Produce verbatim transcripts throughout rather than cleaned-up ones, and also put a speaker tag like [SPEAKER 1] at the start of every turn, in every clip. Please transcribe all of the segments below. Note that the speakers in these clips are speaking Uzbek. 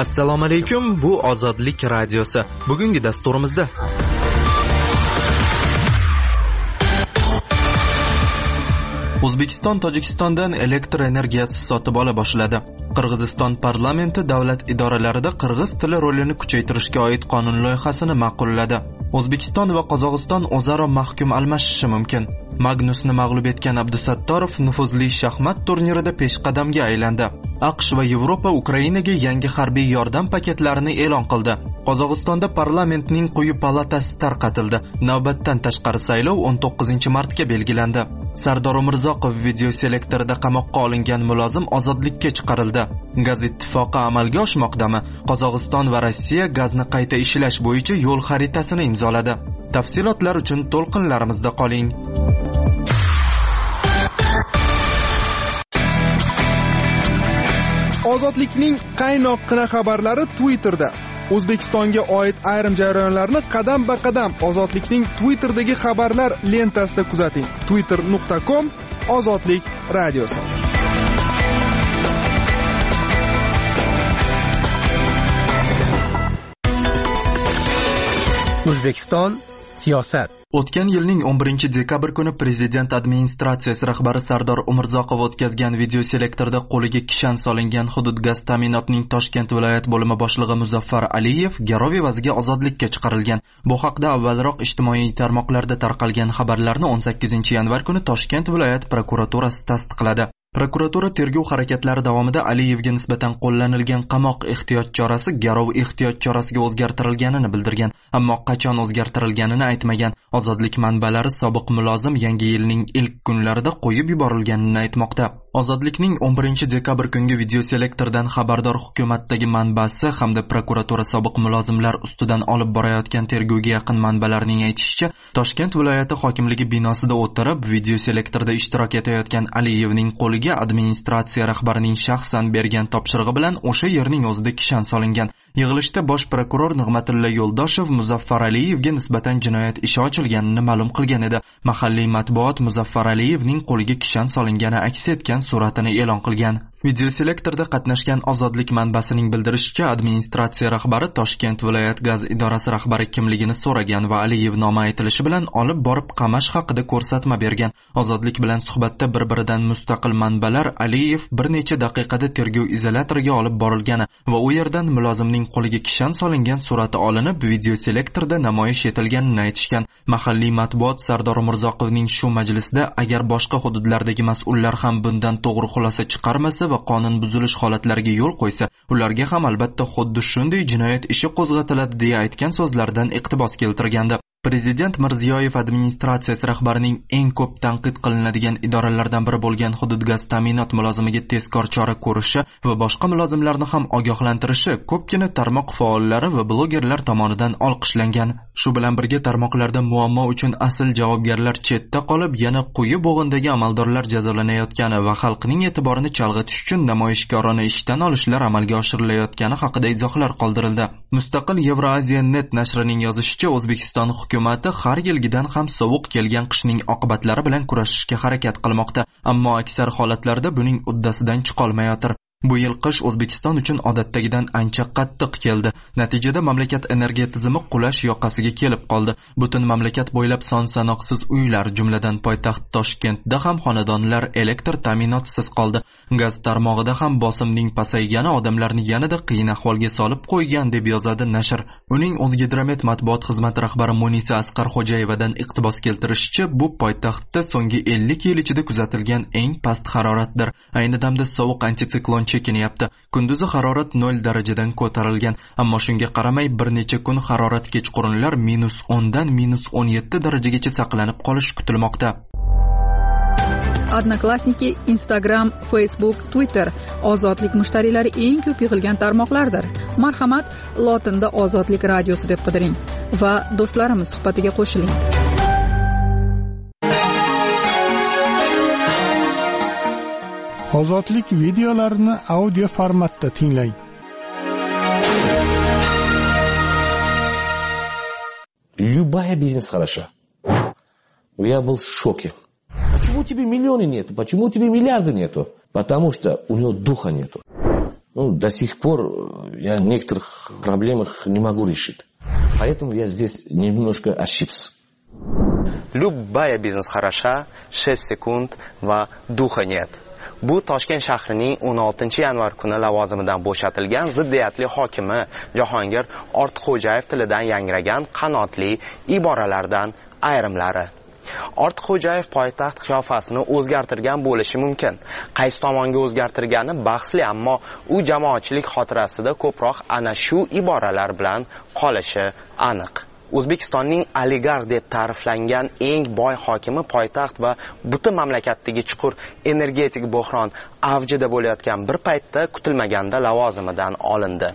[SPEAKER 1] Assalomu alaykum, bu Ozodlik radiosi. Bugungi dasturimizda O'zbekiston Tojikistondan elektr energiyasi sotib ola boshladi. Qirg'iziston parlamenti davlat idoralarida qirg'iz tili rolini kuchaytirishga oid qonun loyihasini ma'qulladi. O'zbekiston va Qozog'iston o'zaro mahkum almashishi mumkin. Magnusni mag'lub etgan Abdusattorov nufuzli shaxmat turnirida peshqadamga aylandi. AQSh va Yevropa Ukrainaga yangi harbiy yordam paketlarini e'lon qildi. Qozog'istonda parlamentning quyi palatasi tarqatildi. Navbatdan tashqari saylov o'n to'qqizinchi martga belgilandi. Sardor Umurzoqov videoselektorida qamoqqa olingan mulozim ozodlikka chiqarildi. Gaz ittifoqi amalga oshmoqdami? Qozog'iston va Rossiya gazni qayta ishlash bo'yicha yo'l xaritasini imzoladi. Tafsilotlar uchun to'lqinlarimizda qoling.
[SPEAKER 2] Ozodlikning qaynoqqina xabarlari Twitterda. O'zbekistonga oid ayrim jarayonlarni qadam-ba-qadam Ozodlikning Twitterdagi xabarlar lentasida kuzating. twitter nuqta com Ozodlik radiosi.
[SPEAKER 3] O'zbekiston siyosat.
[SPEAKER 1] O'tgan yilning o'n birinchi dekabr kuni prezident administratsiyasi rahbari Sardor Umurzoqov o'tkazgan videoselektorda qo'liga kishan solingan hudud gaz ta'minotining Toshkent viloyat bo'limi boshlig'i Muzaffar Aliyev garov evaziga ozodlikka chiqarilgan. Bu haqda avvalroq ijtimoiy tarmoqlarda tarqalgan xabarlarni o'n sakkizinchi yanvar kuni Toshkent viloyat prokuraturasi tasdiqladi. Prokuratura tergov harakatlari davomida Aliyevga nisbatan qo'llanilgan qamoq ehtiyot chorasi garov ehtiyot chorasiga o'zgartirilganini bildirgan, ammo qachon o'zgartirilganini aytmagan. Ozodlik manbalari sobiq mulozim yangi yilning ilk kunlarida qo'yib yuborilganini aytmoqda. Ozodlikning o'n birinchi dekabr kungi videoselektordan xabardor hukumatdagi manbasi hamda prokuratura sobiq mulozimlar ustidan olib borayotgan tergovga yaqin manbalarning aytishicha, Toshkent viloyati hokimligi binosida o'tirib videoselektorda ishtirok etayotgan Aliyevning qo'liga administratsiya rahbarining shaxsan bergan topshirig'i bilan o'sha yerning o'zida kishan solingan. Yig'ilishda bosh prokuror Nig'matilla Yo'ldoshev Muzaffar Aliyevga nisbatan jinoyat ishi ochilganini ma'lum qilgan edi. Mahalliy matbuot Muzaffar Aliyevning qo'liga kishan solingani aks etgan suratini e'lon qilgan. Videoselektorda qatnashgan Ozodlik manbasining bildirishicha, administratsiya rahbari Toshkent viloyat gaz idorasi rahbari kimligini so'ragan va Aliyev nomi aytilishi bilan olib borib qamash haqida ko'rsatma bergan. Ozodlik bilan suhbatda bir-biridan mustaqil manbalar Aliyev bir necha daqiqada tergov izolyatoriga olib borilgani va u yerdan mulozimning qo'liga kishan solingan surati olinib videoselektorda namoyish etilganini aytishgan. Mahalliy matbuot Sardor Umurzoqovning shu majlisda agar boshqa hududlardagi mas'ullar ham bundan to'g'ri xulosa chiqarmasa va qonun buzilish holatlariga yo'l qo'ysa, ularga ham albatta xuddi shunday jinoyat ishi qo'zg'atiladi deya aytgan so'zlardan iqtibos keltirgandi. Prezident Mirziyoyev administratsiyasi rahbarining eng ko'p tanqid qilinadigan idoralardan biri bo'lgan hudud gaz ta'minot mulozimiga tezkor chora ko'rishi va boshqa mulozimlarni ham ogohlantirishi ko'pgina tarmoq faollari va blogerlar tomonidan olqishlangan. Shu bilan birga tarmoqlarda muammo uchun asl javobgarlar chetda qolib, yana quyi bo'g'indagi amaldorlar jazolanayotgani va xalqning e'tiborini chalg'itish uchun namoyishkorona ishdan olishlar amalga oshirilayotgani haqida izohlar qoldirildi. Mustaqil Eurasia punkt net nashrining yozishicha, O'zbekiston hukumati har yilgidan ham sovuq kelgan qishning oqibatlari bilan kurashishga harakat qilmoqda, ammo aksar holatlarda buning uddasidan chiqolmayotir. Bu yil qish O'zbekiston uchun odatdagidan ancha qattiq keldi. Natijada mamlakat energiya tizimi qulash yoqasiga kelib qoldi. Butun mamlakat bo'ylab son sanoqsiz uylar, jumladan poytaxt Toshkentda ham xonadonlar elektr ta'minotisiz qoldi. Gaz tarmog'ida ham bosimning pasaygani odamlarni yanada qiyin ahvolga solib qo'ygan, deb yozadi nashr. Uning O'zgidromet matbuot xizmati rahbari Munisa Asqarxo'jayevadan iqtibos keltirishicha, bu poytaxtda so'nggi ellik yil ichida kuzatilgan eng past haroratdir. Ayni damda sovuq antitsiklon chekinyapti. Kunduzi harorat nol darajadan ko'tarilgan, ammo shunga qaramay bir necha kun harorat kechqurunlar minus o'n dan minus o'n yetti darajagacha saqlanib qolishi kutilmoqda.
[SPEAKER 4] Odnoklassniki, Instagram, Facebook, Twitter ozodlik mushtariylari eng ko'p yig'ilgan tarmoqlardir. Marhamat, lotinda Ozodlik radiosi deb qidiring va do'stlarimiz suhbatiga qo'shiling.
[SPEAKER 5] Ozodlik videolarini audio formatda tinglang.
[SPEAKER 6] Любая бизнес хороша. Я был в шоке. Почему у тебя миллионы нету? Почему у тебя миллиарды нету? Потому что у него духа нету. ну, до сих пор я некоторых проблемах не могу решить. Поэтому я здесь немножко ошибся.
[SPEAKER 7] Любая бизнес хороша, шесть секунд va duha нет. Bu Toshkent shahrining o'n oltinchi yanvar kuni lavozimidan bo'shatilgan ziddiyatli hokimi Jahongir Ortiqxo'jayev tilidan yangragan qanotli iboralardan ayrimlari. Ortiqxo'jayev poytaxt qiyofasini o'zgartirgan bo'lishi mumkin. Qaysi tomonga o'zgartirgani bahsli, ammo u jamoatchilik xotirasida ko'proq ana shu iboralar bilan qolishi aniq. O'zbekistonning oligarx deb ta'riflangan eng boy hokimi poytaxt va butun mamlakatdagi chuqur energetik bo'hron avjida bo'layotgan bir paytda kutilmaganda lavozimidan olindi.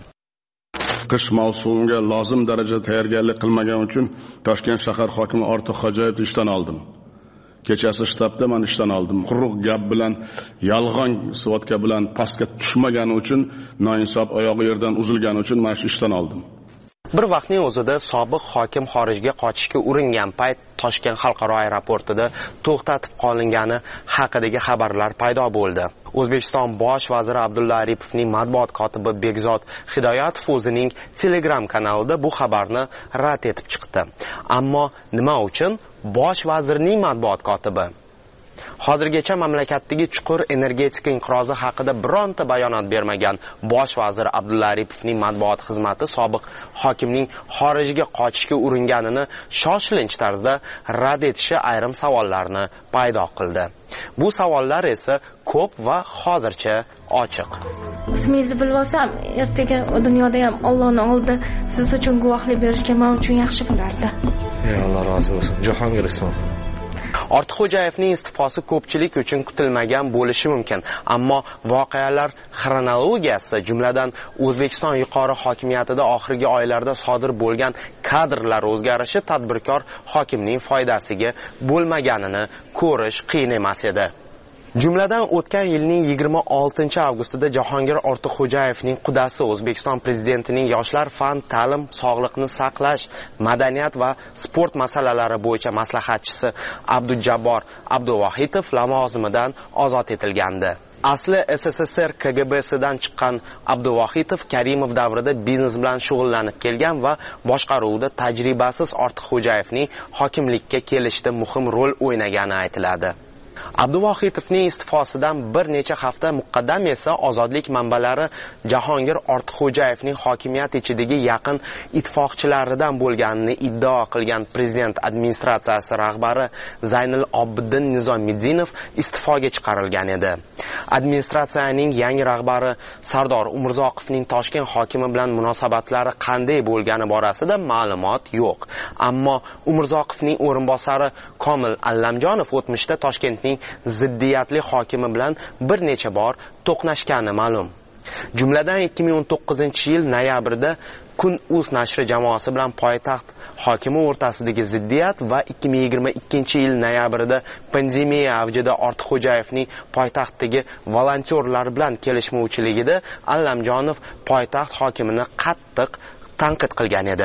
[SPEAKER 8] Qish mavsumiga lozim darajada tayyorgarlik qilmagan uchun Toshkent shahar hokimi Ortiqxo'jayevni ishdan oldim. Kechasi shtabda men ishdan oldim. Quruq gap bilan, yolg'on svodka bilan pastga tushmagani uchun, noinsof oyog'i yerdan uzilgani uchun men ishdan oldim.
[SPEAKER 7] Bir vaqtning o'zida sobiq hokim xorijga qochishga uringan payt Toshkent xalqaro aeroportida to'xtatib qolingani haqidagi xabarlar paydo bo'ldi. O'zbekiston bosh vaziri Abdulla Aripovning matbuot kotibi Bekzod Hidoyatov o'zining Telegram kanalida bu xabarni rad etib chiqdi. Ammo nima uchun bosh vazirning matbuot kotibi? Hozirgacha mamlakatdagi chuqur energetika inqirozi haqida bironta bayonot bermagan bosh vazir Abdulla Aripovning matbuot xizmati sobiq hokimning xorijga qochishga uringanini shoshilinch tarzda rad etishi ayrim savollarni paydo qildi. Bu savollar esa ko'p va hozircha ochiq.
[SPEAKER 9] Ismingizni bilib olsam, ertaga dunyoda ham Allohning oldida siz uchun guvohlik berishga men uchun yaxshi bo'lardi.
[SPEAKER 6] Ey Alloh rozi bo'lsin. Jahongir ismim.
[SPEAKER 7] Ortiqxo'jayevning istifosi ko'pchilik uchun kutilmagan bo'lishi mumkin, ammo voqealar xronologiyasi, jumladan O'zbekiston yuqori hokimiyatida oxirgi oylarda sodir bo'lgan kadrlar o'zgarishi tadbirkor hokimning foydasiga bo'lmaganini ko'rish qiyin emas edi. Jumladan o'tgan yilning yigirma oltinchi avgustida Jahongir Ortiqxo'jayevning qudasi O'zbekiston prezidentining yoshlar, fan, ta'lim, sog'liqni saqlash, madaniyat va sport masalalari bo'yicha maslahatchisi Abdujabbor Abduvohidov lavozimidan ozod etilgandi. Asli S S S R K G B sidan chiqqan Abduvohidov Karimov davrida biznes bilan shug'ullanib kelgan va boshqaruvda tajribasiz Ortiqxo'jayevning hokimlikka kelishida muhim rol o'ynagani aytiladi. Abduvohidovning istifosidan bir necha hafta muqaddam esa ozodlik manbalari Jahongir Ortiqxo'jayevning hokimiyat ichidagi yaqin ittifoqchilaridan bo'lganini iddao qilgan prezident administratsiyasi rahbari Zaynul Obiddin Nizomiddinov istifoga chiqarilgan edi. Administratsiyaning yangi rahbari Sardor Umurzoqovning Toshkent hokimi bilan munosabatlari qanday bo'lgani borasida ma'lumot yo'q. Ammo Umurzoqovning o'rinbosari Komil Allamjonov o'tmishda Toshkentning ziddiyatli hokimi bilan bir necha bor to'qnashgani ma'lum. Jumladan ikki ming o'n to'qqizinchi yil noyabrida Kun.uz nashri jamoasi bilan poytaxt hokimi o'rtasidagi ziddiyat va ikki ming yigirma ikkinchi yil noyabrida pandemiya avjida Ortiqxo'jayevning poytaxtdagi volontyorlar bilan kelishmovchiligida Allamjonov poytaxt hokimini qattiq tanqid qilgan edi.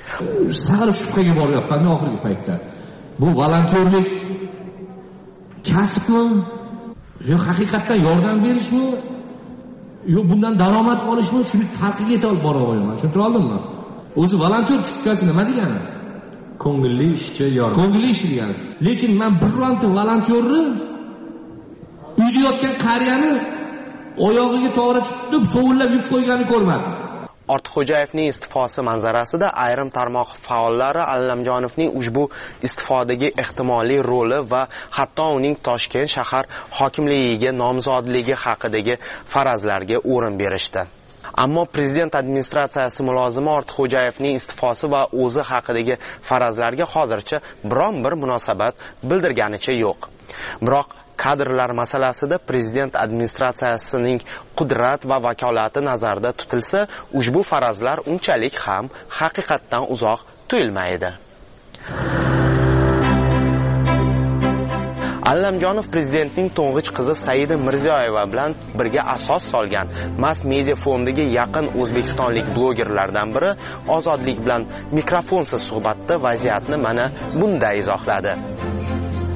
[SPEAKER 10] Sal shubhaga boryapman oxirgi paytda. Bu volontyorlik kasbmi? Yo haqiqatdan yordam berishmi? Yo bundan daromad olishmi? Shuni taqiq eta olib bora olmayman. Tushuntira oldimmi? O'zi volontyor tushunchasi nima degani?
[SPEAKER 3] Ko'ngilli ishchi yordam.
[SPEAKER 10] Ko'ngilli ish degani. Lekin men bironta volontyorni uyda yotgan qariyani oyog'iga to'g'ri tutib, sovullab yub qo'yganini ko'rmadim.
[SPEAKER 7] Ortiqxo'jayevning istifosi manzarasida ayrim tarmoq faollari Allamjonovning ushbu istifodagi ehtimoliy roli va hatto uning Toshkent shahar hokimligiga nomzodligi haqidagi farazlarga o'rin berishdi. Ammo prezident administratsiyasi mulozimi Ortiqxo'jayevning istifosi va o'zi haqidagi farazlarga hozircha biron bir munosabat bildirganicha yo'q. Biroq kadrlar masalasida prezident administratsiyasining qudrat va vakolati nazarda tutilsa, ushbu farazlar unchalik ham haqiqatdan uzoq tuyulmaydi. Allamjonov prezidentning to'ng'ich qizi Saida Mirziyoyeva bilan birga asos solgan mass media fondiga yaqin o'zbekistonlik blogerlardan biri Ozodlik bilan mikrofonsiz suhbatda vaziyatni mana bunday izohladi.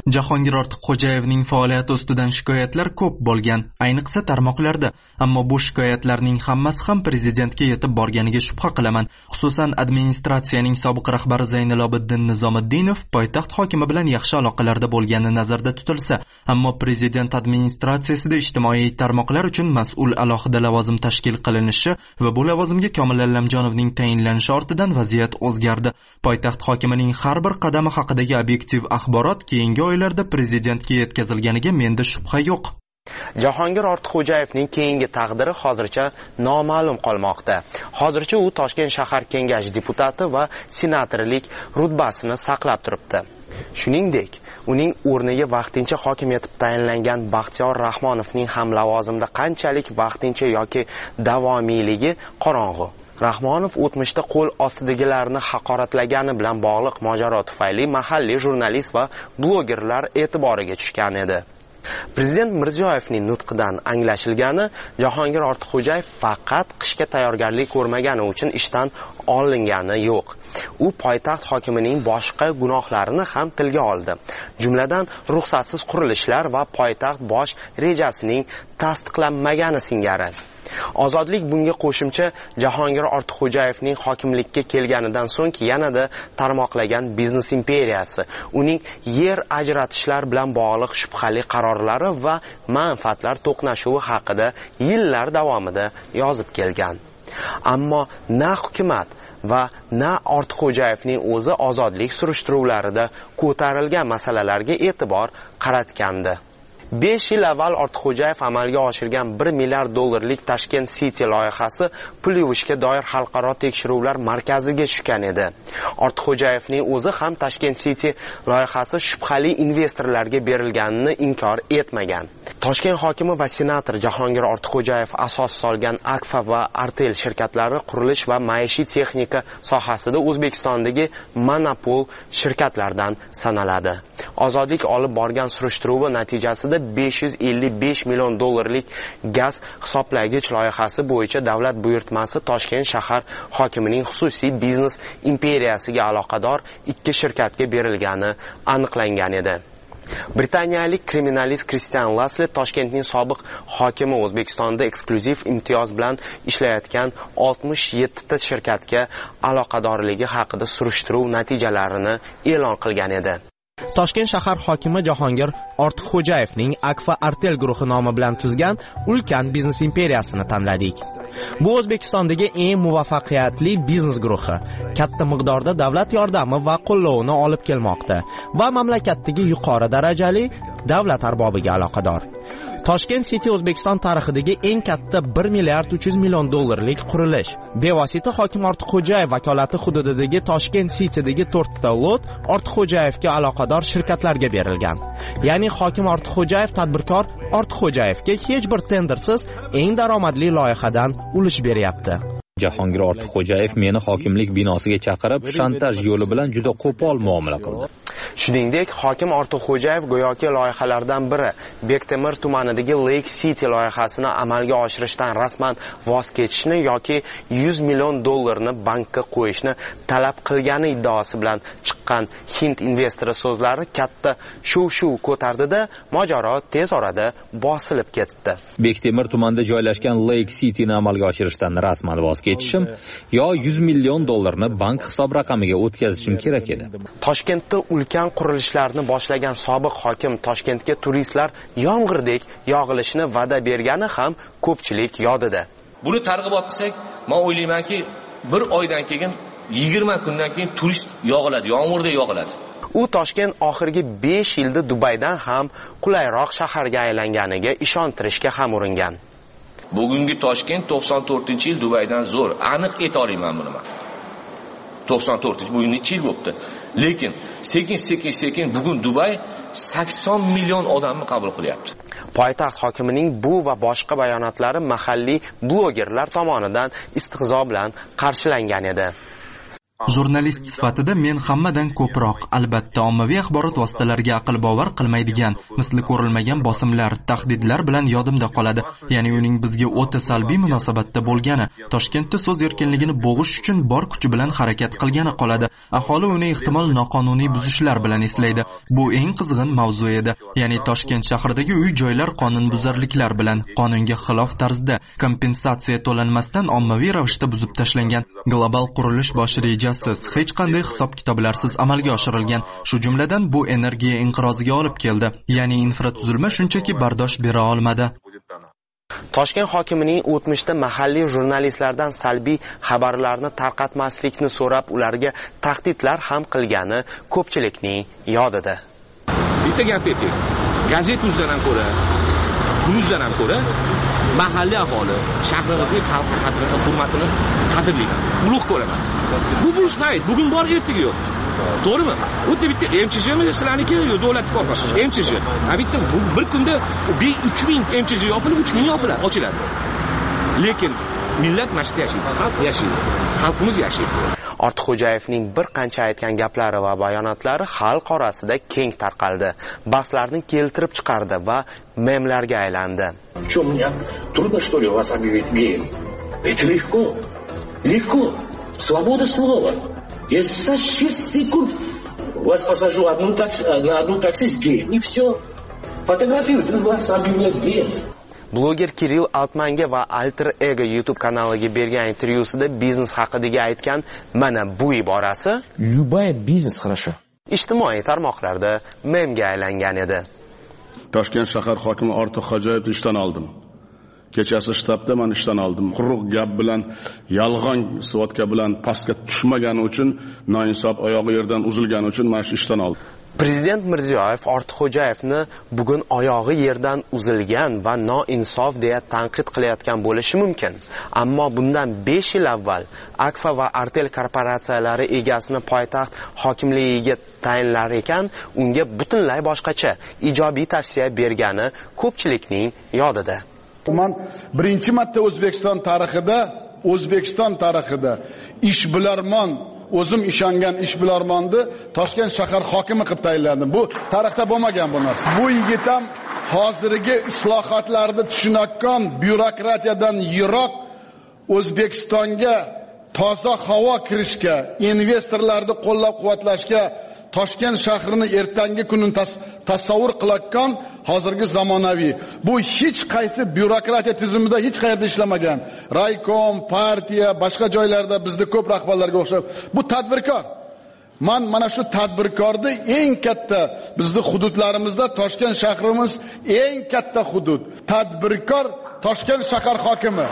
[SPEAKER 1] Jahongir Ortiqxo'jayevning faoliyati ustidan shikoyatlar ko'p bo'lgan, ayniqsa tarmoqlarda, ammo bu shikoyatlarning hammasi ham prezidentga yetib borganiga shubha qilaman. Xususan administratsiyaning sobiq rahbari Zaynilobiddin Nizomiddinov poytaxt hokimi bilan yaxshi aloqalarda bo'lgani nazarda tutilsa, ammo prezident administratsiyasida ijtimoiy tarmoqlar uchun mas'ul alohida lavozim tashkil qilinishi va bu lavozimga Komil Allamjonovning tayinlanishi ortidan vaziyat o'zgardi. Poytaxt hokimining har bir qadami haqidagi obyektiv axborot keyingi oylarda prezidentga yetkazilganiga menda shubha yo'q.
[SPEAKER 7] Jahongir Ortiqxo'jayevning keyingi taqdiri hozircha noma'lum qolmoqda. Hozircha u Toshkent shahar kengashi deputati va senatorlik rutbasini saqlab turibdi. Shuningdek, uning o'rniga vaqtincha hokim etib tayinlangan Baxtiyor Rahmonovning ham lavozimda qanchalik vaqtincha yoki davomiyligi qorong'u. Rahmonov o'tmishda qo'l ostidagilarni haqoratlagani bilan bog'liq mojaro tufayli mahalliy jurnalist va blogerlar e'tiboriga tushgan edi. Prezident Mirziyoyevning nutqidan anglashilgani, Jahongir Ortiqxo'jayev faqat qishga tayyorgarlik ko'rmagani uchun ishdan olingani yo'q. U poytaxt hokimining boshqa gunohlarini ham tilga oldi. Jumladan, ruxsatsiz qurilishlar va poytaxt bosh rejasining tasdiqlanmagani singari. Ozodlik bunga qo'shimcha Jahongir Ortiqxo'jayevning hokimlikka kelganidan so'ng yanada tarmoqlagan biznes imperiyasi, uning yer ajratishlar bilan bog'liq shubhali qarorlari va manfaatlar to'qnashuvi haqida yillar davomida yozib kelgan. Ammo na hukumat va na Ortiqxo'jayevning o'zi ozodlik surishtiruvlarida ko'tarilgan masalalarga e'tibor qaratgandi. besh yil avval Ortiqxo'jayev amalga oshirgan bir milliard dollarlik Tashkent City loyihasi pul yuvishga doir xalqaro tekshiruvlar markaziga tushgan edi. Ortiqxo'jayevning o'zi ham Tashkent City loyihasi shubhali investorlarga berilganini inkor etmagan. Toshkent hokimi va senator Jahongir Ortiqxo'jayev asos solgan Akfa va Artel shirkatlari qurilish va maishiy texnika sohasida O'zbekistondagi monopol shirkatlardan sanaladi. Ozodlik olib borgan surishtiruvi natijasida besh yuz ellik besh million dollarlik gaz hisoblagich loyihasi bo'yicha davlat buyurtmasi Toshkent shahar hokimining xususiy biznes imperiyasiga aloqador ikki shirkatga berilgani aniqlangan edi. Britaniyalik kriminalist Christian Lassley Toshkentning sobiq hokimi O'zbekistonda eksklyuziv imtiyoz bilan ishlayotgan oltmish yetti ta shirkatga aloqadorligi haqida surishtiruv natijalarini e'lon qilgan edi.
[SPEAKER 11] Toshkent shahar hokimi Jahongir Ortiqxo'jayevning Akfa Artel guruhi nomi bilan tuzgan ulkan biznes imperiyasini tanladik. Bu O'zbekistondagi eng muvaffaqiyatli biznes guruhi, katta miqdorda davlat yordami va qo'llovini olib kelmoqda va mamlakatdagi yuqori darajali davlat arbobiga aloqador. Toshkent City O'zbekiston tarixidagi eng katta bir milliard uch yuz million dollarlik qurilish. Bevosita hokim Ortiqxo'jayev vakolati hududidagi Toshkent City'dagi to'rtta lot Ortiqxo'jayevga aloqador shirkatlarga berilgan. Ya'ni hokim Ortiqxo'jayev tadbirkor Ortiqxo'jayevga hech bir tendersiz eng daromadli loyihadan ulush beryapti.
[SPEAKER 12] Jahongir Ortiqxo'jayev meni hokimlik binosiga chaqirib, shantaj yo'li bilan juda qo'pol muomala qildi.
[SPEAKER 7] Shuningdek, hokim Ortiqxo'jayev go'yoki loyihalardan biri Bektemir tumanidagi Lake City loyihasini amalga oshirishdan rasman voz kechishni yoki yuz million dollarni bankka qo'yishni talab qilgani iddaosi bilan chiqqan Hind investori so'zlari katta shuv-shuv ko'tardida, mojaro tez orada bosilib ketdi.
[SPEAKER 12] Bektemir tumanida joylashgan Lake City'ni amalga oshirishdan rasman voz kechishim yo yuz million dollarni bank hisob raqamiga o'tkazishim kerak edi.
[SPEAKER 7] Toshkentda ulkan qurilishlarni boshlagan sobiq hokim Toshkentga turistlar yomg'irdek yog'ilishini va'da bergani ham ko'pchilik yodida.
[SPEAKER 10] Buni targ'ibot qilsak, men o'ylaymanki, bir oydan keyin yigirma kundan keyin turist yog'iladi, yomg'irda yog'iladi.
[SPEAKER 7] U Toshkent oxirgi besh yilda Dubaydan ham qulayroq shaharga aylanganiga ishontirishga ham uringan.
[SPEAKER 10] Bugungi Toshkent to'qson to'rtinchi yil Dubaydan zo'r, aniq ayta olaman buni men. to'qson to'rtinchi bugun necha yil bo'libdi. Lekin sekin sekin sekin bugun Dubay sakson million odamni qabul qilyapti.
[SPEAKER 7] Poytaxt hokimining bu va boshqa bayonotlari mahalliy blogerlar tomonidan istihzo bilan qarshilangan edi.
[SPEAKER 1] Jurnalist sifatida men hammadan ko'proq, albatta, ommaviy axborot vositalariga aql bovar qilmaydigan, misli ko'rilmagan bosimlar, tahdidlar bilan yodimda qoladi. Ya'ni uning bizga o'ta salbiy munosabatda bo'lgani, Toshkentda so'z erkinligini bo'g'ish uchun bor kuchi bilan harakat qilgani qoladi. Aholi uni ehtimol noqonuniy buzishlar bilan eslaydi. Bu eng qizg'in mavzu edi. Ya'ni Toshkent shahridagi uy-joylar qonunbuzarliklar bilan, qonunga xilof tarzda, kompensatsiya to'lanmasdan ommaviy ravishda buzib tashlangan. Global qurilish bosh rejasiz, hech qanday hisob-kitoblarsiz amalga oshirilgan. Shu jumladan bu energiya inqiroziga olib keldi. Ya'ni infratuzilma shunchaki bardosh bera olmadi.
[SPEAKER 7] Toshkent hokimining o'tmishda mahalliy jurnalistlardan salbiy xabarlarni tarqatmaslikni so'rab, ularga tahdidlar ham qilgani ko'pchilikning yodida.
[SPEAKER 10] Bitta gap ayting. Gazet uzdan ham ko'ra, Nuzdan ham ko'ra mahalliy aholi shahrimizning qadrini, hurmatini qadrlayman, ulug' ko'raman. Bu bo'lmaydi. Bugun bor, ertaga yo'q. To'g'rimi? O'tda bitta M C J mi sizlarniki yo davlat korxonasi? M C J. Ha bitta bir kunda uch ming M C J yopilib, uch ming yopiladi, ochiladi. Lekin millat mashqda yashaydi, xalq yashaydi, xalqimiz yashaydi.
[SPEAKER 7] Ortiqxo'jayevning bir qancha aytgan gaplari va bayonotlari xalq orasida keng tarqaldi. Bahslarni keltirib chiqardi va memlarga aylandi.
[SPEAKER 6] Что, мне трудно, что ли, вас объявить геем? Это легко. Легко. Свобода слова. Я за шесть секунд вас посажу одну такси, на одну такси с геем, и все. Фотографируют, и вас объявляют геем.
[SPEAKER 7] Bloger Kirill Altmanga va Alter Ego YouTube kanaliga bergan intervyusida biznes haqidagi aytgan mana bu iborasi
[SPEAKER 6] Любая бизнес хорошо.
[SPEAKER 7] Ijtimoiy tarmoqlarda memga aylangan edi.
[SPEAKER 8] Toshkent shahar hokimi Ortiqxo'jayevni ishdan oldim. Kechasi shtabda men ishdan oldim. Quruq gap bilan, yolg'on svodka bilan pastga tushmagani uchun, noinsof oyog'i yerdan uzilgani uchun men ishdan oldim.
[SPEAKER 7] Prezident Mirziyoyev Ortiqxo'jayevni bugun oyog'i yerdan uzilgan va noinsof deya tanqid qilayotgan bo'lishi mumkin. Ammo bundan besh yil avval Akfa va Artel korporatsiyalari egasini poytaxt hokimligiga tayinlar ekan, unga butunlay boshqacha ijobiy tavsiya bergani ko'pchilikning yodida.
[SPEAKER 8] Men birinchi marta O'zbekiston tarixida, O'zbekiston tarixida ishbilarmon o'zim ishongan ishbilarmonni Toshkent shahar hokimi qilib tayinladim. Bu tarixda bo'lmagan bu narsa. Bu yigit ham hozirgi islohotlarni tushunayotgan byurokratiyadan yiroq O'zbekistonga toza havo kirishga, investorlarni qo'llab-quvvatlashga, Toshkent shahrini ertangi kunini tas tasavvur qilayotgan hozirgi zamonaviy. Bu hech qaysi byurokratiya tizimida hech qayerda ishlamagan. Raykom, partiya, boshqa joylarda bizda ko'p rahbarlarga o'xshab, bu tadbirkor. Men mana shu tadbirkorni eng katta bizning hududlarimizda Toshkent shahrimiz eng katta hudud. Tadbirkor Toshkent shahar hokimi.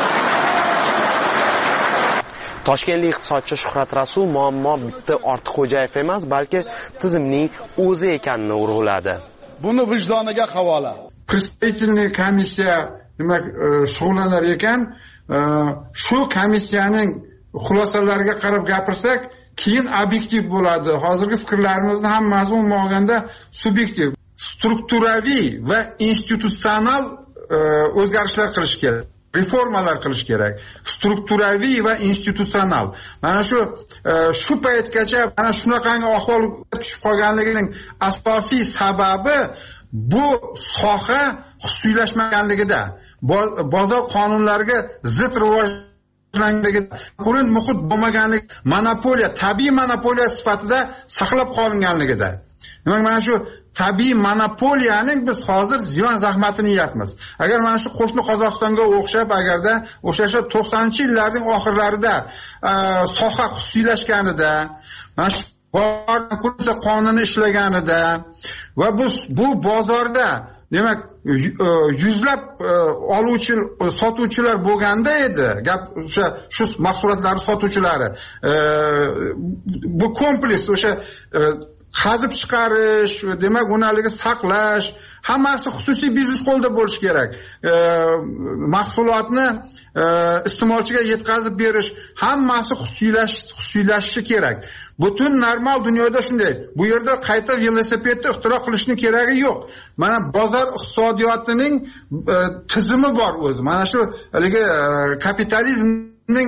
[SPEAKER 7] Toshkentlik iqtisodchi Shuhrat Rasul muammo bitta Ortiqxo'jayev emas, balki tizimning o'zi ekanini urg'uladi.
[SPEAKER 8] Buni vijdoniga havola.
[SPEAKER 13] Представительная komissiya demak shug'ullanar ekan, shu komissiyaning xulosalariga qarab gapirsak, keyin obyektiv bo'ladi. Hozirgi fikrlarimizni hammasi umuman olganda subyektiv, strukturaviy va institutsional o'zgarishlar qilish kerak. Reformalar qilish kerak. Strukturaviy va institutsional. Mana shu shu paytgacha mana shunaqangi ahvolga tushib qolganligining asosiy sababi bu soha xususiylashmaganligida, bozor qonunlariga zid rivojlanganligida, konkurent muhit bo'lmaganligi, monopoliya, tabiiy monopoliya sifatida saqlab qolinganligida. Demak, mana shu tabiiy monopoliyaning biz hozir ziyon zahmatini yeyapmiz. Agar mana shu qo'shni Qozog'istonga o'xshab, agarda o'sha to'qsoninchi yillarning oxirlarida soha xususiylashganida, mana shu konkursiya qonuni ishlaganida va bu bu bozorda demak yuzlab oluvchi sotuvchilar bo'lganda edi, gap o'sha shu mahsulotlarni sotuvchilari, bu kompleks o'sha qazib chiqarish, demak ularni saqlash, hammasi xususiy biznes qo'lda bo'lishi kerak. E, mahsulotni e, iste'molchiga yetkazib berish, hammasi xususiylash, xususiylashishi kerak. Butun normal dunyoda shunday. Bu yerda qayta velosipedni ixtiro qilishning keragi yo'q. Mana bozor iqtisodiyotining e, tizimi bor o'zi. Mana shu haligi e, kapitalizmning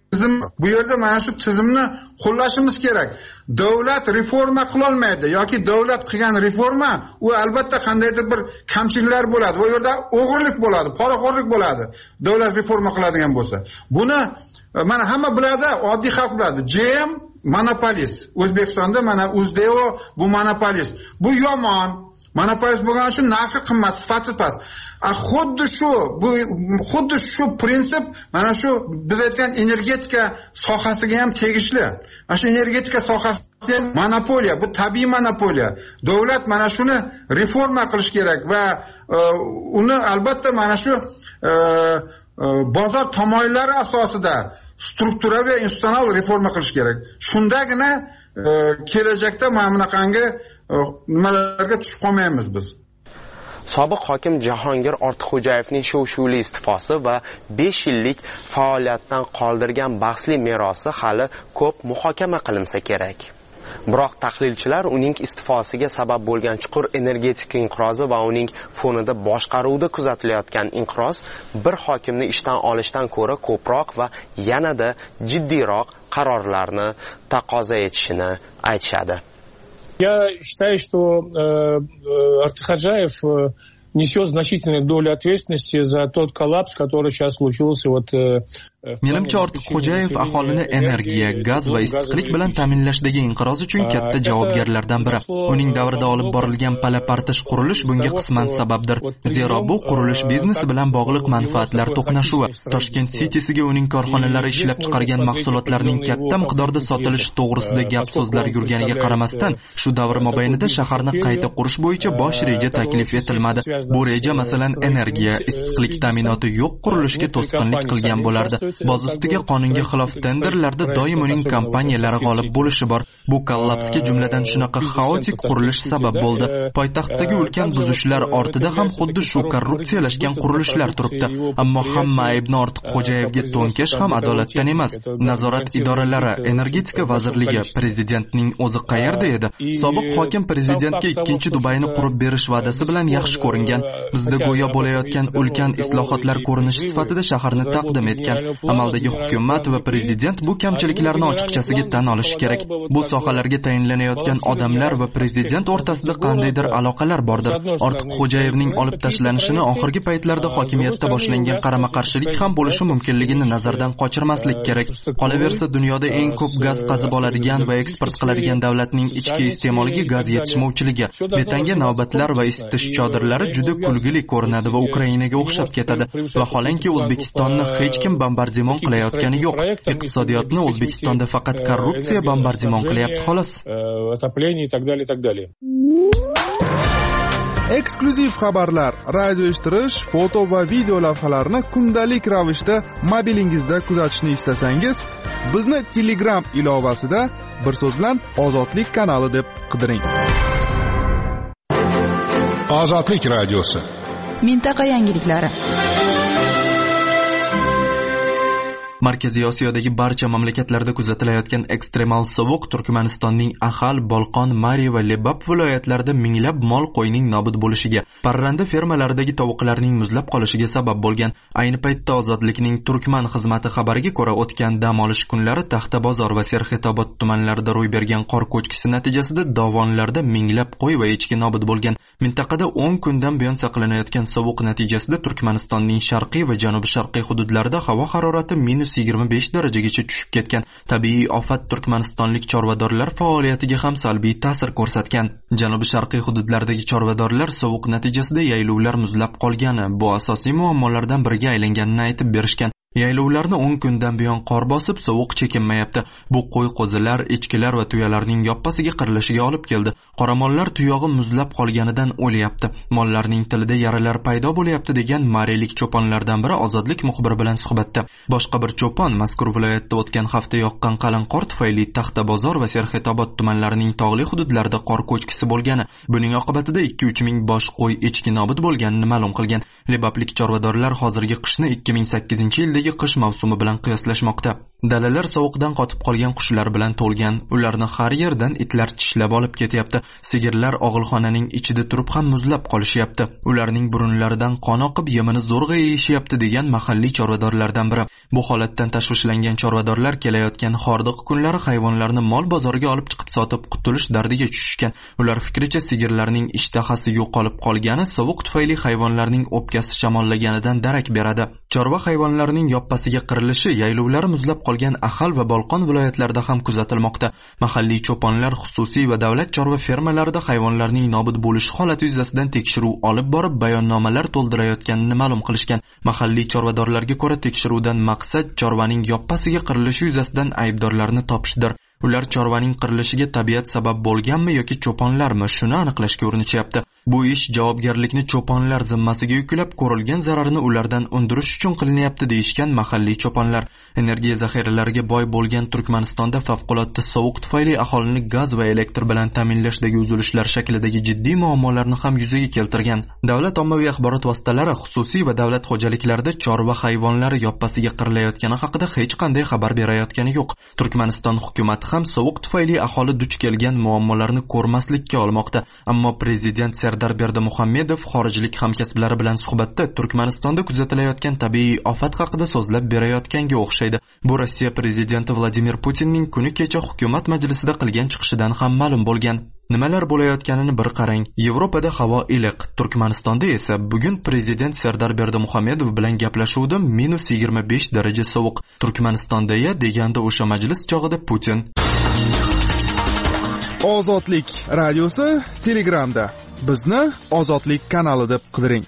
[SPEAKER 13] tizim bu yerda mana shu tizimni qo'llashimiz kerak. Davlat reforma qila olmaydi yoki davlat qilgan reforma u albatta qandaydir bir kamchiliklar bo'ladi. Bu yerda o'g'irlik bo'ladi, poraxo'rlik bo'ladi. Davlat reforma qiladigan bo'lsa. Buni mana hamma biladi, oddiy xalq biladi. J M monopolist. O'zbekistonda mana Uzdevo bu monopolist. Bu yomon. Monopolist bo'lgani uchun narxi qimmat, sifati past. A xuddi shu, bu xuddi shu prinsip mana shu biz aytgan energetika sohasiga ham tegishli. Mana shu energetika sohasi ham monopoliya, bu tabiiy monopoliya. Davlat mana shuni reforma qilish kerak va uh, uni albatta mana shu uh, uh, bozor tamoyillari asosida strukturaviy va institutsional reforma qilish kerak. Shundagina uh, kelajakda mana bunaqangi nimalarga tushib qolmaymiz biz.
[SPEAKER 7] Sobiq hokim Jahongir Ortiqxo'jayevning shov-shuvli iste'fosi va besh yillik faoliyatdan qoldirgan bahsli merosi hali ko'p muhokama qilinsa kerak. Biroq tahlilchilar uning iste'fosiga sabab bo'lgan chuqur energetika inqirozi va uning fonida boshqaruvda kuzatilayotgan inqiroz bir hokimni ishdan olishdan ko'ra ko'proq va yanada jiddiyroq qarorlarni taqozo etishini aytishadi.
[SPEAKER 14] Я считаю, что э, Артикхаджаев э, несет значительную долю ответственности за тот коллапс, который сейчас случился вот э,
[SPEAKER 1] Menimcha Ortiqxo'jayev aholini energiya, gaz va issiqlik bilan ta'minlashdagi inqiroz uchun katta javobgarlardan biri. Uning davrida olib borilgan pala-partish qurilish bunga qisman sababdir. Zero bu qurilish biznesi bilan bog'liq manfaatlar to'qnashuvi. Toshkent City'siga uning korxonalari ishlab chiqargan mahsulotlarning katta miqdorda sotilishi to'g'risida gap so'zlar yurganiga qaramasdan, shu davr mobaynida shaharni qayta qurish bo'yicha bosh reja taklif etilmadi. Bu reja masalan energiya, issiqlik ta'minoti yo'q qurilishga to'sqinlik qilgan bo'lardi. Boz ustiga qonunga xilof tenderlarda doim uning kompaniyalari g'olib bo'lishi bor. Bu kollapsga jumladan shunaqa xaotik qurilish sabab bo'ldi. Poytaxtdagi ulkan buzishlar ortida ham xuddi shu korrupsiyalashgan qurilishlar turibdi. Ammo hamma aybni Ortiqxo'jayevga to'nkash ham adolatdan emas. Nazorat idoralari, energetika vazirligi, prezidentning o'zi qayerda edi? Sobiq hokim prezidentga ikkinchi Dubayni qurib berish va'dasi bilan yaxshi ko'ringan. Bizda go'yo bo'layotgan ulkan islohotlar ko'rinishi sifatida shaharni taqdim etgan. Amaldagi hukumat va prezident bu kamchiliklarni ochiqchasiga tan olishi kerak. Bu sohalarga tayinlanayotgan odamlar va prezident o'rtasida qandaydir aloqalar bordir. Ortiqxo'jayevning olib tashlanishini oxirgi paytlarda hokimiyatda boshlangan qarama-qarshilik ham bo'lishi mumkinligini nazardan qochirmaslik kerak. Qolaversa, dunyoda eng ko'p gaz qazib oladigan va eksport qiladigan davlatning ichki iste'moliga gaz yetishmovchiligi, betanga navbatlar va isitish chodirlari juda kulgili ko'rinadi va Ukrainaga o'xshab ketadi. Vaholanki O'zbekistonni hech kim bombardimon qilayotgani yo'q. Iqtisodiyotni O'zbekistonda faqat korrupsiya bombardimon qilyapti xolos.
[SPEAKER 2] Eksklyuziv xabarlar, radio eshittirish, foto va video lavhalarni kundalik ravishda mobilingizda kuzatishni istasangiz, bizni Telegram ilovasida bir so'z bilan Ozodlik kanali deb qidiring.
[SPEAKER 15] Ozodlik radiosi.
[SPEAKER 4] Mintaqa yangiliklari.
[SPEAKER 1] Markaziy Osiyodagi barcha mamlakatlarda kuzatilayotgan ekstremal sovuq Turkmanistonning Axal, Bolqon, Mari va Lebap viloyatlarida minglab mol qo'yning nobud bo'lishiga, parranda fermalaridagi tovuqlarning muzlab qolishiga sabab bo'lgan. Ayni paytda Ozodlikning Turkman xizmati xabariga ko'ra, o'tgan dam olish kunlari Taxtabozor va Serxetobod tumanlarida ro'y bergan qor ko'chkisi natijasida dovonlarda minglab qo'y va echki nobud bo'lgan. Mintaqada o'n kundan buyon saqlanayotgan sovuq natijasida Turkmanistonning sharqiy va janubi-sharqiy hududlarida havo harorati minus yigirma besh darajagacha tushib ketgan. Tabiiy ofat turkmanistonlik chorvadorlar faoliyatiga ham salbiy ta'sir ko'rsatgan. Janubi-sharqiy hududlardagi chorvadorlar sovuq natijasida yaylovlar muzlab qolgani, bu asosiy muammolardan biriga aylanganini aytib berishgan. Yaylovlarni o'n kundan buyon qor bosib, sovuq chekinmayapti. Bu qo'y qo'zilar, echkilar va tuyalarning yoppasiga qirilishiga olib keldi. Qoramollar tuyog'i muzlab qolganidan o'lyapti. Mollarning tilida yaralar paydo bo'lyapti degan marilik cho'ponlardan biri Ozodlik muxbiri bilan suhbatda. Boshqa bir cho'pon mazkur viloyatda o'tgan hafta yoqqan qalin qor tufayli Taxtabozor va Serxetobod tumanlarining tog'li hududlarida qor ko'chkisi bo'lgani, buning oqibatida ikki uch ming bosh qo'y echki nobud bo'lganini ma'lum qilgan. Lebaplik chorvadorlar hozirgi qishni ikki ming sakkizinchi yilda yildagi qish mavsumi bilan qiyoslashmoqda. Dalalar sovuqdan qotib qolgan qushlar bilan to'lgan. Ularni har yerdan itlar tishlab olib ketyapti. Sigirlar og'ilxonaning ichida turib ham muzlab qolishyapti. Ularning burunlaridan qon oqib, yemini zo'rg'a yeyishyapti degan mahalliy chorvadorlardan biri. Bu holatdan tashvishlangan chorvadorlar kelayotgan hordiq kunlari hayvonlarni mol bozoriga olib chiqib sotib qutulish dardiga tushishgan. Ular fikricha sigirlarning ishtahasi yo'qolib qolgani sovuq tufayli hayvonlarning o'pkasi shamollaganidan darak beradi. Chorva hayvonlarining yoppasiga qirilishi yaylovlari muzlab qolgan Ahal va Bolqon viloyatlarida ham kuzatilmoqda. Mahalliy cho'ponlar xususiy va davlat chorva fermalarida hayvonlarning nobud bo'lishi holati yuzasidan tekshiruv olib borib, bayonnomalar to'ldirayotganini ma'lum qilishgan. Mahalliy chorvadorlarga ko'ra, tekshiruvdan maqsad chorvaning yoppasiga qirilishi yuzasidan aybdorlarni topishdir. Ular chorvaning qirilishiga tabiat sabab bo'lganmi yoki cho'ponlarmi, shuni aniqlashga urinishyapti. Bu ish javobgarlikni cho'ponlar zimmasiga yuklab, ko'rilgan zararni ulardan undirish uchun qilinyapti deyishgan mahalliy cho'ponlar. Energiya zaxiralariga boy bo'lgan Turkmanistonda favqulodda sovuq tufayli aholini gaz va elektr bilan ta'minlashdagi uzilishlar shaklidagi jiddiy muammolarni ham yuzaga keltirgan. Davlat ommaviy axborot vositalari xususiy va davlat xo'jaliklarida chorva hayvonlari yoppasiga qirilayotgani haqida hech qanday xabar berayotgani yo'q. Turkmaniston hukumati ham sovuq tufayli aholi duch kelgan muammolarni ko'rmaslikka olmoqda. Ammo prezident Sardor Berdimuhamedov xorijlik hamkasblari bilan suhbatda Turkmanistonda kuzatilayotgan tabiiy ofat haqida so'zlab berayotganga o'xshaydi. Bu Rossiya prezidenti Vladimir Putinning kuni kecha hukumat majlisida qilgan chiqishidan ham ma'lum bo'lgan. Nimalar bo'layotganini bir qarang. Yevropada havo iliq, Turkmanistonda esa bugun prezident Sardor Berdimuhamedov bilan gaplashuvda minus yigirma besh daraja sovuq. Turkmanistonda ya deganda o'sha majlis chog'ida Putin.
[SPEAKER 2] Ozodlik radiosi Telegramda. Bizni Ozodlik kanali deb qidiring.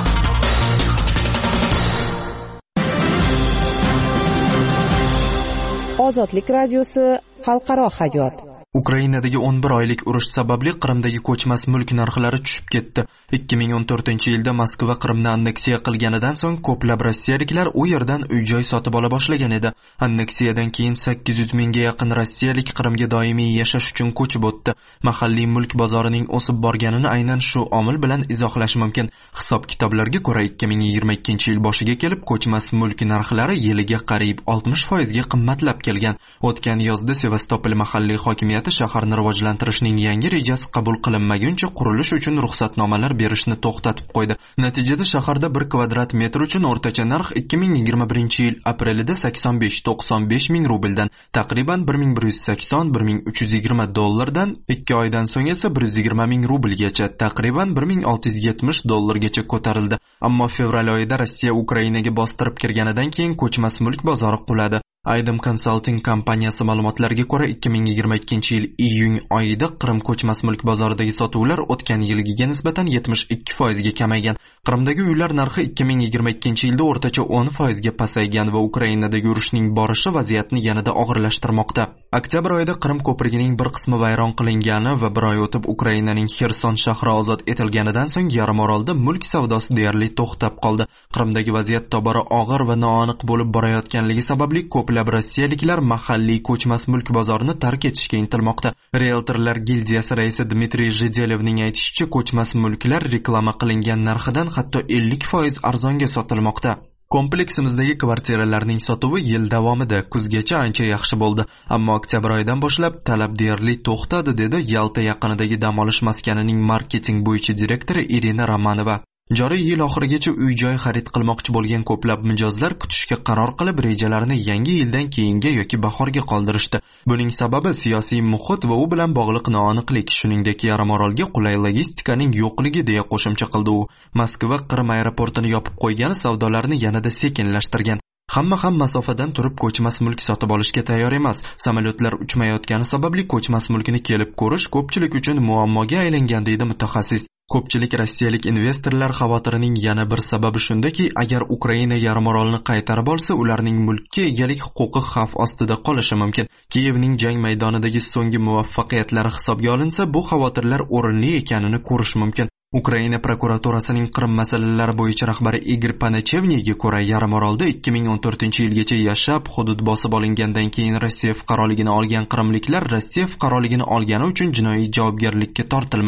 [SPEAKER 16] Ozodlik radiosi xalqaro hayot.
[SPEAKER 1] Ukrainadagi o'n bir oylik urush sababli Qrimdagi ko'chmas mulk narxlari tushib ketdi. ikki ming o'n to'rtinchi yilda Moskva Qrimni anneksiya qilganidan so'ng ko'plab rossiyaliklar u yerdan uy-joy sotib ola boshlagan edi. Anneksiyadan keyin sakkiz yuz mingga yaqin rossiyalik Qrimga doimiy yashash uchun ko'chib o'tdi. Mahalliy mulk bozorining o'sib borganini aynan shu omil bilan izohlash mumkin. Hisob-kitoblarga ko'ra ikki ming yigirma ikkinchi yil boshiga kelib ko'chmas mulk narxlari yiliga qariyb oltmish foiz ga qimmatlab kelgan. O'tgan yozda Sevastopol mahalliy hokimiyati shaharni rivojlantirishning yangi rejasi qabul qilinmaguncha qurilish uchun ruxsatnomalar berishni to'xtatib qo'ydi. Natijada shaharda bir kvadrat metr uchun o'rtacha narx ikki ming yigirma birinchi yil aprelida sakson besh to'qson besh ming rubldan taqriban bir ming bir yuz sakson bir ming uch yuz yigirma dollardan, ikki oydan so'ng esa bir yuz yigirma ming rublgacha, taqriban bir ming olti yuz yetmish dollargacha ko'tarildi. Ammo fevral oyida Rossiya Ukrainaga bostirib kirganidan keyin ko'chmas mulk bozori quladi. Aydem Consulting kompaniyasi ma'lumotlariga ko'ra ikki ming yigirma ikkinchi yil iyun oyida Qrim ko'chmas mulk bozoridagi sotuvlar o'tgan yilgiga nisbatan yetmish ikki foiz ga kamaygan. Qrimdagi uylar narxi ikki ming yigirma ikkinchi yilda o'rtacha o'n foiz ga pasaygan va Ukrainadagi urushning borishi vaziyatni yanada og'irlashtirmoqda. Oktyabr oyida Qrim ko'prigining bir qismi vayron qilingani va bir oy o'tib Ukrainaning Xerson shahri ozod etilganidan so'ng yarimorolda mulk savdosi deyarli to'xtab qoldi. Qrimdagi vaziyat tobora og'ir va noaniq bo'lib borayotganligi sababli ko'p rossiyaliklar mahalliy ko'chmas mulk bozorini tark etishga intilmoqda. Realtorlar gildiyasi raisi Dmitriy Zhedelevning aytishicha, ko'chmas mulklar reklama qilingan narxidan hatto ellik foiz arzonga sotilmoqda. Kompleksimizdagi kvartiralarning sotuvi yil davomida kuzgacha ancha yaxshi bo'ldi, ammo oktyabr oyidan boshlab talab deyarli to'xtadi, dedi Yalta yaqinidagi dam olish maskanining marketing bo'yicha direktori Irina Romanova. Joriy yil oxirigacha uy-joy xarid qilmoqchi bo'lgan ko'plab mijozlar kutishga qaror qilib, rejalarini yangi yildan keyinga yoki bahorga qoldirishdi. Buning sababi siyosiy muhit va u bilan bog'liq noaniqlik, shuningdek yarimorolga qulay logistikaning yo'qligi, deya qo'shimcha qildi u. Moskva Qrim aeroportini yopib qo'ygani savdolarni yanada sekinlashtirgan. Hamma ham masofadan turib ko'chmas mulk sotib olishga tayyor emas. Samolyotlar uchmayotgani sababli ko'chmas mulkni kelib ko'rish ko'pchilik uchun muammoga aylangan, deydi mutaxassis. Ko'pchilik rossiyalik investorlar xavotirining yana bir sababi shundaki, agar Ukraina yarimorolni qaytarib olsa, ularning mulkka egalik huquqi xavf ostida qolishi mumkin. Kiyevning jang maydonidagi so'nggi muvaffaqiyatlari hisobga olinsa, bu xavotirlar o'rinli ekanini ko'rish mumkin. Ukraina prokuraturasining Qrim masalalari bo'yicha rahbari Igor Panachevniga ko'ra, yarimorolda ikki ming o'n to'rtinchi yilgacha yashab, hudud bosib olingandan keyin Rossiya fuqaroligini olgan qrimliklar Rossiya fuqaroligini olgani uchun jinoiy javobgarlikka tortilmaydi.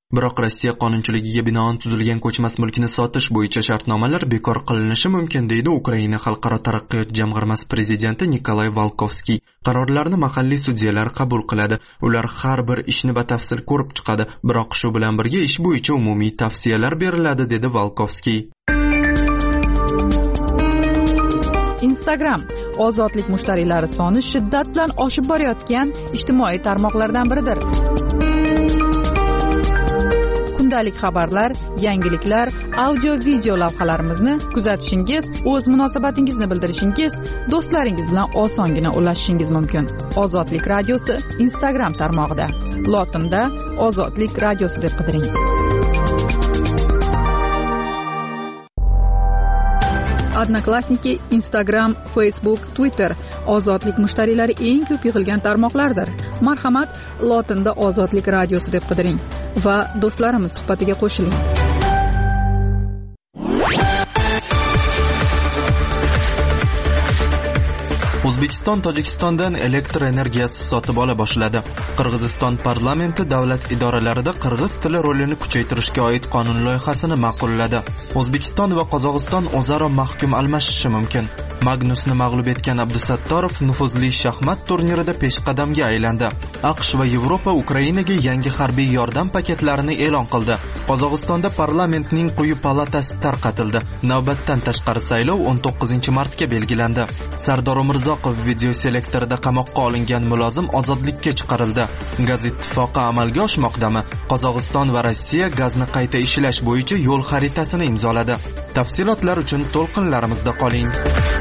[SPEAKER 1] Biroq Rossiya qonunchiligiga binoan tuzilgan ko'chmas mulkni sotish bo'yicha shartnomalar bekor qilinishi mumkin, deydi Ukraina Xalqaro taraqqiyot jamg'armasi prezidenti Nikolay Volkovskiy. Qarorlarni mahalliy sudyalar qabul qiladi. Ular har bir ishni batafsil ko'rib chiqadi, biroq shu bilan birga ish bo'yicha umumiy tavsiyalar beriladi, dedi Volkovskiy.
[SPEAKER 4] Instagram ozodlik mushtariylari soni shiddat bilan oshib borayotgan ijtimoiy tarmoqlardan biridir. Kundalik xabarlar, yangiliklar, audio-video lavhalarimizni kuzatishingiz, o'z munosabatingizni bildirishingiz, do'stlaringiz bilan osongina ulashishingiz mumkin. Ozodlik radiosi Instagram tarmog'ida. Lotinda Ozodlik radiosi deb qidiring. Odnoklassniki, Instagram, Facebook, Twitter ozodlik mushtariylari eng ko'p yig'ilgan tarmoqlardir. Marhamat, lotinda Ozodlik radiosi deb qidiring va do'stlarimiz suhbatiga qo'shiling.
[SPEAKER 1] O'zbekiston Tojikistondan elektr energiyasi sotib ola boshladi. Qirg'iziston parlamenti davlat idoralarida qirg'iz tili rolini kuchaytirishga oid qonun loyihasini ma'qulladi. O'zbekiston va Qozog'iston o'zaro mahkum almashishi mumkin. Magnusni mag'lub etgan Abdusattorov nufuzli shaxmat turnirida peshqadamga aylandi. AQSh va Yevropa Ukrainaga yangi harbiy yordam paketlarini e'lon qildi. Qozog'istonda parlamentning quyi palatasi tarqatildi. Navbatdan tashqari saylov o'n to'qqizinchi martga belgilandi. Sardor Umurzoqov videoselektorida qamoqqa olingan mulozim ozodlikka chiqarildi. Gaz ittifoqi amalga oshmoqdami? Qozog'iston va Rossiya gazni qayta ishlash bo'yicha yo'l xaritasini imzoladi. Tafsilotlar uchun to'lqinlarimizda qoling.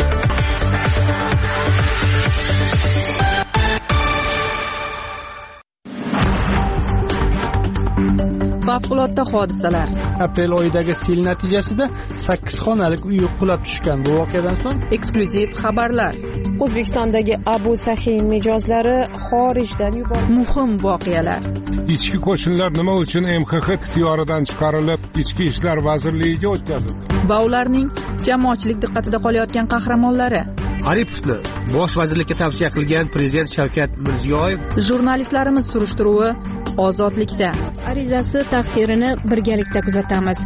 [SPEAKER 4] Favqulodda hodisalar.
[SPEAKER 5] Aprel oyidagi sel natijasida sakkiz xonalik uy qulab tushgan. Bu voqeadan so'ng
[SPEAKER 4] eksklyuziv xabarlar.
[SPEAKER 16] O'zbekistondagi Abu Sahin mijozlari xorijdan yuborildi.
[SPEAKER 4] Muhim voqealar.
[SPEAKER 15] Ichki qo'shinlar nima uchun M X X ixtiyoridan chiqarilib, Ichki ishlar vazirligiga o'tkazildi?
[SPEAKER 4] Va ularning jamoatchilik diqqatida qolayotgan qahramonlari.
[SPEAKER 17] Aripovni bosh vazirlikka tavsiya qilgan prezident Shavkat Mirziyoyev.
[SPEAKER 4] Jurnalistlarimiz surishtiruvi Ozodlikda.
[SPEAKER 18] Arizasi taqdirini birgalikda kuzatamiz.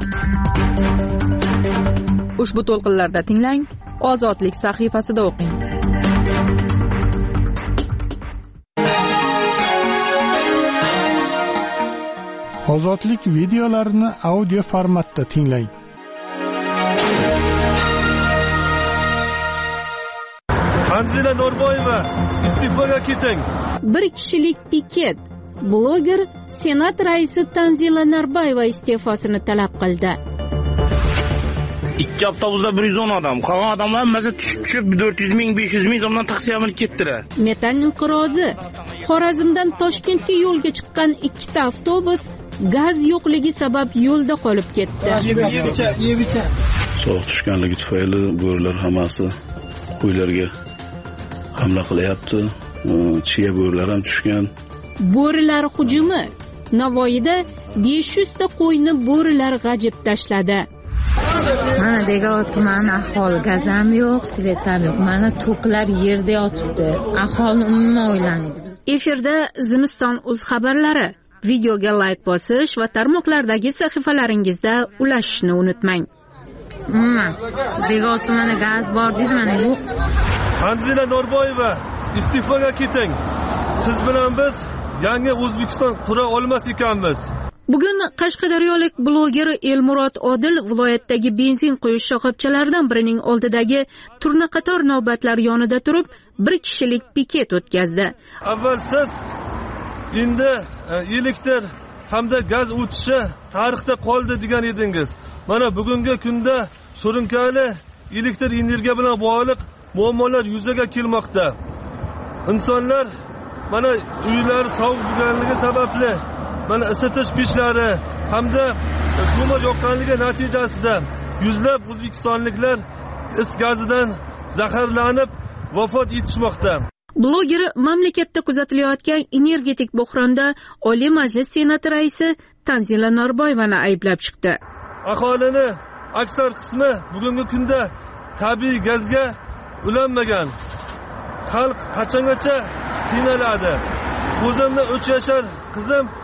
[SPEAKER 4] Ushbu to'lqinlarda tinglang, Ozodlik sahifasida o'qing.
[SPEAKER 5] Ozodlik videolarini audio formatda tinglang.
[SPEAKER 19] Tanzila Norboyeva iste'foga keting.
[SPEAKER 18] Bir kishilik piket. Bloger Senat raisi Tanzila Norboyeva iste'fosini talab qildi.
[SPEAKER 20] Ikki avtobusda bir yuz o'n odam, qolgan odamlar hammasi tushib-tushib to'rt yuz ming, besh yuz ming so'mdan taqsim qilib ketdilar.
[SPEAKER 18] Metan inqirozi. Xorazmdan Toshkentga yo'lga chiqqan ikkita avtobus gaz yo'qligi sabab yo'lda qolib ketdi.
[SPEAKER 21] Sovuq tushganligi tufayli bo'rilar hammasi qo'ylarga hamla qilyapti. Chiya bo'rilar ham tushgan.
[SPEAKER 18] Bo'rilar hujumi. Navoiyda besh yuz ta qo'yni bo'rilar g'ajib tashladi.
[SPEAKER 22] Mana Beg'ot tumani aholi gaz ham yo'q, svet ham yo'q. Mana to'qlar yerda yotibdi. Aholi umuman o'ylamaydi.
[SPEAKER 18] Efirda Zimiston uz xabarlari. Videoga like bosish va tarmoqlardagi sahifalaringizda ulashishni unutmang.
[SPEAKER 22] Umuman Beg'ot tumani gaz bor deydi, mana yo'q.
[SPEAKER 19] Tanzila Norboyeva iste'foga keting. Siz bilan biz yangi O'zbekiston qura olmas ekanmiz.
[SPEAKER 18] Bugun Qashqadaryolik bloger Elmurod Odil viloyatdagi benzin quyish shoxobchalaridan birining oldidagi turnaqator navbatlar yonida turib, bir kishilik piket o'tkazdi.
[SPEAKER 19] Avval siz endi elektr hamda gaz o'tishi tarixda qoldi degan edingiz. Mana bugungi kunda surunkali elektr energiya bilan bog'liq muammolar yuzaga kelmoqda. İnsanlar mana uylar sovuq bo'lganligi sababli mana isitish pechlari hamda ko'mir yoqqanligi natijasida yuzlab o'zbekistonliklar is gazidan zaharlanib vafot etishmoqda.
[SPEAKER 18] Bloger mamlakatda kuzatilayotgan energetik bo'hronda Oliy Majlis Senati raisi Tanzila Norboyevani ayblab chiqdi.
[SPEAKER 19] Aholini aksar qismi bugungi kunda tabiiy gazga ulanmagan. Xalq qachongacha qiynaladi. O'zimni uch yashar qizim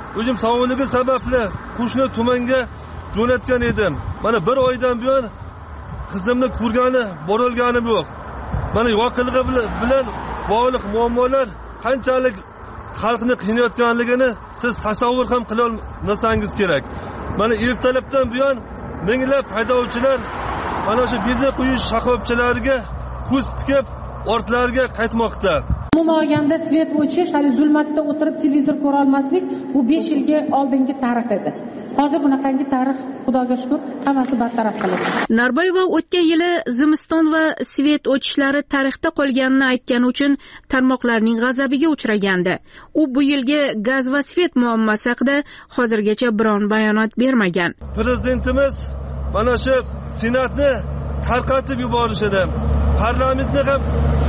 [SPEAKER 19] o'zim sog'ligi sababli qo'shni tumanga jo'natgan edim. Mana bir oydan buyon qizimni ko'rgani, borilganim yo'q. Mana voqealigi bilan bog'liq muammolar qanchalik xalqni qiynayotganligini siz tasavvur ham qila olmasangiz kerak. Mana ertalabdan buyon minglab haydovchilar mana shu benzin quyish shoxobchalariga ko'z tikib ortlariga qaytmoqda.
[SPEAKER 3] Umuman olganda svet o'chish, hali zulmatda o'tirib televizor ko'ra olmaslik bu besh yilga oldingi tarix edi. Hozir bunaqangi tarix, Xudoga shukr, hammasi bartaraf qilindi.
[SPEAKER 18] Narboyeva o'tgan yili zimiston va svet o'chishlari tarixda qolganini aytgani uchun tarmoqlarning g'azabiga uchragandi. U bu yilgi gaz va svet muammosi haqida hozirgacha biron bayonot bermagan.
[SPEAKER 19] Prezidentimiz mana shu senatni tarqatib yuborishini, parlamentni ham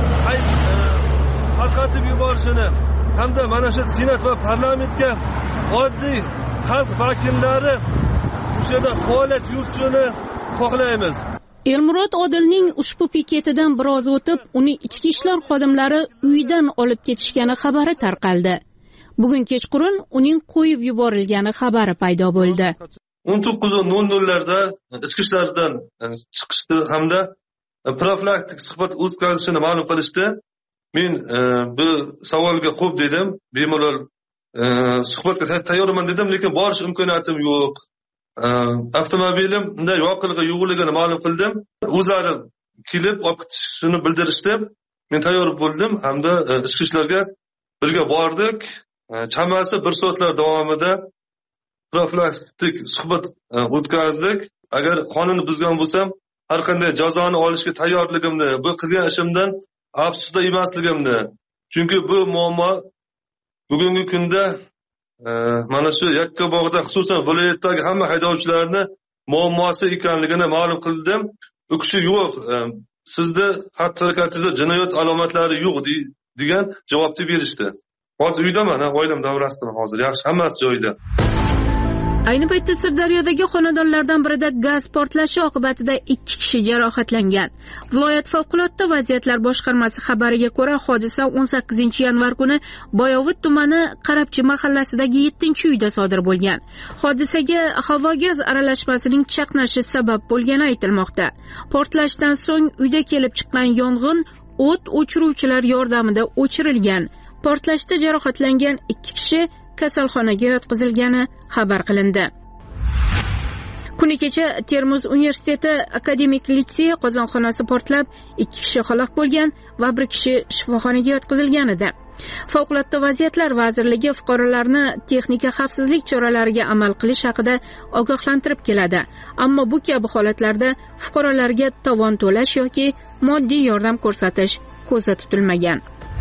[SPEAKER 19] tarqatib yuborishini hamda mana shu senat va parlamentga oddiy xalq vakillari o'sha yerda faoliyat yuritishini xohlaymiz.
[SPEAKER 18] Elmurod Odilning ushbu piketidan biroz o'tib, uni ichki ishlar xodimlari uyidan olib ketishgani xabari tarqaldi. Bugun kechqurun uning qo'yib yuborilgani xabari paydo bo'ldi.
[SPEAKER 19] o'n to'qqiz nol nollarda ichki ishlardan chiqishdi hamda profilaktik suhbat o'tkazishini ma'lum qilishdi. Men e, bu savolga xo'p dedim, bemalol e, suhbatga tayyorman dedim, lekin borish imkoniyatim yo'q. E, avtomobilim bunday voqeaga yo'qligini ma'lum qildim. O'zlari kelib olib ketishini bildirishdi. Men tayyor bo'ldim hamda e, ichki ishlarga birga bordik. E, chamasi bir soatlar davomida profilaktik suhbat e, o'tkazdik. Agar qonunni buzgan bo'lsam, har qanday jazoni olishga tayyorligimni, bu qilgan ishimdan afsusda emasligimni. Chunki bu muammo bugungi kunda e, mana shu Yakkabog'da, xususan viloyatdagi hamma haydovchilarni muammosi ekanligini ma'lum qildim. U kishi yo'q, e, sizda xatti-harakatingizda jinoyat alomatlari yo'q degan javobni berishdi. Hozir uydaman, oilam davrasidaman hozir. Yaxshi, hammasi joyida.
[SPEAKER 18] Ayni paytda Sirdaryodagi xonadonlardan birida gaz portlashi oqibatida ikki kishi jarohatlangan. Viloyat favqulodda vaziyatlar boshqarmasi xabariga ko'ra, hodisa o'n sakkizinchi yanvar kuni Boyovut tumani Qarabchi mahallasidagi yettinchi uyda sodir bo'lgan. Hodisaga havo gaz aralashmasining chaqnashi sabab bo'lgani aytilmoqda. Portlashdan so'ng uyda kelib chiqqan yong'in o't o'chiruvchilar yordamida o'chirilgan. Portlashda jarohatlangan ikki kishi kasalxonaga yotqizilgani xabar qilindi. Kuni kecha Termiz universiteti akademik litsey qozonxonasi portlab, ikki kishi halok bo'lgan va bir kishi shifoxonaga yotqizilgan edi. Favqulodda vaziyatlar vazirligi fuqarolarni texnika xavfsizlik choralariga amal qilish haqida ogohlantirib keladi. Ammo bu kabi holatlarda fuqarolarga tovon to'lash yoki moddiy yordam ko'rsatish ko'zda tutilmagan.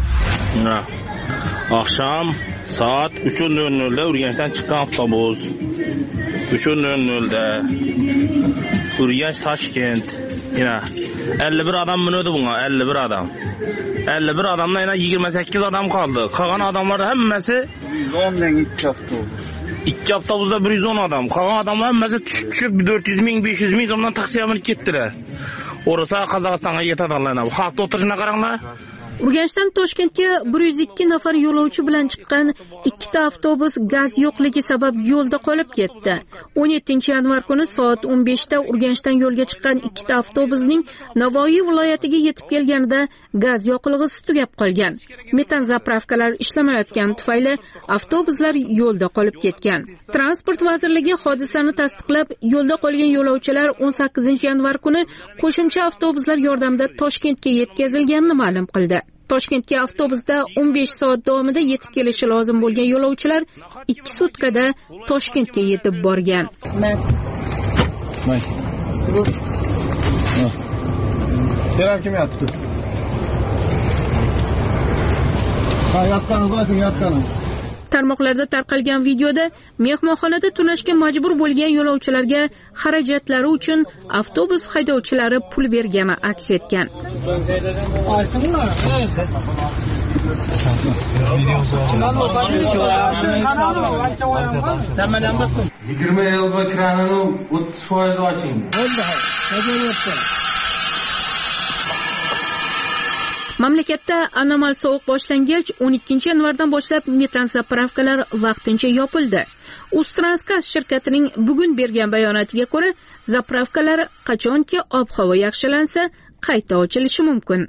[SPEAKER 20] Akşam saat uch nol nolda Urganchdan chiqqan avtobus. uch nol nolda Urganch Toshkent. Yana ellik bir adam minadi bunga, ellik bir adam. ellik bir adamdan yana yigirma sakkiz adam qoldi. Qolgan adamlar hammasi yuz o'n dan ikki avtobus. ikki avtobusda bir yuz o'n adam. Qolgan adamlar hammasi tushib dört yüz ming, besh yuz ming so'mdan taqsim qilib ketdilar. O'rasa Qozog'istonga yetadilar. Bu xalqni o'tirishini qaranglar.
[SPEAKER 18] Urganchdan Toshkentga bir yuz ikki nafar yo'lovchi bilan chiqqan ikkita avtobus gaz yo'qligi sabab yo'lda qolib ketdi. o'n yettinchi yanvar kuni soat o'n beshda Urganchdan yo'lga chiqqan ikkita avtobusning Navoiy viloyatiga yetib kelganida gaz yo'qlig'i tugab qolgan. Metan zapravkalar ishlamayotgani tufayli avtobuslar yo'lda qolib ketgan. Transport vazirligi hodisani tasdiqlab, yo'lda qolgan yo'lovchilar o'n sakkizinchi yanvar kuni qo'shimcha avtobuslar yordamida Toshkentga yetkazilganini ma'lum qildi. Toshkentga avtobusda o'n besh soat davomida yetib kelishi lozim bo'lgan yo'lovchilar ikki sutkada Toshkentga yetib borgan. Tarmoqlarda tarqalgan videoda mehmonxonada tunashga majbur bo'lgan yo'lovchilarga xarajatlari uchun avtobus haydovchilari pul bergani aks etgan.
[SPEAKER 9] yigirma yil kranini o'ttiz foiz oching.
[SPEAKER 18] Mamlakatda anomal sovuq boshlangach, o'n ikkinchi yanvardan boshlab metan zapravkalar vaqtincha yopildi. Uztransgaz shirkatining bugun bergan bayonotiga ko'ra, zapravkalar qachonki ob-havo yaxshilansa, qayta ochilishi mumkin.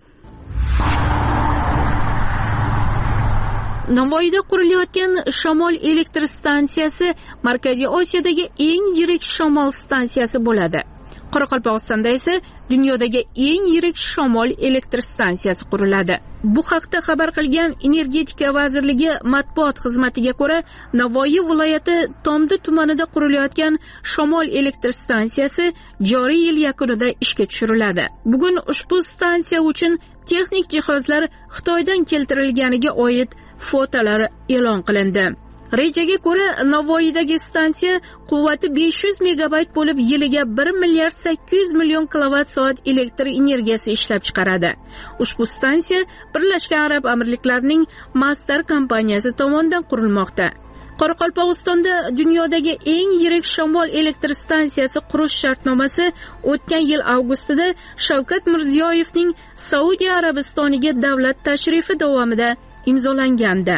[SPEAKER 18] Navoiyda qurilayotgan shamol elektr stansiyasi Markaziy Osiyodagi eng yirik shamol stansiyasi bo'ladi. Qoraqalpog'istonda esa dunyodagi eng yirik shamol elektr stansiyasi quriladi. Bu haqda xabar qilgan Energetika vazirligi matbuot xizmatiga ko'ra, Navoiy viloyati Tomdi tumanida qurilayotgan shamol elektr stansiyasi joriy yil yakunida ishga tushiriladi. Bugun ushbu stansiya uchun texnik jihozlar Xitoydan keltirilganiga oid fotolar e'lon qilindi. Rejaga ko'ra, Navoiydagi stansiya quvvati besh yuz megabayt bo'lib, yiliga bir milliard sakkiz yuz million kilovatt soat elektr energiyasi ishlab chiqaradi. Ushbu stansiya Birlashgan Arab Amirliklarining Masdar kompaniyasi tomonidan qurilmoqda. Qoraqalpog'istonda dunyodagi eng yirik shamol elektr stansiyasi qurish shartnomasi o'tgan yil avgustida Shavkat Mirziyoyevning Saudiya Arabistoniga davlat tashrifi davomida imzolangandi.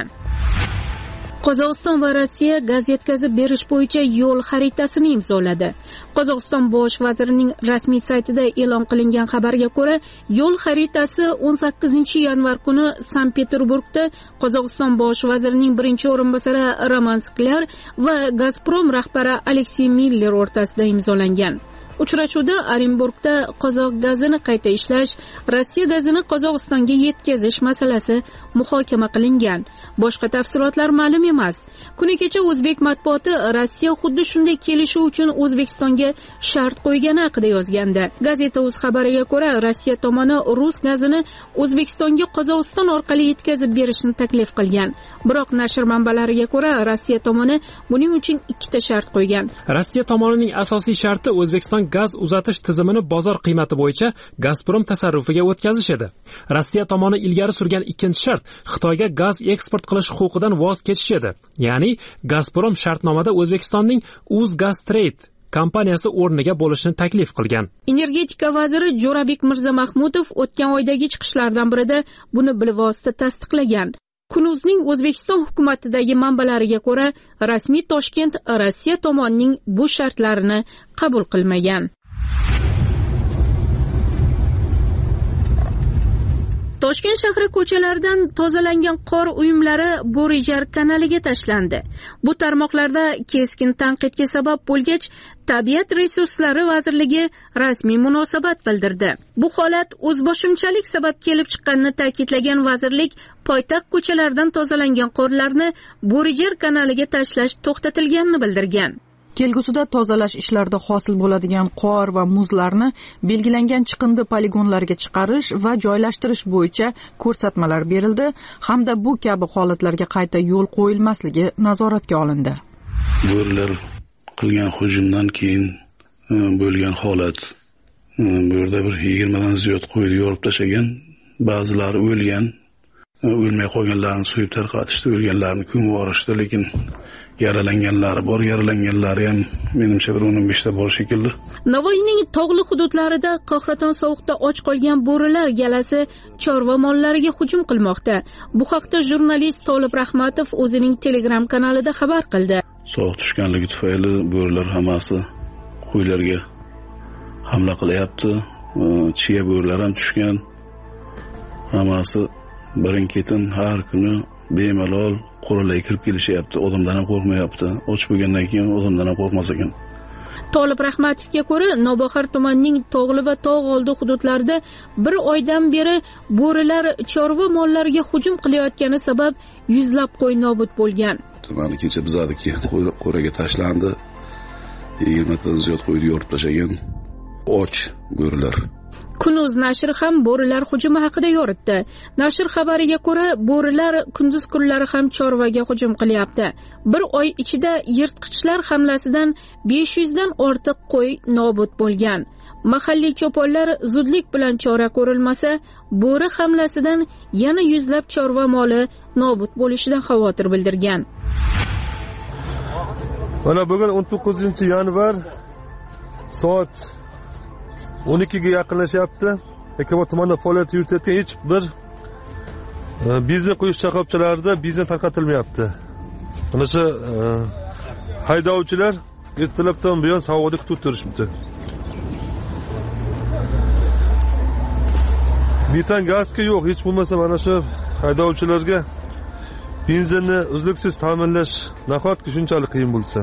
[SPEAKER 18] Qozog'iston va Rossiya gaz yetkazib berish bo'yicha yo'l xaritasini imzoladi. Qozog'iston bosh vazirining rasmiy saytida e'lon qilingan xabarga ko'ra, yo'l xaritasi o'n sakkizinchi yanvar kuni Sankt-Peterburgda Qozog'iston bosh vazirining birinchi o'rinbosari Roman Sklar va Gazprom rahbari Aleksey Miller o'rtasida imzolangan. Uchrashuvda Orenburgda qozoq gazini qayta ishlash, Rossiya gazini Qozog'istonga yetkazish masalasi muhokama qilingan. Boshqa tafsilotlar ma'lum emas. Kuni kecha o'zbek matbuoti Rossiya xuddi shunday kelishuv uchun O'zbekistonga shart qo'ygani haqida yozgandi. Gazeta o'z xabariga ko'ra, Rossiya tomoni rus gazini O'zbekistonga Qozog'iston orqali yetkazib berishni taklif qilgan. Biroq nashr manbalariga ko'ra, Rossiya tomoni buning uchun ikkita shart qo'ygan.
[SPEAKER 11] Rossiya tomonining asosiy sharti O'zbekiston gaz uzatish tizimini bozor qiymati bo'yicha Gazprom tasarrufiga o'tkazish edi. Rossiya tomoni ilgari surgan ikkinchi shart Xitoyga gaz eksport qilish huquqidan voz kechish edi. Ya'ni Gazprom shartnomada O'zbekistonning Uzgaztrade kompaniyasi o'rniga bo'lishni taklif qilgan.
[SPEAKER 18] Energetika vaziri Jo'rabek Mirzamahmudov o'tgan oydagi chiqishlardan birida buni bilvosita tasdiqlagan. Kunuzning O'zbekiston hukumatidagi manbalariga ko'ra, rasmiy Toshkent Rossiya tomonining bu shartlarini qabul qilmagan. Toshkent shahri ko'chalaridan tozalangan qor uyumlari Bo'rijar kanaliga tashlandi. Bu tarmoqlarda keskin tanqidga sabab bo'lgach, Tabiat resurslari vazirligi rasmiy munosabat bildirdi. Bu holat o'zboshimchalik sabab kelib chiqqanini ta'kidlagan vazirlik, poytaxt ko'chalaridan tozalangan qorlarni Bo'rijar kanaliga tashlash to'xtatilganini bildirgan.
[SPEAKER 4] Kelgusida tozalash ishlarida hosil bo'ladigan qor va muzlarni belgilangan chiqindi poligonlarga chiqarish va joylashtirish bo'yicha ko'rsatmalar berildi hamda bu kabi holatlarga qayta yo'l qo'yilmasligi nazoratga olindi.
[SPEAKER 21] Bo'rilar qilgan hujumdan keyin bo'lgan holat, bu yerda bir yigirmadan ziyod qo'yni yorib tashlagan, ba'zilari o'lgan, o'lmay qolganlarni so'yib tarqatishdi, o'lganlarni ko'mib yuborishdi, lekin yaralanganlari bor, yaralanganlari ham menimcha bir o'n besh ta bor shekilli.
[SPEAKER 18] Navoiyning tog'li hududlarida qahraton sovuqda och qolgan bo'rilar galasi chorva mollariga hujum qilmoqda. Bu haqda jurnalist Tolib Rahmatov o'zining Telegram kanalida xabar qildi.
[SPEAKER 21] Sovuq tushganligi tufayli bo'rilar hammasi qo'ylarga hamla qilyapti. Chiya bo'rilar ham tushgan. Hammasi birin-ketin har kuni bemalol qo'ralay kirib kelishyapti. Odamdan ham qo'rqmayapti. Och bo'lgandan keyin odamdan ham qo'rqmas ekan.
[SPEAKER 18] Tolib Rahmatovga ko'ra, Nobahor tumanining tog'li va tog' oldi hududlarida bir oydan beri bo'rilar chorva mollariga hujum qilayotgani sabab yuzlab qo'y nobud bo'lgan.
[SPEAKER 21] Tumani kecha bizadiki qo'raga tashlandi. yigirma tadan ziyod qo'yni yorib tashlagan och bo'rilar.
[SPEAKER 18] Kunuz nashri ham bo'rilar hujumi haqida yoritdi. Nashr xabariga ko'ra, bo'rilar kunduz kunlari ham chorvaga hujum qilyapti. Bir oy ichida yirtqichlar hamlasidan besh yuz dan ortiq qo'y nobud bo'lgan. Mahalliy cho'ponlar zudlik bilan chora ko'rilmasa, bo'ri hamlasidan yana yuzlab chorva moli nobud bo'lishidan xavotir bildirgan.
[SPEAKER 12] Mana bugun o'n to'qqizinchi yanvar soat o'n ikkiga yaqinlashyapti. Ekobod tumanida faoliyat yuritayotgan hech bir Biznes qo'yish shoxobchalarida biznes tarqatilmayapti. Mana shu haydovchilar ertalabdan buyon savodda kutib turishibdi. Metan gazga yo'q, hech bo'lmasa mana shu haydovchilarga benzinni uzluksiz ta'minlash nahotki shunchalik qiyin bo'lsa.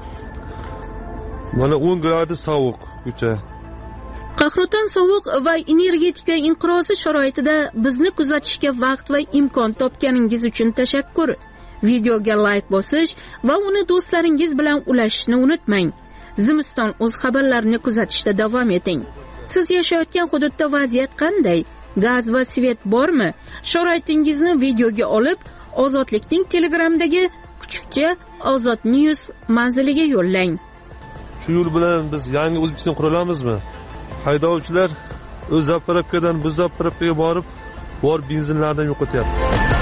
[SPEAKER 12] Mana o'n gradus sovuq ko'cha.
[SPEAKER 18] Qahraton sovuq va energetika inqirozi sharoitida bizni kuzatishga vaqt va imkon topganingiz uchun tashakkur. Videoga like bosish va uni do'stlaringiz bilan ulashishni unutmang. Zimiston o'z xabarlarini kuzatishda davom eting. Siz yashayotgan hududda vaziyat qanday? Gaz va svet bormi? Sharoitingizni videoga olib, Ozodlikning Telegramdagi kuchukcha Ozod News manziliga yo'llang.
[SPEAKER 12] Shu yo'l bilan biz yangi o'zbekiston qura olamizmi? Haydovchilar o'z zapravkadan bu zapravkaga borib, bor benzinlardan yo'qotyapti.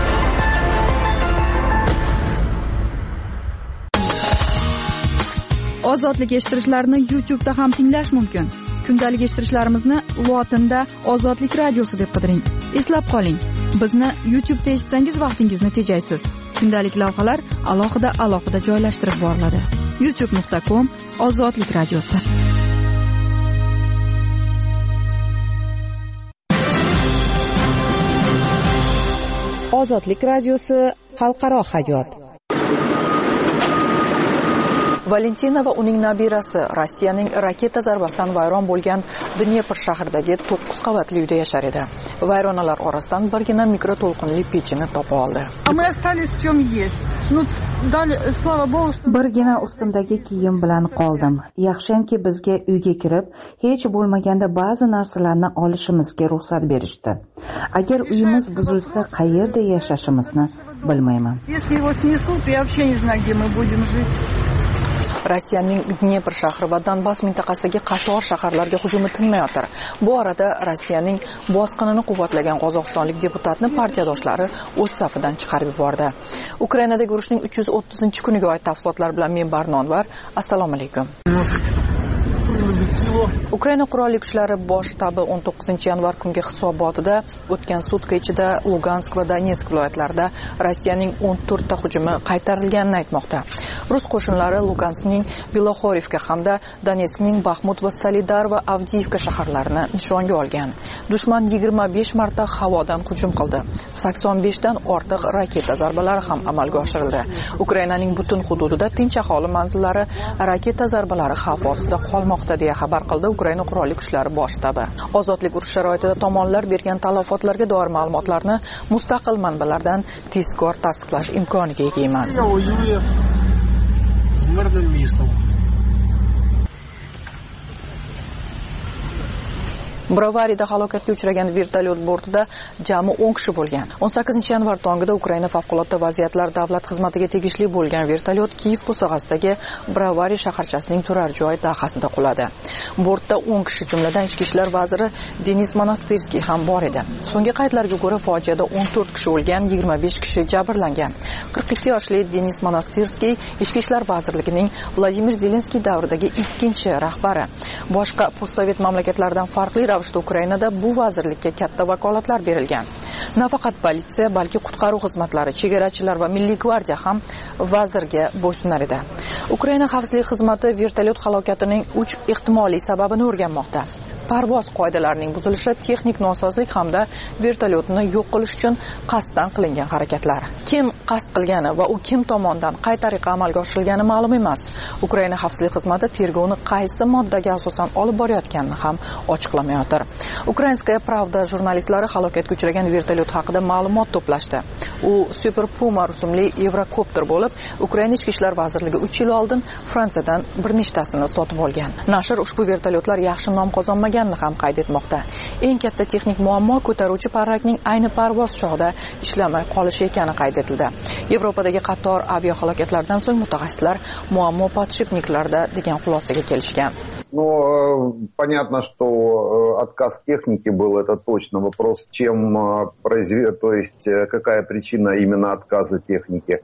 [SPEAKER 4] Ozodlik eshittirishlarni YouTube da ham tinglash mumkin. Kundalik eshittirishlarimizni lotinda Ozodlik radiosi deb qidiring. Eslab qoling, bizni YouTube da eshitsangiz vaqtingizni tejaysiz. Kundalik lavhalar alohida alohida joylashtirib boriladi. youtube nuqta com Ozodlik radiosi.
[SPEAKER 16] Ozodlik radiosi xalqaro hayot.
[SPEAKER 4] Valentina va uning nabirasi Rossiyaning raketa zarbasidan vayron bo'lgan Dnepr shahridagi to'qqiz qavatli uyda yashar edi. Vayronalar orasidan birgina mikroto'lqinli pechini topa oldi.
[SPEAKER 6] Birgina ustimdagi kiyim bilan qoldim. Yaxshamki bizga uyga kirib, hech bo'lmaganda ba'zi narsalarni olishimizga ruxsat berishdi. Agar uyimiz buzilsa, qayerda yashashimizni bilmayman.
[SPEAKER 4] Rossiyaning Dnepr shahri va Donbass mintaqasidagi qator shaharlarga hujumi tinmayotir. Bu orada Rossiyaning bosqinini quvvatlagan qozog'istonlik deputatni partiyadoshlari o'z safidan chiqarib yubordi. Ukrainadagi urushning uch yuz o'ttizinchi kuniga oid tafsilotlar bilan men Barnonvar. Assalomu alaykum. Ukraina qurolli kuchlari bosh shtabi o'n to'qqizinchi yanvar kungi hisobotida o'tgan sutka ichida Lugansk va Donetsk viloyatlarida Rossiyaning o'n to'rtta hujumi qaytarilganini aytmoqda. Rus qo'shinlari Luganskning Bilohorivka hamda Donetskning Baxmut va Solidar va Avdiivka shaharlarini nishonga olgan. Dushman yigirma besh marta havodan hujum qildi. sakson beshdan ortiq raketa zarbalari ham amalga oshirildi. Ukrainaning butun hududida tinch aholi manzillari raketa zarbalari xavf ostida qolmoqda deya xabar qildi Ukraina qurolli kuchlari bosh shtabi. Ozodlik urush sharoitida tomonlar bergan talafotlarga doir ma'lumotlarni mustaqil manbalardan tezkor tasdiqlash imkoniga ega emas. Bravariyada halokatga uchragan vertolyot bortida jami o'n kishi bo'lgan. o'n sakkizinchi yanvar tongida Ukraina favqulodda vaziyatlar davlat xizmatiga tegishli bo'lgan vertolyot Kiyev bo'sag'asidagi Bravariya shaharchasining turar joy dahasida quladi. Bortda o'n kishi, jumladan ichki ishlar vaziri Denis Monastirskiy ham bor edi. So'nggi qaydlarga ko'ra fojiada o'n to'rt kishi o'lgan, yigirma besh kishi jabrlangan. qirq ikki yoshli Denis Monastirskiy ichki ishlar vazirligining Vladimir Zelenskiy davridagi ikkinchi rahbari. Boshqa postsovet mamlakatlardan farqli ravishda Ukrainada bu vazirlikka katta vakolatlar berilgan. Nafaqat politsiya, balki qutqaruv xizmatlari, chegarachilar va milliy gvardiya ham vazirga bo'ysunar edi. Ukraina xavfsizlik xizmati vertolyot halokatining uch ehtimoliy sababini o'rganmoqda. Parvoz qoidalarining buzilishi, texnik nosozlik hamda vertolyotni yo'q qilish uchun qasddan qilingan harakatlar. Kim qasd qilgani va u kim tomonidan qay tariqa amalga oshirilgani ma'lum emas. Ukraina xavfsizlik xizmati tergovni qaysi moddaga asosan olib borayotganini ham ochiqlamayotir. Ukrainskaya Pravda jurnalistlari halokatga uchragan vertolyot haqida ma'lumot to'plashdi. U Super Puma rusumli Evrokopter bo'lib, Ukraina ichki ishlar vazirligi uch yil oldin Fransiyadan bir nechtasini sotib olgan. Nashr ushbu vertolyotlar yaxshi nom qozonmagan ham qayd etmoqda. Eng katta texnik muammo ko'taruvchi parrakning ayni parvoz chog'ida ishlamay qolishi ekani qayd etildi. Yevropadagi qator aviahalokatlardan so'ng mutaxassislar muammo подшипникlarda degan xulosaga kelishgan.
[SPEAKER 10] Но понятно, что отказ техники был, это точно. Вопрос, чем произвел, то есть какая причина именно отказа техники.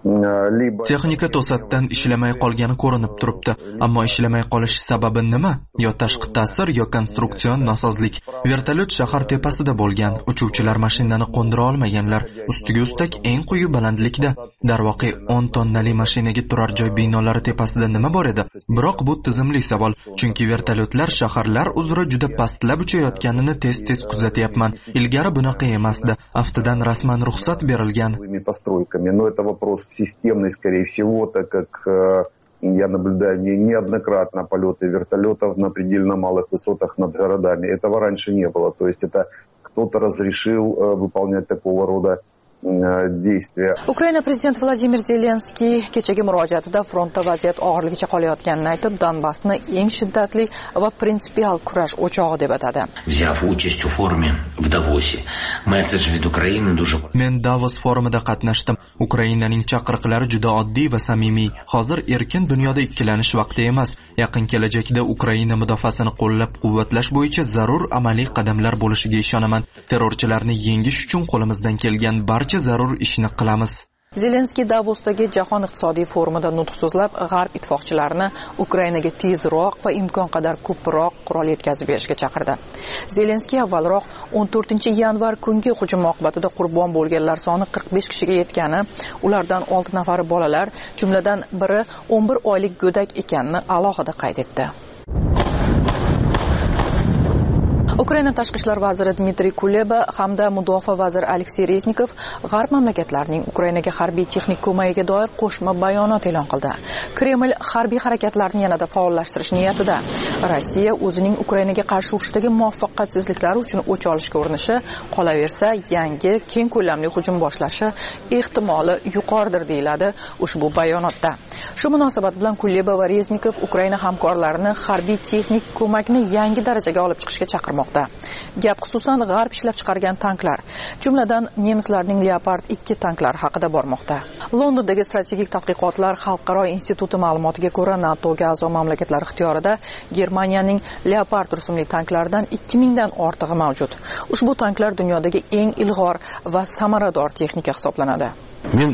[SPEAKER 1] Texnika to'satdan ishlamay qolgani ko'rinib turibdi, ammo ishlamay qolish sababi nima? Yo tashqi ta'sir, yo konstruktsion nosozlik. Vertolyot shahar tepasida bo'lgan, uchuvchilar mashinani qo'ndira olmaganlar, ustiga ustak eng quyi balandlikda. Darvoqe o'n tonnali mashinaga turar joy binolari tepasida nima bor edi? Biroq bu tizimli savol, chunki vertolyotlar shaharlar uzra juda pastlab uchayotganini tez-tez kuzatyapman. Ilgari bunaqa emasdi. Aftidan rasman ruxsat berilgan.
[SPEAKER 10] Но это вопрос системный, скорее всего, так как э, я наблюдаю не, неоднократно полеты вертолетов на предельно малых высотах над городами. Этого раньше не было. То есть это кто-то разрешил э, выполнять такого рода действия.
[SPEAKER 4] Ukraina prezidenti Vladimir Zelenskiy kechagi murojaatida frontda vaziyat og'irligicha qolayotganini aytib, Donbassni eng shiddatli va prinsipial kurash o'chog'i deb atadi.
[SPEAKER 8] Взяв участь в форуме в Давосе, месседж від України дуже...
[SPEAKER 1] Men Davos forumida qatnashdim. Ukrainaning chaqiriqlari juda oddiy va samimiy. Hozir erkin dunyoda ikkilanish vaqti emas. Yaqin kelajakda Ukraina mudofaasini qo'llab-quvvatlash bo'yicha zarur amaliy qadamlar bo'lishiga ishonaman. Terrorchilarni yengish uchun qo'limizdan kelgan barcha zarur ishni qilamiz.
[SPEAKER 4] Zelenskiy Davosdagi Jahon iqtisodiy forumida nutq so'zlab, G'arb ittifoqchilarini Ukrainaga tezroq va imkon qadar ko'proq qurol yetkazib berishga chaqirdi. Zelenskiy avvalroq o'n to'rtinchi yanvar kungi hujum oqibatida qurbon bo'lganlar soni qirq besh kishiga yetgani, ulardan olti nafari bolalar, jumladan biri o'n bir oylik go'dak ekanini alohida qayd etdi. Ukraina tashqi ishlar vaziri Dmitriy Kuleba hamda mudofaa vaziri Aleksey Reznikov G'arb mamlakatlarining Ukrainaga harbiy texnik ko'magiga doir qo'shma bayonot e'lon qildi. Kreml harbiy harakatlarni yanada faollashtirish niyatida. Rossiya o'zining Ukrainaga qarshi urushdagi muvaffaqiyatsizliklari uchun o'ch olishga urinishi, qolaversa yangi keng ko'lamli hujum boshlashi ehtimoli yuqoridir deyiladi ushbu bayonotda. Shu munosabat bilan Kuleba va Reznikov Ukraina hamkorlarini harbiy texnik ko'makni yangi darajaga olib chiqishga chaqirmoqda. Gap xususan G'arb ishlab chiqargan tanklar, jumladan nemislarning Leopard ikki tanklari haqida bormoqda. Londondagi strategik tadqiqotlar xalqaro instituti ma'lumotiga ko'ra, NATOga a'zo mamlakatlar ixtiyorida Germaniyaning Leopard rusumli tanklaridan ikki mingdan ortig'i mavjud. Ushbu tanklar dunyodagi eng ilg'or va samarador texnika hisoblanadi.
[SPEAKER 13] Men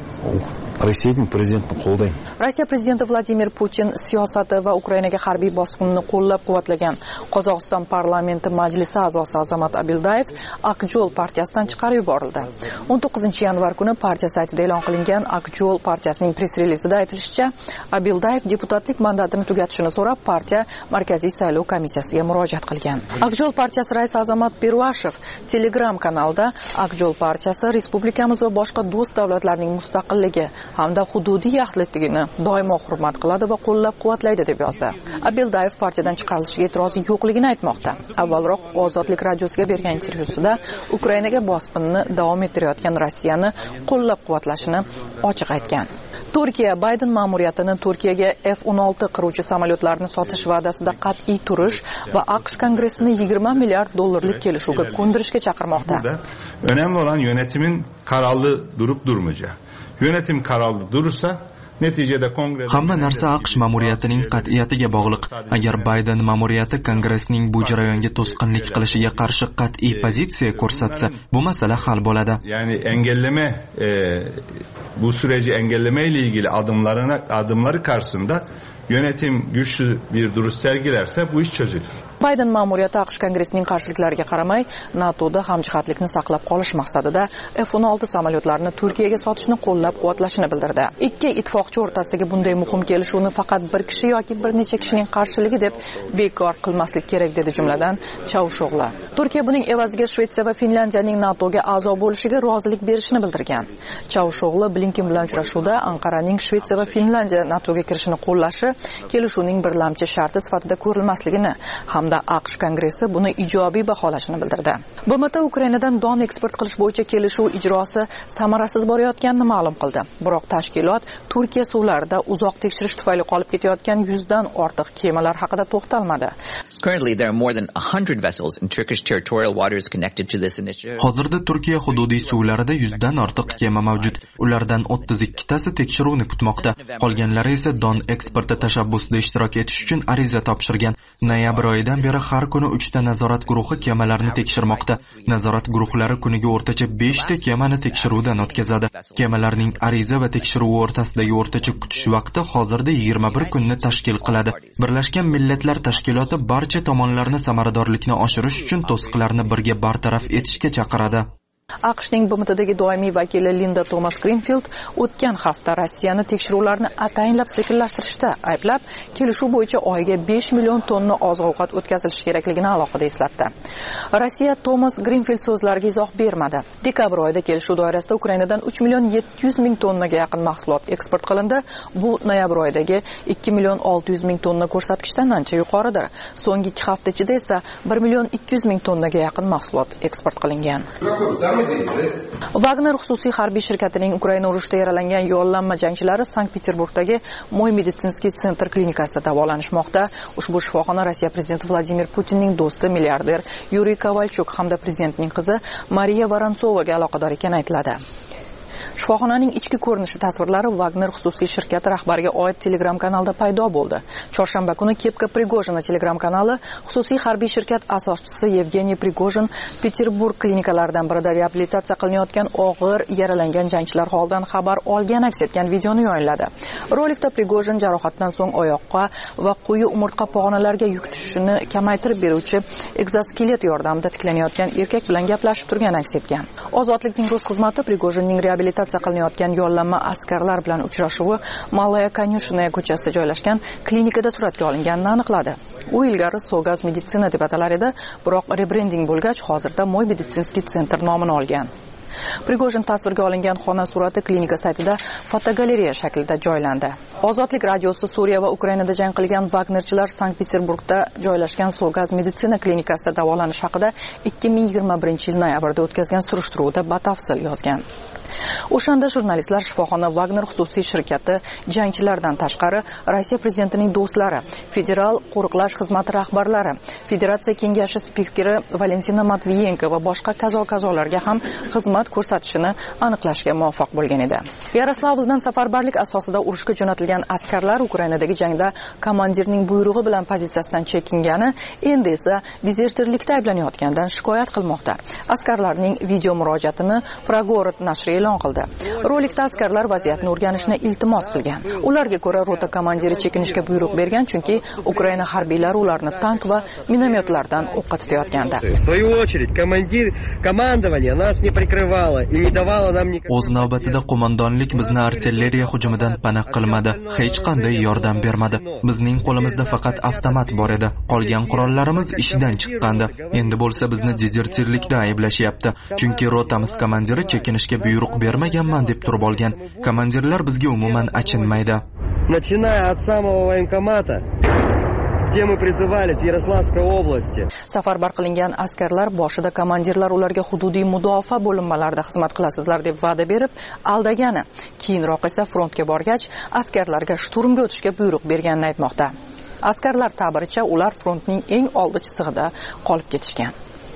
[SPEAKER 13] Rossiyaning prezidentini qo'llayman.
[SPEAKER 4] Rossiya prezidenti Vladimir Putin siyosati va Ukrainaga harbiy bosqinni qo'llab-quvvatlagan Qozog'iston parlamenti majlisi a'zosi Azamat Abildayev Akjol partiyasidan chiqarib yuborildi. o'n to'qqizinchi yanvar kuni partiya saytida e'lon qilingan Akjol partiyasining press-relizida aytilishicha, Abildayev deputatlik mandatini tugatishini so'rab partiya markaziy saylov komissiyasiga murojaat qilgan. Akjol partiyasi raisi Azamat Pervashev Telegram kanalida Akjol partiyasi respublikamiz va boshqa do'st davlatlarning mustaqilligi hamda hududiy yaxlitligini doimo hurmat qiladi va qo'llab-quvvatlaydi deb yozdi. Abildayev partiyadan chiqarilishiga e'tirozi yo'qligini aytmoqda. Avvalroq Ozodlik radiosiga bergan intervyusida Ukrainaga bosqinni davom ettirayotgan Rossiyani qo'llab-quvvatlashini ochiq aytgan. Turkiya Bayden ma'muriyatini Turkiyaga F o'n olti qiruvchi samolyotlarni sotish va'dasida qat'iy turish va AQSh kongressini yigirma milliard dollarlik kelishuvga ko'ndirishga chaqirmoqda.
[SPEAKER 23] Önemli olan yönetimin kararlı durup durmayacağı. Yönetim kararlı durursa neticede kongre...
[SPEAKER 1] Hamma narsa AQSh ma'muriyatining qat'iyatiga bog'liq. Agar Bayden ma'muriyati kongressning bu jarayonga to'sqinlik qilishiga qarshi qat'iy pozitsiya ko'rsatsa, bu masala hal bo'ladi.
[SPEAKER 23] Yani engelleme e, bu süreci engelleme ile ilgili adımlarına adımları karşısında yönetim güçlü bir duruş sergilerse bu iş çözülür.
[SPEAKER 4] Bayden ma'muriyati AQSh kongressining qarshiliklariga qaramay, NATOda hamjihatlikni saqlab qolish maqsadida F o'n olti samolyotlarini Turkiyaga sotishni qo'llab-quvvatlashini bildirdi. Ikki ittifoqchi o'rtasidagi bunday muhim kelishuvni faqat bir kishi yoki bir necha kishining qarshiligi deb bekor qilmaslik kerak dedi jumladan Chavusho'g'li. Turkiya buning evaziga Shvetsiya va Finlyandiyaning NATOga a'zo bo'lishiga rozilik berishini bildirgan. Chavusho'g'li Blinken bilan uchrashuvda Anqaraning Shvetsiya va Finlyandiya NATOga kirishini qo'llashi kelishuvning birlamchi sharti sifatida ko'rilmasligini hamda AQSh kongressi buni ijobiy baholashini bildirdi. B M T Ukrainadan don eksport qilish bo'yicha kelishuv ijrosi samarasiz borayotganini ma'lum qildi. Biroq tashkilot Turkiya suvlarida uzoq tekshirish tufayli qolib ketayotgan yuzdan ortiq kemalar haqida to'xtalmadi.
[SPEAKER 24] Currently there are more than one hundred vessels in Turkish territorial waters connected to this initiative.
[SPEAKER 1] Hozirda Turkiya hududiy suvlarida yuzdan ortiq kema mavjud. Ularda Ulardan o'ttiz ikkitasi tekshiruvni kutmoqda. Qolganlari esa don eksporti tashabbusida ishtirok etish uchun ariza topshirgan. Noyabr oyidan beri har kuni uchta nazorat guruhi kemalarni tekshirmoqda. Nazorat guruhlari kuniga o'rtacha beshta kemani tekshiruvdan o'tkazadi. Kemalarning ariza va tekshiruvi o'rtasidagi o'rtacha kutish vaqti hozirda yigirma bir kunni tashkil qiladi. Birlashgan Millatlar Tashkiloti barcha tomonlarni samaradorlikni oshirish uchun to'siqlarni birga bartaraf etishga chaqiradi.
[SPEAKER 4] AQShning B M Tdagi doimiy vakili Linda Thomas Greenfield o'tgan hafta Rossiyani tekshiruvlarni ataynlab sekinlashtirishda ayblab, kelishuv bo'yicha oyiga besh million tonna oziq-ovqat o'tkazilishi kerakligini alohida eslatdi. Rossiya Thomas Greenfield so'zlariga izoh bermadi. Dekabr oyida kelishuv doirasida Ukrainadan uch million yetti yuz ming tonnaga yaqin mahsulot eksport qilindi. Bu noyabr oyidagi ikki million olti yuz ming tonna ko'rsatkichdan ancha yuqoridir. So'nggi ikki hafta ichida esa bir million ikki yuz ming tonnaga yaqin mahsulot eksport qilingan. Wagner xususiy harbiy shirkatining Ukraina urushida yaralangan yollanma jangchilari Sankt-Peterburgdagi Moy meditsinskiy sentr klinikasida davolanishmoqda. Ushbu shifoxona Rossiya prezidenti Vladimir Putinning do'sti milliarder Yuriy Kovalchuk hamda prezidentning qizi Mariya Voronsovaga aloqador ekani aytiladi. Shifoxonaning ichki ko'rinishi tasvirlari Wagner xususiy shirkati rahbariga oid Telegram kanalda paydo bo'ldi. Chorshanba kuni Kepka Prigojina Telegram kanali xususiy harbiy shirkat asoschisi Yevgeniy Prigojin Peterburg klinikalaridan birida reabilitatsiya qilinayotgan og'ir yaralangan jangchilar holidan xabar olgan aks etgan videoni yo'nladi. Rolikda Prigojin jarohatdan so'ng oyoqqa va quyi umurtqa pog'onalariga yuk tushishini kamaytirib beruvchi egzoskelet yordamida tiklanayotgan erkak bilan gaplashib turgan aks etgan. Ozodlikning rus xizmati Prigojinning reabilitatsiya qilinayotgan yollanma askarlar bilan uchrashuvi Malaya Kanyushina ko'chasida joylashgan klinikada suratga olinganini aniqladi. U ilgari Sogaz meditsina deb atalar edi, biroq rebrending bo'lgach, hozirda Moy meditsinskiy sentr nomini olgan. Prigojin tasvirga olingan xona surati klinika saytida fotogalereya shaklida joylandi. Ozodlik radiosi Suriya va Ukrainada jang qilgan Wagnerchilar Sankt-Peterburgda joylashgan Sogaz meditsina klinikasida davolanish haqida ikki ming yigirma birinchi yil noyabrda o'tkazgan surishtiruvda batafsil yozgan. O'shanda jurnalistlar shifoxona Wagner xususiy shirkati jangchilardan tashqari Rossiya prezidentining do'stlari, federal qo'riqlash xizmati rahbarlari, Federatsiya kengashi spikeri Valentina Matviyenko va boshqa kazo-kazolarga ham xizmat ko'rsatishini aniqlashga muvaffaq bo'lgan edi. Yaroslavldan safarbarlik asosida urushga jo'natilgan askarlar Ukrainadagi jangda komandirning buyrug'i bilan pozitsiyasidan chekingani, endi esa dezertirlikda ayblanayotgandan shikoyat qilmoqda. Askarlarning video murojaatini Pragorod nashri e'lon qildi. Rolikda askarlar vaziyatni o'rganishni iltimos qilgan. Ularga ko'ra rota komandiri chekinishga buyruq bergan, chunki Ukraina harbiylari ularni tank va minomyotlardan o'qqa tutayotgandi.
[SPEAKER 1] O'z navbatida qo'mondonlik bizni artilleriya hujumidan panoh qilmadi, hech qanday yordam bermadi. Bizning qo'limizda faqat avtomat bor edi. Qolgan qurollarimiz ishdan chiqqandi. Endi bo'lsa bizni dezertirlikda ayblashyapti, chunki rotamiz komandiri chekinishga buyruq bermaganman deb turib olgan. Komandirlar bizga umuman achinmaydi.
[SPEAKER 2] Начиная от самого военкомата, где мы призывались в Yaroslavской области.
[SPEAKER 4] Safarbar qilingan askarlar boshida komandirlar ularga hududiy mudofaa bo'linmalarida xizmat qilasizlar deb va'da berib, aldagani. Keyinroq esa frontga borgach, askarlarga shturmga o'tishga buyruq berganini aytmoqda. Askarlar ta'biricha ular frontning eng oldi chizig'ida qolib ketishgan.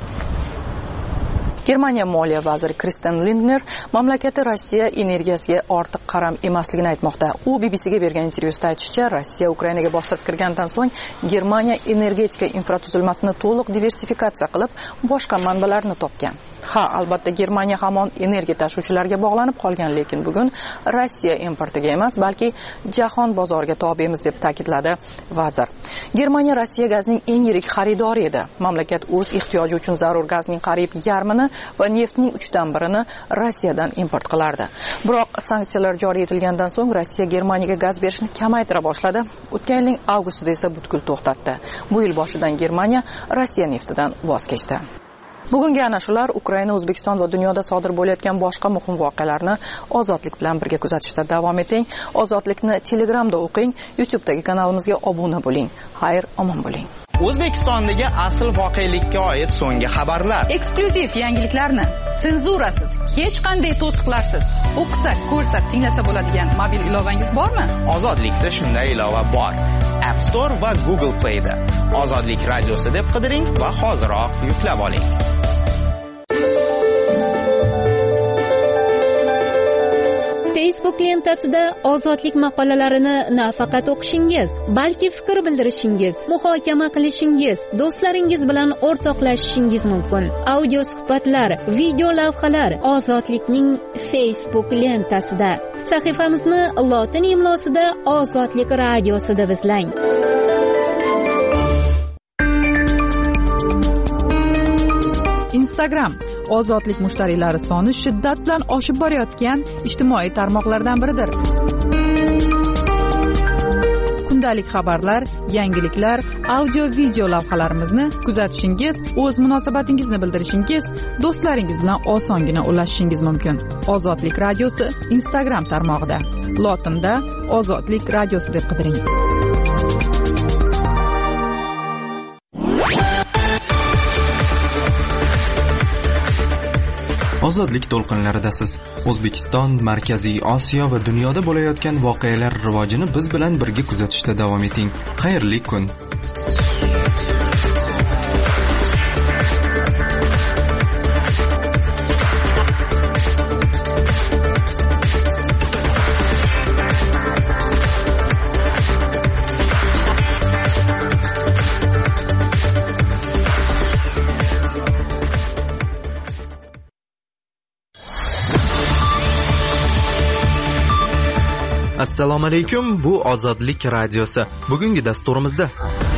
[SPEAKER 4] Germaniya moliya vaziri Christian Lindner mamlakati Rossiya energiyasiga ortiq qaram emasligini aytmoqda. U B B C'ga bergan intervyusida aytishicha, Rossiya Ukrainaga bostirib kirgandan so'ng Germaniya energetika infratuzilmasini to'liq diversifikatsiya qilib, boshqa manbalarni topgan. Ha, albatta Germaniya hamon energiya tashuvchilarga bog'lanib qolgan, lekin bugun Rossiya importiga emas, balki jahon bozoriga tobemiz deb ta'kidladi vazir. Germaniya Rossiya gazining eng yirik xaridori edi. Mamlakat o'z ehtiyoji uchun zarur gazning qariyb yarmini va neftning uchdan birini Rossiyadan import qilardi. Biroq sanksiyalar joriy etilgandan so'ng Rossiya Germaniyaga gaz berishni kamaytira boshladi. O'tgan yilning avgustida esa butkul to'xtatdi. Bu yil boshidan Germaniya Rossiya neftidan voz kechdi. Bugungi ana shular Ukraina, O'zbekiston va dunyoda sodir bo'layotgan boshqa muhim voqealarni Ozodlik bilan birga kuzatishda davom eting. Ozodlikni Telegramda o'qing, YouTube'dagi kanalimizga obuna bo'ling. Xayr, omon bo'ling.
[SPEAKER 7] O'zbekistondagi asl voqelikka oid so'nggi xabarlar,
[SPEAKER 4] eksklyuziv yangiliklarni senzurasiz, hech qanday to'siqlarsiz o'qisa, ko'rsa, tinglasa bo'ladigan mobil ilovangiz bormi?
[SPEAKER 7] Ozodlikda shunday ilova bor. App Store va Google Play da Ozodlik radiosi deb qidiring va hoziroq yuklab oling.
[SPEAKER 5] Facebook lentasida ozodlik maqolalarini nafaqat o'qishingiz, balki fikr bildirishingiz, muhokama qilishingiz, do'stlaringiz bilan o'rtoqlashishingiz mumkin. Audio suhbatlar, video lavhalar Ozodlikning Facebook lentasida. Sahifamizni lotin imlosida Ozodlik radiosida izlang.
[SPEAKER 4] Instagram ozodlik mushtariylari soni shiddat bilan oshib borayotgan ijtimoiy tarmoqlardan biridir. Kundalik xabarlar, yangiliklar, audio video lavhalarimizni kuzatishingiz, o'z munosabatingizni bildirishingiz, do'stlaringiz bilan osongina ulashishingiz mumkin. Ozodlik radiosi Instagram tarmog'ida. Lotinda Ozodlik radiosi deb qidiring.
[SPEAKER 1] Ozodlik to'lqinlaridasiz. O'zbekiston, Markaziy Osiyo va dunyoda bo'layotgan voqealar rivojini biz bilan birga kuzatishda davom eting. Xayrli kun. Assalomu alaykum, bu Ozodlik radiosi. Bugungi dasturimizda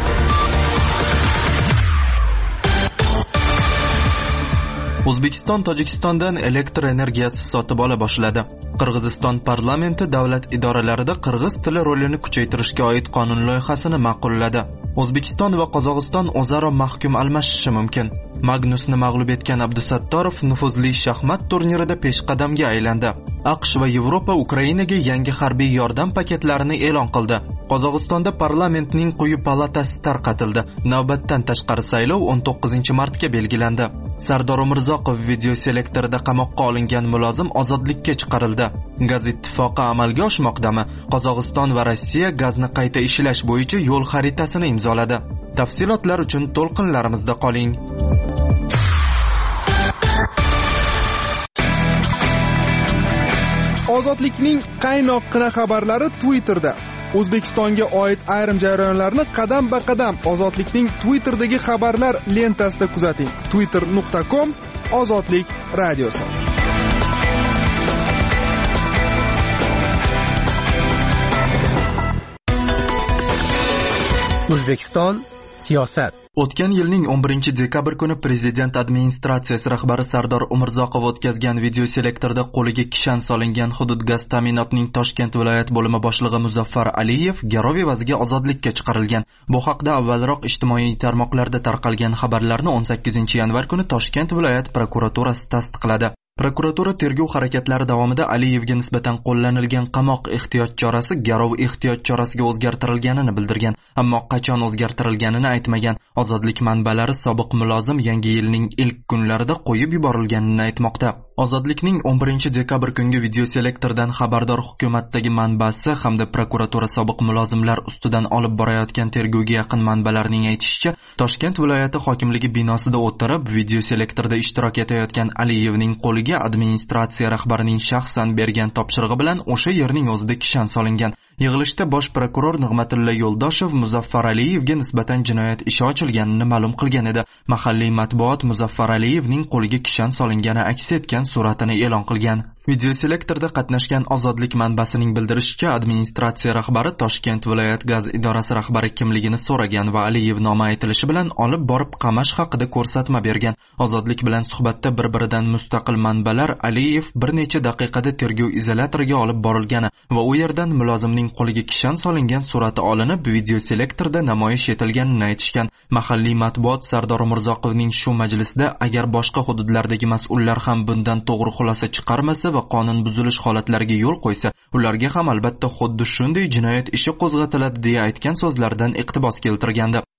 [SPEAKER 1] O'zbekiston Tojikistondan elektr energiyasi sotib ola boshladi. Qirg'iziston parlamenti davlat idoralarida qirg'iz tili rolini kuchaytirishga oid qonun loyihasini ma'qulladi. O'zbekiston va Qozog'iston o'zaro mahkum almashishi mumkin. Magnusni mag'lub etgan Abdusattorov nufuzli shaxmat turnirida peshqadamga aylandi. AQSh va Yevropa Ukrainaga yangi harbiy yordam paketlarini e'lon qildi. Qozog'istonda parlamentning quyi palatasi tarqatildi. Navbatdan tashqari saylov o'n to'qqizinchi martga belgilandi. Sardor Umurzoqov video selektorida qamoqqa olingan mulozim ozodlikka chiqarildi. Gaz ittifoqi amalga oshmoqdami? Qozog'iston va Rossiya gazni qayta ishlash bo'yicha yo'l xaritasini imzoladi. Tafsilotlar uchun to'lqinlarimizda qoling.
[SPEAKER 14] Ozodlikning qaynoqqina xabarlari Twitterda. O'zbekistonga oid ayrim jarayonlarni qadam-ba-qadam Ozodlikning Twitterdagi xabarlar lentasida kuzating. twitter nuqta com Ozodlik radiosi.
[SPEAKER 15] O'zbekiston siyosat.
[SPEAKER 1] O'tgan yilning o'n birinchi dekabr kuni prezident administratsiyasi rahbari Sardor Umurzoqov o'tkazgan video selektorda qo'liga kishan solingan hudud gaz ta'minotining Toshkent viloyat bo'limi boshlig'i Muzaffar Aliyev garov evaziga ozodlikka chiqarilgan. Bu haqda avvalroq ijtimoiy tarmoqlarda tarqalgan xabarlarni o'n sakkizinchi yanvar kuni Toshkent viloyat prokuraturasi tasdiqladi. Prokuratura tergov harakatlari davomida Aliyevga nisbatan qo'llanilgan qamoq ehtiyot chorasi garov ehtiyot chorasiga o'zgartirilganini bildirgan, ammo qachon o'zgartirilganini aytmagan. Ozodlik manbalari sobiq mulozim yangi yilning ilk kunlarida qo'yib yuborilganini aytmoqda. Ozodlikning o'n birinchi dekabr kungi video selektordan xabardor hukumatdagi manbasi hamda prokuratura sobiq mulozimlar ustidan olib borayotgan tergovga yaqin manbalarning aytishicha, Toshkent viloyati hokimligi binosida o'tirib video selektorda ishtirok etayotgan Aliyevning qo'liga administratsiya rahbarining shaxsan bergan topshirig'i bilan o'sha yerning o'zida kishan solingan. Yig'ilishda bosh prokuror Nig'matilla Yo'ldoshev Muzaffar Aliyevga nisbatan jinoyat ishi ochilganini ma'lum qilgan edi. Mahalliy matbuot Muzaffar Aliyevning qo'liga kishan solingani aks etgan suratini e'lon qilgan. Video selektorda qatnashgan Ozodlik manbasining bildirishicha, administratsiya rahbari Toshkent viloyat gaz idorasi rahbari kimligini so'ragan va Aliyev nomi aytilishi bilan olib borib qamash haqida ko'rsatma bergan. Ozodlik bilan suhbatda bir-biridan mustaqil manbalar Aliyev bir necha daqiqada tergov izolyatoriga olib borilgani va u yerdan mulozimning qo'liga kishan solingan surati olinib, video selektorda namoyish etilganini aytishgan. Mahalliy matbuot Sardor Umurzoqovning shu majlisda agar boshqa hududlardagi mas'ullar ham bundan to'g'ri xulosa chiqarmasa va qonun buzilish holatlariga yo'l qo'ysa, ularga ham albatta xuddi shunday jinoyat ishi qo'zg'atiladi deya aytgan so'zlaridan iqtibos keltirgandi.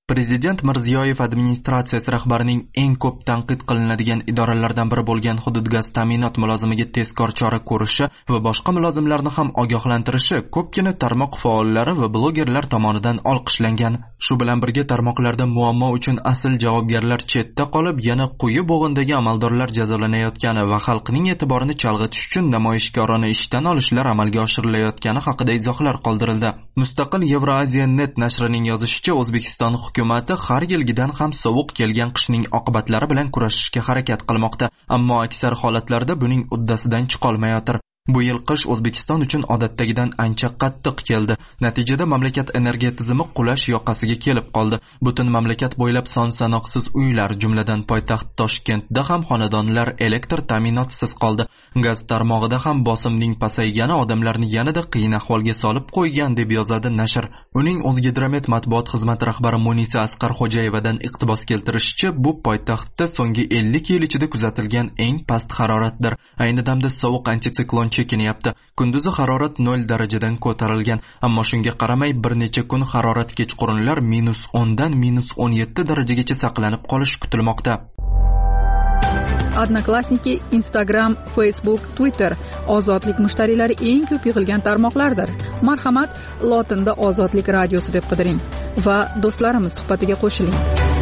[SPEAKER 1] Prezident Mirziyoyev administratsiyasi rahbarining eng ko'p tanqid qilinadigan idoralardan biri bo'lgan hudud gaz ta'minot mulozimiga tezkor chora ko'rishi va boshqa mulozimlarni ham ogohlantirishi ko'pgina tarmoq faollari va blogerlar tomonidan olqishlangan. Shu bilan birga tarmoqlarda muammo uchun asl javobgarlar chetda qolib, yana quyi bo'g'indagi amaldorlar jazolanayotgani va xalqning e'tiborini chalg'itish uchun namoyishkorona ishdan olishlar amalga oshirilayotgani haqida izohlar qoldirildi. Mustaqil Eurasia net nashrining yozishicha, O'zbekiston hukumati har yilgidan ham sovuq kelgan qishning oqibatlari bilan kurashishga harakat qilmoqda, ammo aksar holatlarda buning uddasidan chiqolmayotir. Bu yil qish O'zbekiston uchun odatdagidan ancha qattiq keldi. Natijada mamlakat energiya tizimi qulash yoqasiga kelib qoldi. Butun mamlakat bo'ylab son sanoqsiz uylar, jumladan poytaxt Toshkentda ham xonadonlar elektr ta'minotisiz qoldi. Gaz tarmog'ida ham bosimning pasaygani odamlarni yanada qiyin ahvolga solib qo'ygan, deb yozadi nashr. Uning O'zgidromet matbuot xizmati rahbari Munisa Asqarxo'jayevadan iqtibos keltirishicha, bu poytaxtda so'nggi ellik yil ichida kuzatilgan eng past haroratdir. Ayni damda sovuq antitsiklon chekinyapti. Kunduzi harorat nol darajadan ko'tarilgan, ammo shunga qaramay bir necha kun harorat kechqurunlar minus o'n dan minus o'n yetti darajagacha saqlanib qolishi kutilmoqda.
[SPEAKER 4] Odnoklassniki, Instagram, Facebook, Twitter ozodlik mushtariylari eng ko'p yig'ilgan tarmoqlardir. Marhamat, lotinda Ozodlik radiosi deb qidiring va do'stlarimiz suhbatiga qo'shiling.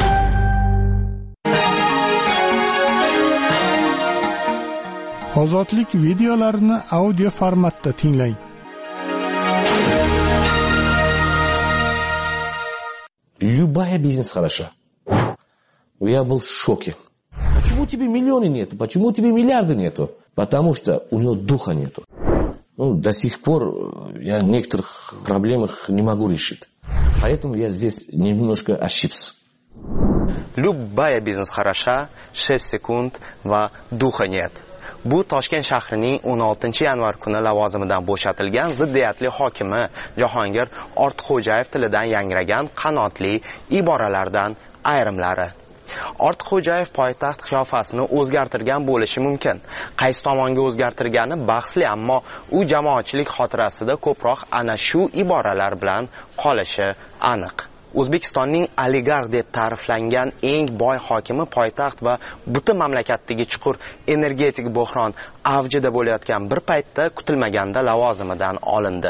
[SPEAKER 3] Ozodlik videolarini audio formatda tinglang.
[SPEAKER 17] Любая бизнес хороша. Я был в шоке. Почему тебе миллионы нету? Почему тебе миллиарды нету? Потому что у него духа нету. Ну, до сих пор я некоторых проблемах не могу решить. Поэтому я здесь немножко ошибся.
[SPEAKER 7] Любая бизнес хороша, шесть секунд va духа нет. Bu Toshkent shahrining o'n oltinchi yanvar kuni lavozimidan bo'shatilgan ziddiyatli hokimi Jahongir Ortiqxo'jayev tilidan yangragan qanotli iboralardan ayrimlari. Ortiqxo'jayev poytaxt qiyofasini o'zgartirgan bo'lishi mumkin. Qaysi tomonga o'zgartirgani bahsli, ammo u jamoatchilik xotirasida ko'proq ana shu iboralar bilan qolishi aniq. O'zbekistonning oligarx deb ta'riflangan eng boy hokimi poytaxt va butun mamlakatdagi chuqur energetik bo'hron avjida bo'layotgan bir paytda kutilmaganda lavozimidan olindi.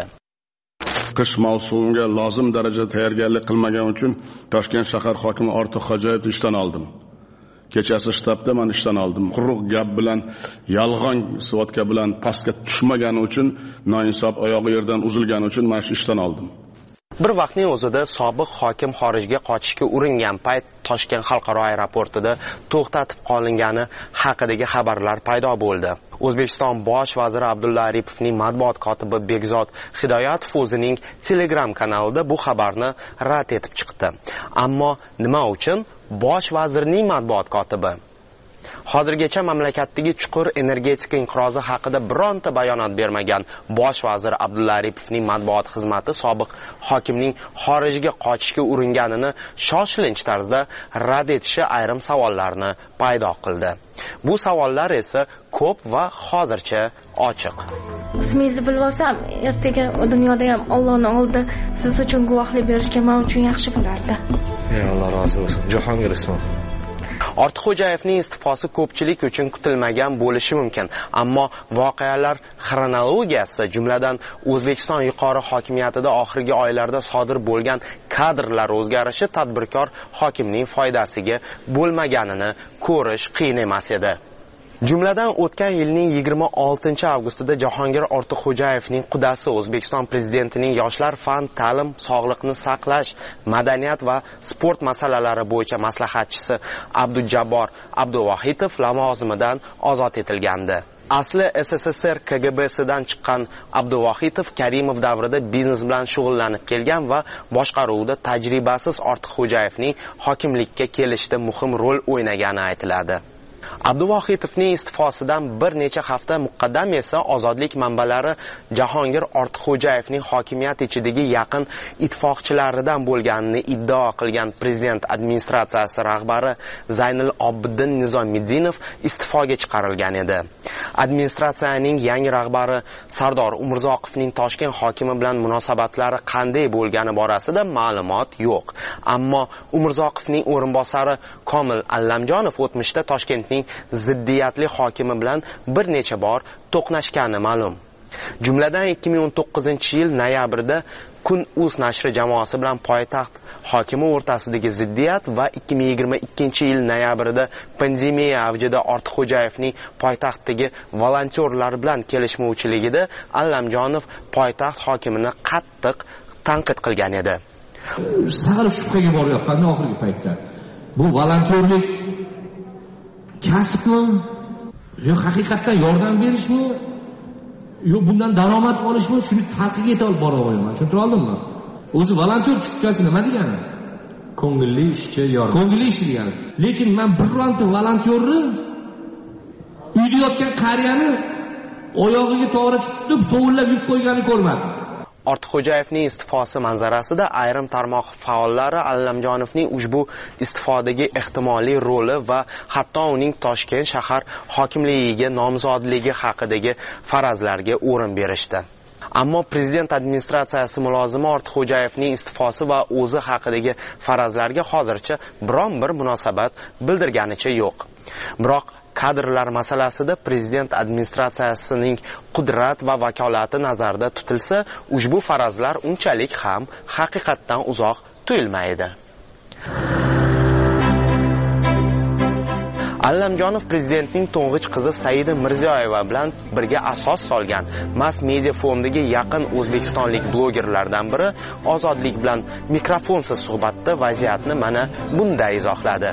[SPEAKER 19] Qish mavsumiga lozim darajada tayyorgarlik qilmagan uchun Toshkent shahar hokimi Ortiqxo'jayevni ishdan oldim. Kechasi shtabda men ishdan oldim. Quruq gap bilan, yolg'on svodka bilan pastga tushmagani uchun, noinsof oyog'i yerdan uzilgani uchun men ishdan oldim.
[SPEAKER 7] Bir vaqtning o'zida sobiq hokim xorijga qochishga uringan payt Toshkent xalqaro aeroportida to'xtatib qolingani haqidagi xabarlar paydo bo'ldi. O'zbekiston bosh vaziri Abdulla Aripovning matbuot kotibi Bekzod Hidoyatov o'zining Telegram kanalida bu xabarni rad etib chiqdi. Ammo nima uchun bosh vazirning matbuot kotibi? Hozirgacha mamlakatdagi chuqur energetika inqirozi haqida bironta bayonot bermagan bosh vazir Abdulla Aripovning matbuot xizmati sobiq hokimning xorijga qochishga uringanini shoshilinch tarzda rad etishi ayrim savollarni paydo qildi. Bu savollar esa ko'p va hozircha ochiq.
[SPEAKER 22] Ismingizni bilib olsam, ertaga dunyoda ham Allohning oldida siz uchun guvohlik berishga men uchun yaxshi bo'lardi.
[SPEAKER 17] Ey Alloh rozi bo'lsin. Jahongir ismim.
[SPEAKER 7] Ortiqxo'jayevning istifosi ko'pchilik uchun kutilmagan bo'lishi mumkin, ammo voqealar xronologiyasi, jumladan O'zbekiston yuqori hokimiyatida oxirgi oylarda sodir bo'lgan kadrlar o'zgarishi tadbirkor hokimning foydasiga bo'lmaganini ko'rish qiyin emas edi. Jumladan o'tgan yilning yigirma oltinchi avgustida Jahongir Ortiqxo'jayevning qudasi O'zbekiston prezidentining yoshlar, fan, ta'lim, sog'liqni saqlash, madaniyat va sport masalalari bo'yicha maslahatchisi Abdujabbor Abduvohidov lavozimidan ozod etilgandi. Asli S S S R K G B sidan chiqqan Abduvohidov Karimov davrida biznes bilan shug'ullanib kelgan va boshqaruvda tajribasiz Ortiqxo'jayevning hokimlikka kelishida muhim rol o'ynagani aytiladi. Abduvohidovning istifosidan bir necha hafta muqaddam esa ozodlik manbalari Jahongir Ortiqxo'jayevning hokimiyat ichidagi yaqin ittifoqchilaridan bo'lganini iddao qilgan prezident administratsiyasi rahbari Zaynul Obiddin Nizomiddinov istifoga chiqarilgan edi. Administratsiyaning yangi rahbari Sardor Umurzoqovning Toshkent hokimi bilan munosabatlari qanday bo'lgani borasida ma'lumot yo'q. Ammo Umurzoqovning o'rinbosari Komil Allamjonov o'tmishda Toshkentning ziddiyatli hokimi bilan bir necha bor to'qnashgani ma'lum. Jumladan ikki ming o'n to'qqizinchi yil noyabrda Kun.uz nashri jamoasi bilan poytaxt hokimi o'rtasidagi ziddiyat va ikki ming yigirma ikkinchi yil noyabrida pandemiya avjida Ortiqxo'jayevning poytaxtdagi volontyorlar bilan kelishmovchiligida Allamjonov poytaxt hokimini qattiq tanqid qilgan edi.
[SPEAKER 17] Sal shubhaga boryapman oxirgi paytda. Bu volontyorlik kasbmi? Yo haqiqatdan yordam berishmi? Yo bundan daromad olishmi? Shuni taqiq eta olib bora olmayman. Tushuntira oldimmi? O'zi volontyor tushunchasi nima degani?
[SPEAKER 15] Ko'ngilli ishchi yordam.
[SPEAKER 17] Ko'ngilli ish degani. Lekin men bironta volontyorni uyda yotgan qariyani oyog'iga to'g'ri tutib, sovullab yub qo'yganini ko'rmadim.
[SPEAKER 7] Ortiqxo'jayevning istifosi manzarasida ayrim tarmoq faollari Allamjonovning ushbu istifodagi ehtimoliy roli va hatto uning Toshkent shahar hokimligiga nomzodligi haqidagi farazlarga o'rin berishdi. Ammo prezident administratsiyasi mulozimi Ortiqxo'jayevning istifosi va o'zi haqidagi farazlarga hozircha biron bir munosabat bildirganicha yo'q. Biroq kadrlar masalasida prezident administratsiyasining qudrat va vakolati nazarda tutilsa, ushbu farazlar unchalik ham haqiqatdan uzoq tuyulmaydi. Allamjonov prezidentning to'ng'ich qizi Saida Mirziyoyeva bilan birga asos solgan Mass Media fondiga yaqin o'zbekistonlik blogerlardan biri Ozodlik bilan mikrofonsiz suhbatda vaziyatni mana bunday izohladi.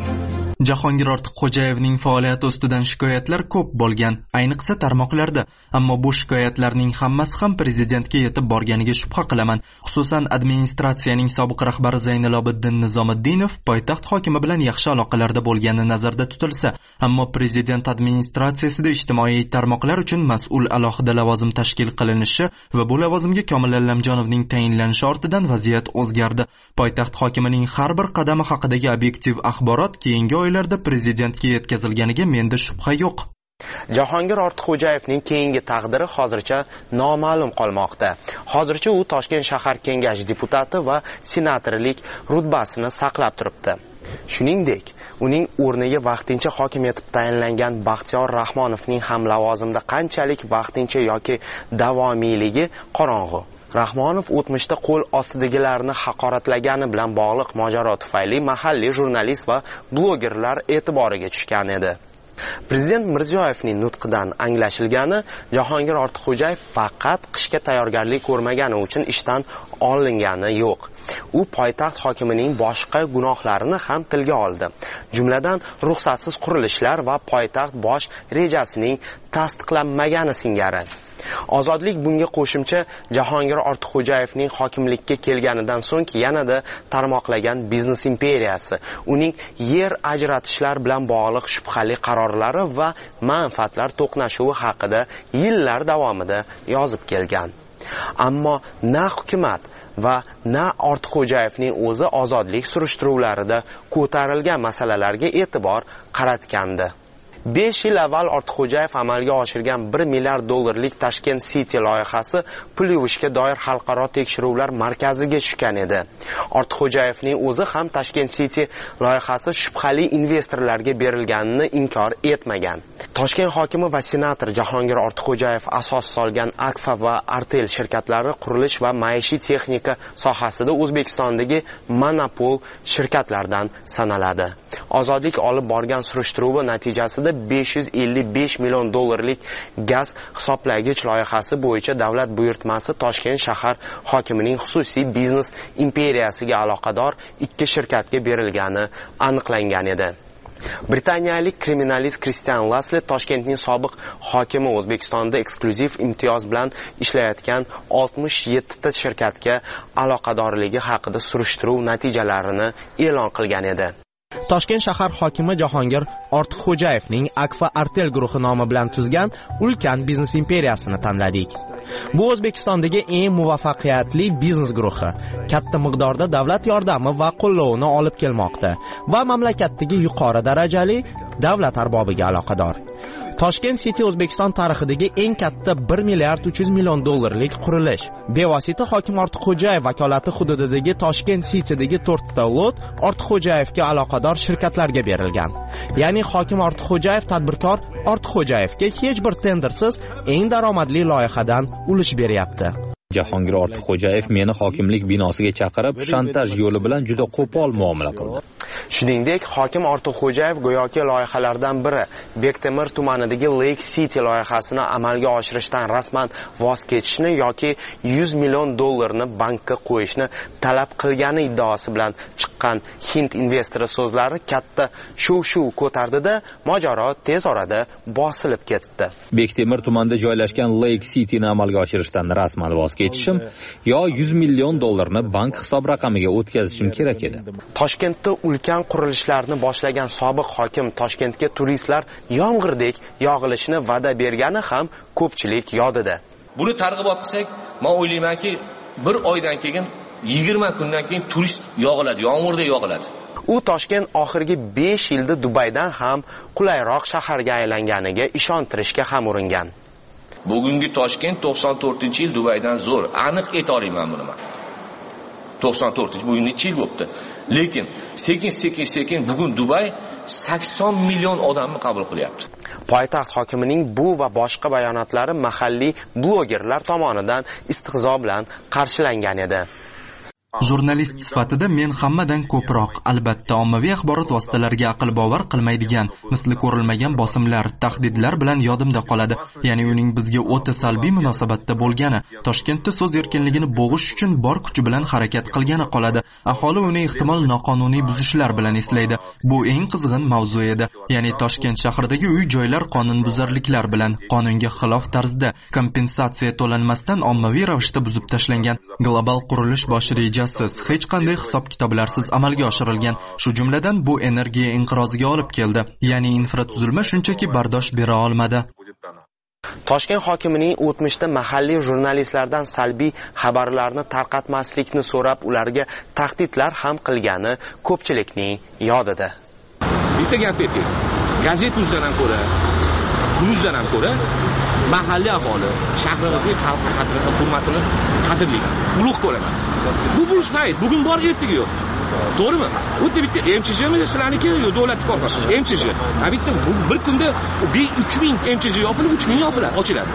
[SPEAKER 1] Jahongir Ortiqxo'jayevning faoliyati ustidan shikoyatlar ko'p bo'lgan, ayniqsa tarmoqlarda, ammo bu shikoyatlarning hammasi ham prezidentga yetib borganiga shubha qilaman. Xususan, administratsiyaning sobiq rahbari Zaynilobiddin Nizomiddinov poytaxt hokimi bilan yaxshi aloqalarda bo'lgani nazarda tutilsa, ammo prezident administratsiyasida ijtimoiy tarmoqlar uchun mas'ul alohida lavozim tashkil qilinishi va bu lavozimga Komil Allamjonovning tayinlanishi ortidan vaziyat o'zgardi. Poytaxt hokimining har bir qadami haqidagi obyektiv axborot keyingi oylarda prezidentga yetkazilganiga menda shubha yo'q.
[SPEAKER 7] Jahongir Ortiqxo'jayevning keyingi taqdiri hozircha noma'lum qolmoqda. Hozircha u Toshkent shahar kengashi deputati va senatorlik rutbasini saqlab turibdi. Shuningdek, uning o'rniga vaqtincha hokim etib tayinlangan Baxtiyor Rahmonovning ham lavozimda qanchalik vaqtincha yoki davomiyligi qorong'u. Rahmonov o'tmishda qo'l ostidagilarni haqoratlagani bilan bog'liq mojaro tufayli mahalliy jurnalist va blogerlar e'tiboriga tushgan edi. Prezident Mirziyoyevning nutqidan anglashilgani, Jahongir Ortiqxo'jayev faqat qishga tayyorgarlik ko'rmagani uchun ishdan olingani yo'q. U poytaxt hokimining boshqa gunohlarini ham tilga oldi. Jumladan, ruxsatsiz qurilishlar va poytaxt bosh rejasining tasdiqlanmagani singari. Ozodlik bunga qo'shimcha Jahongir Ortiqxo'jayevning hokimlikka kelganidan so'ng yanada tarmoqlagan biznes imperiyasi, uning yer ajratishlar bilan bog'liq shubhali qarorlari va manfaatlar to'qnashuvi haqida yillar davomida yozib kelgan. Ammo na hukumat va na Ortiqxo'jayevning o'zi ozodlik surishtiruvlarida ko'tarilgan masalalarga e'tibor qaratgandi. besh yil avval Ortiqxo'jayev amalga oshirgan bir milliard dollarlik Tashkent City loyihasi pul yuvishga doir xalqaro tekshiruvlar markaziga tushgan edi. Ortiqxo'jayevning o'zi ham Tashkent City loyihasi shubhali investorlarga berilganini inkor etmagan. Toshkent hokimi va senator Jahongir Ortiqxo'jayev asos solgan Akfa va Artel shirkatlari qurilish va maishiy texnika sohasida O'zbekistondagi monopol shirkatlardan sanaladi. Ozodlik olib borgan surishtiruvi natijasida besh yuz ellik besh million dollarlik gaz hisoblagich loyihasi bo'yicha davlat buyurtmasi Toshkent shahar hokimining xususiy biznes imperiyasiga aloqador ikki shirkatga berilgani aniqlangan edi. Britaniyalik kriminalist Kristian Lasli Toshkentning sobiq hokimi O'zbekistonda eksklyuziv imtiyoz bilan ishlayotgan oltmish yetti ta shirkatga aloqadorligi haqida surishtiruv natijalarini e'lon qilgan edi.
[SPEAKER 9] Toshkent shahar hokimi Jahongir Ortiqxo'jayevning Akfa Artel guruhi nomi bilan tuzgan ulkan biznes imperiyasini tanladik. Bu O'zbekistondagi eng muvaffaqiyatli biznes guruhi, katta miqdorda davlat yordami va qo'llovini olib kelmoqda va mamlakatdagi yuqori darajali davlat arbobiga aloqador. Toshkent City O'zbekiston tarixidagi eng katta bir milliard uch yuz million dollarlik qurilish. Bevosita hokim Ortiqxo'jayev vakolati hududidagi Toshkent City'dagi to'rtta lot Ortiqxo'jayevga aloqador shirkatlarga berilgan. Ya'ni hokim Ortiqxo'jayev tadbirkor Ortiqxo'jayevga hech bir tendersiz eng daromadli loyihadan ulush beryapti.
[SPEAKER 11] Jahongir Ortiqxo'jayev meni hokimlik binosiga chaqirib, shantaj yo'li bilan juda qo'pol muomala qildi.
[SPEAKER 7] Shuningdek, hokim Ortiqxo'jayev go'yoki loyihalardan biri Bektemir tumanidagi Lake City loyihasini amalga oshirishdan rasman voz kechishni yoki yuz million dollarni bankka qo'yishni talab qilgani iddaosi bilan chiqqan Hind investori so'zlari katta shuv-shuv ko'tardida, mojaro tez orada bosilib ketdi.
[SPEAKER 11] Bektemir tumanida joylashgan Lake City'ni amalga oshirishdan rasman voz kechishim yo yuz million dollarni bank hisob raqamiga o'tkazishim kerak edi.
[SPEAKER 7] Toshkentda ulkan qurilishlarni boshlagan sobiq hokim Toshkentga turistlar yomg'irdek yog'ilishini va'da bergani ham ko'pchilik yodida.
[SPEAKER 17] Buni targ'ibot qilsak, men o'ylaymanki, bir oydan keyin yigirma kundan keyin turist yog'iladi, yomg'irda yog'iladi.
[SPEAKER 7] U Toshkent oxirgi besh yilda Dubaydan ham qulayroq shaharga aylanganiga ishontirishga ham uringan.
[SPEAKER 17] Bugungi Toshkent to'qson to'rtinchi yil Dubaydan zo'r, aniq ayta olaman buni men. to'qson to'rtinchi bugun necha yil bo'libdi. Lekin sekin sekin sekin bugun Dubay sakson million odamni qabul qilyapti.
[SPEAKER 7] Poytaxt hokimining bu va boshqa bayonotlari mahalliy blogerlar tomonidan istihzo bilan qarshilangan edi.
[SPEAKER 1] Jurnalist sifatida men hammadan ko'proq, albatta, ommaviy axborot vositalariga aql bovar qilmaydigan, misli ko'rilmagan bosimlar, tahdidlar bilan yodimda qoladi. Ya'ni uning bizga o'ta salbiy munosabatda bo'lgani, Toshkentda so'z erkinligini bo'g'ish uchun bor kuchi bilan harakat qilgani qoladi. Aholi uni ehtimol noqonuniy buzishlar bilan eslaydi. Bu eng qizg'in mavzu edi. Ya'ni Toshkent shahridagi uy-joylar qonunbuzarliklar bilan qonunga xilof tarzda kompensatsiya to'lanmasdan ommaviy ravishda buzib tashlangan. Global qurilish bosh rejasi hech qanday hisob-kitoblarsiz amalga oshirilgan. Shu jumladan bu energiya inqiroziga olib keldi. Ya'ni infratuzilma shunchaki bardosh bera olmadi.
[SPEAKER 7] Toshkent hokimining o'tmishda mahalliy jurnalistlardan salbiy xabarlarni tarqatmaslikni so'rab, ularga tahdidlar ham qilgani ko'pchilikning yodida.
[SPEAKER 17] Bitta gap ayting. Gazet yuzdan ko'ra, yuzdan ham ko'ra mahalliy aholi shahrimizning xalqi qadrini, hurmatini qadrlayman, ulug' ko'raman. Bu bo'sh payt, bugun bor, ertaga yo'q. To'g'rimi? Xuddi bitta M C J mi sizlarniki yo'q, davlat korxonasi. M C J. Ha bitta bir kunda uch ming M C J yopilib, uch ming yopiladi, ochiladi.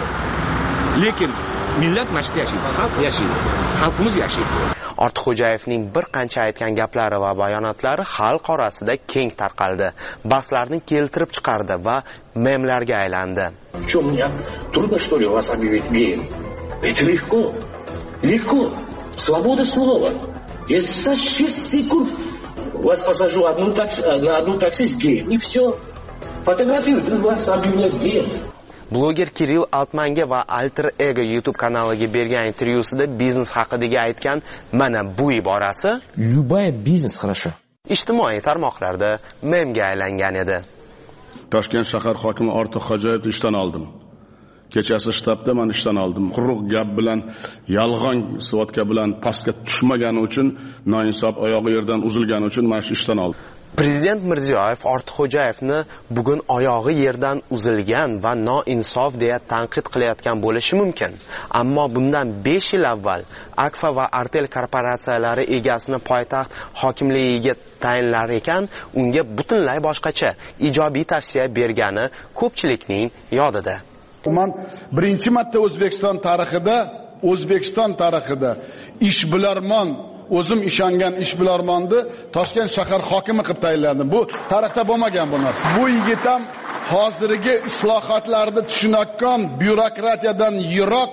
[SPEAKER 17] Lekin millat mashqda yashaydi, xalq yashaydi, xalqimiz yashaydi.
[SPEAKER 7] Ortiqxo'jayevning bir qancha aytgan gaplari va bayonotlari xalq orasida keng tarqaldi. Bahslarni keltirib chiqardi va memlarga aylandi.
[SPEAKER 17] Что, мне трудно, что ли, вас объявить геем? Это легко. Легко. Свобода слова. Я за шесть секунд вас посажу одну такси, на одну такси с геем. И все. Фотографируют, вас объявляют геем.
[SPEAKER 7] Bloger Kirill Altmanga va Alter Ego YouTube kanaliga bergan intervyusida biznes haqidagi aytgan mana bu iborasi
[SPEAKER 17] Любая бизнес хорошо.
[SPEAKER 7] Ijtimoiy tarmoqlarda memga aylangan edi.
[SPEAKER 19] Toshkent shahar hokimi Ortiqxo'jayevni ishdan oldim. Kechasi shtabda men ishdan oldim. Quruq gap bilan, yolg'on svodka bilan pastga tushmagani uchun, noinsof oyog'i yerdan uzilgani uchun men ishdan oldim.
[SPEAKER 7] Prezident Mirziyoyev Ortiqxo'jayevni bugun oyog'i yerdan uzilgan va noinsof deya tanqid qilayotgan bo'lishi mumkin. Ammo bundan besh yil avval Akfa va Artel korporatsiyalari egasini poytaxt hokimligiga tayinlar ekan, unga butunlay boshqacha ijobiy tavsiya bergani ko'pchilikning yodida.
[SPEAKER 18] Men birinchi marta O'zbekiston tarixida, O'zbekiston tarixida ishbilarmon o'zim ishongan ishbilarmonni Toshkent shahar hokimi qilib tayinladim. Bu tarixda bo'lmagan bu narsa. Bu yigit ham hozirgi islohotlarni tushunayotgan byurokratiyadan yiroq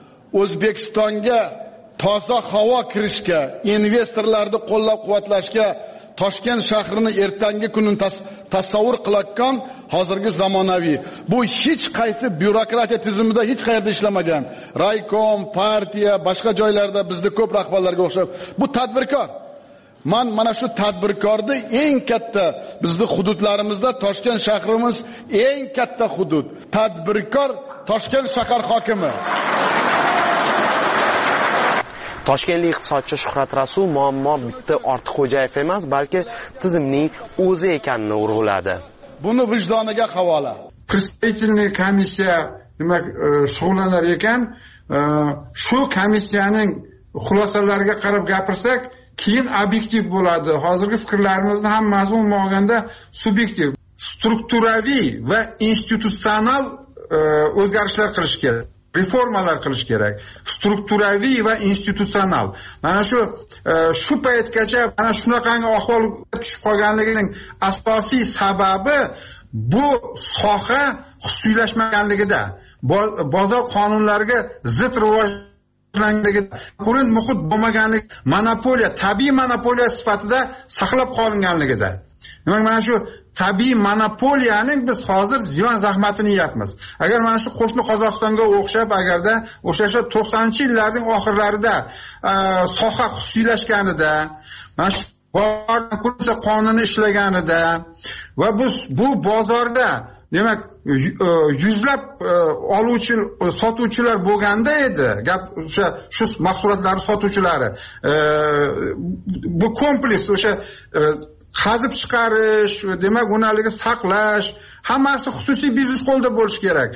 [SPEAKER 18] O'zbekistonga toza havo kirishga, investorlarni qo'llab-quvvatlashga, Toshkent shahrini ertangi kunini tas tasavvur qilayotgan hozirgi zamonaviy. Bu hech qaysi byurokratiya tizimida hech qayerda ishlamagan. Raykom, partiya, boshqa joylarda bizda ko'p rahbarlarga o'xshab, bu tadbirkor. Men mana shu tadbirkorni eng katta bizning hududlarimizda Toshkent shahrimiz eng katta hudud. Tadbirkor Toshkent shahar hokimi.
[SPEAKER 7] Toshkentlik iqtisodchi Shuhrat Rasul muammo bitta Ortiqxo'jayev emas, balki tizimning o'zi ekanini urg'uladi.
[SPEAKER 18] Buni vijdoniga havola.
[SPEAKER 12] представительный komissiya demak shug'ullanar ekan, shu komissiyaning xulosalariga qarab gapirsak, keyin obyektiv bo'ladi. Hozirgi fikrlarimizni hammasi umuman olganda subyektiv, strukturaviy va institutsional o'zgarishlar qilish kerak. Reformalar qilish kerak. Strukturaviy va institutsional. Mana shu shu paytgacha mana shunaqangi ahvolga tushib qolganligining asosiy sababi bu soha xususiylashmaganligida, bozor qonunlariga zid rivojlanganligida, konkurent muhit bo'lmaganligi, monopoliya, tabiiy monopoliya sifatida saqlab qolinganligida. Demak, mana shu tabiiy monopoliyaning biz hozir ziyon zahmatini yeyapmiz. Agar mana shu qo'shni Qozog'istonga o'xshab, agarda o'sha to'qsoninchi yillarning oxirlarida soha xususiylashganida, mana shu bozor qonuni ishlaganida va bu bu bozorda demak yuzlab oluvchi sotuvchilar bo'lganda edi, gap o'sha shu mahsulotlarni sotuvchilari, bu kompleks o'sha qazib chiqarish, demak unaligi saqlash, hammasi xususiy biznes qo'lda bo'lishi kerak.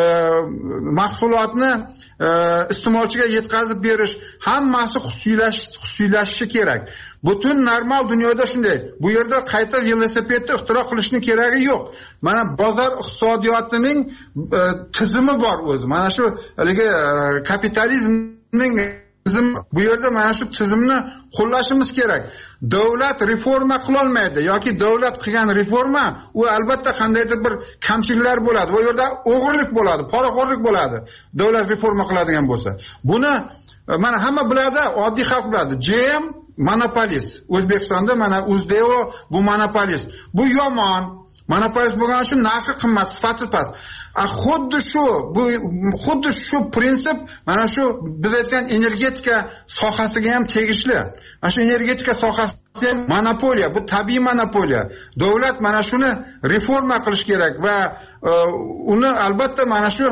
[SPEAKER 12] Mahsulotni iste'molchiga yetkazib berish, hammasi xususiylash xususiylashishi kerak. Butun normal dunyoda shunday. Bu yerda qayta velosipedni ixtiro qilishning keragi yo'q. Mana bozor iqtisodiyotining tizimi bor o'zi. Mana shu haligi kapitalizmning tizim, bu yerda mana shu tizimni qo'llashimiz kerak. Davlat reforma qila olmaydi yoki davlat qilgan reforma u albatta qandaydir bir kamchiliklar bo'ladi. Bu yerda o'g'irlik bo'ladi, poraxo'rlik bo'ladi. Davlat reforma qiladigan bo'lsa. Buni mana hamma biladi, oddiy xalq biladi. J M monopolist. O'zbekistonda mana Uzdeo bu monopolist. Bu yomon. Monopolist bo'lgani uchun narxi qimmat, sifati past. A xuddi shu, bu xuddi shu prinsip mana shu biz aytgan energetika sohasiga ham tegishli. Mana shu energetika sohasi ham monopoliya, bu tabiiy monopoliya. Davlat mana shuni reforma qilish kerak va uni albatta mana shu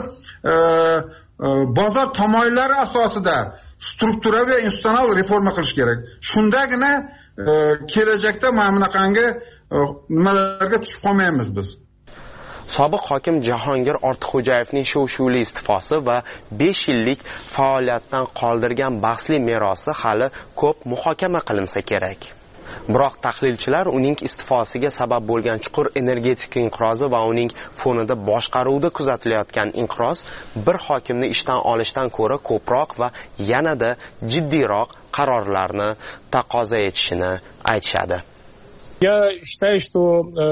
[SPEAKER 12] bozor tamoyillari asosida strukturaviy va institutsional reforma qilish kerak. Shundagina kelajakda mana bunaqangi nimalarga tushib qolmaymiz biz.
[SPEAKER 7] Sobiq hokim Jahongir Ortiqxo'jayevning shov-shuvli iste'fosi va besh yillik faoliyatdan qoldirgan bahsli merosi hali ko'p muhokama qilinsa kerak. Biroq tahlilchilar uning iste'fosiga sabab bo'lgan chuqur energetika inqirozi va uning fonida boshqaruvda kuzatilayotgan inqiroz bir hokimni ishdan olishdan ko'ra ko'proq va yanada jiddiyroq qarorlarni taqozo etishini aytishadi.
[SPEAKER 16] Я считаю, что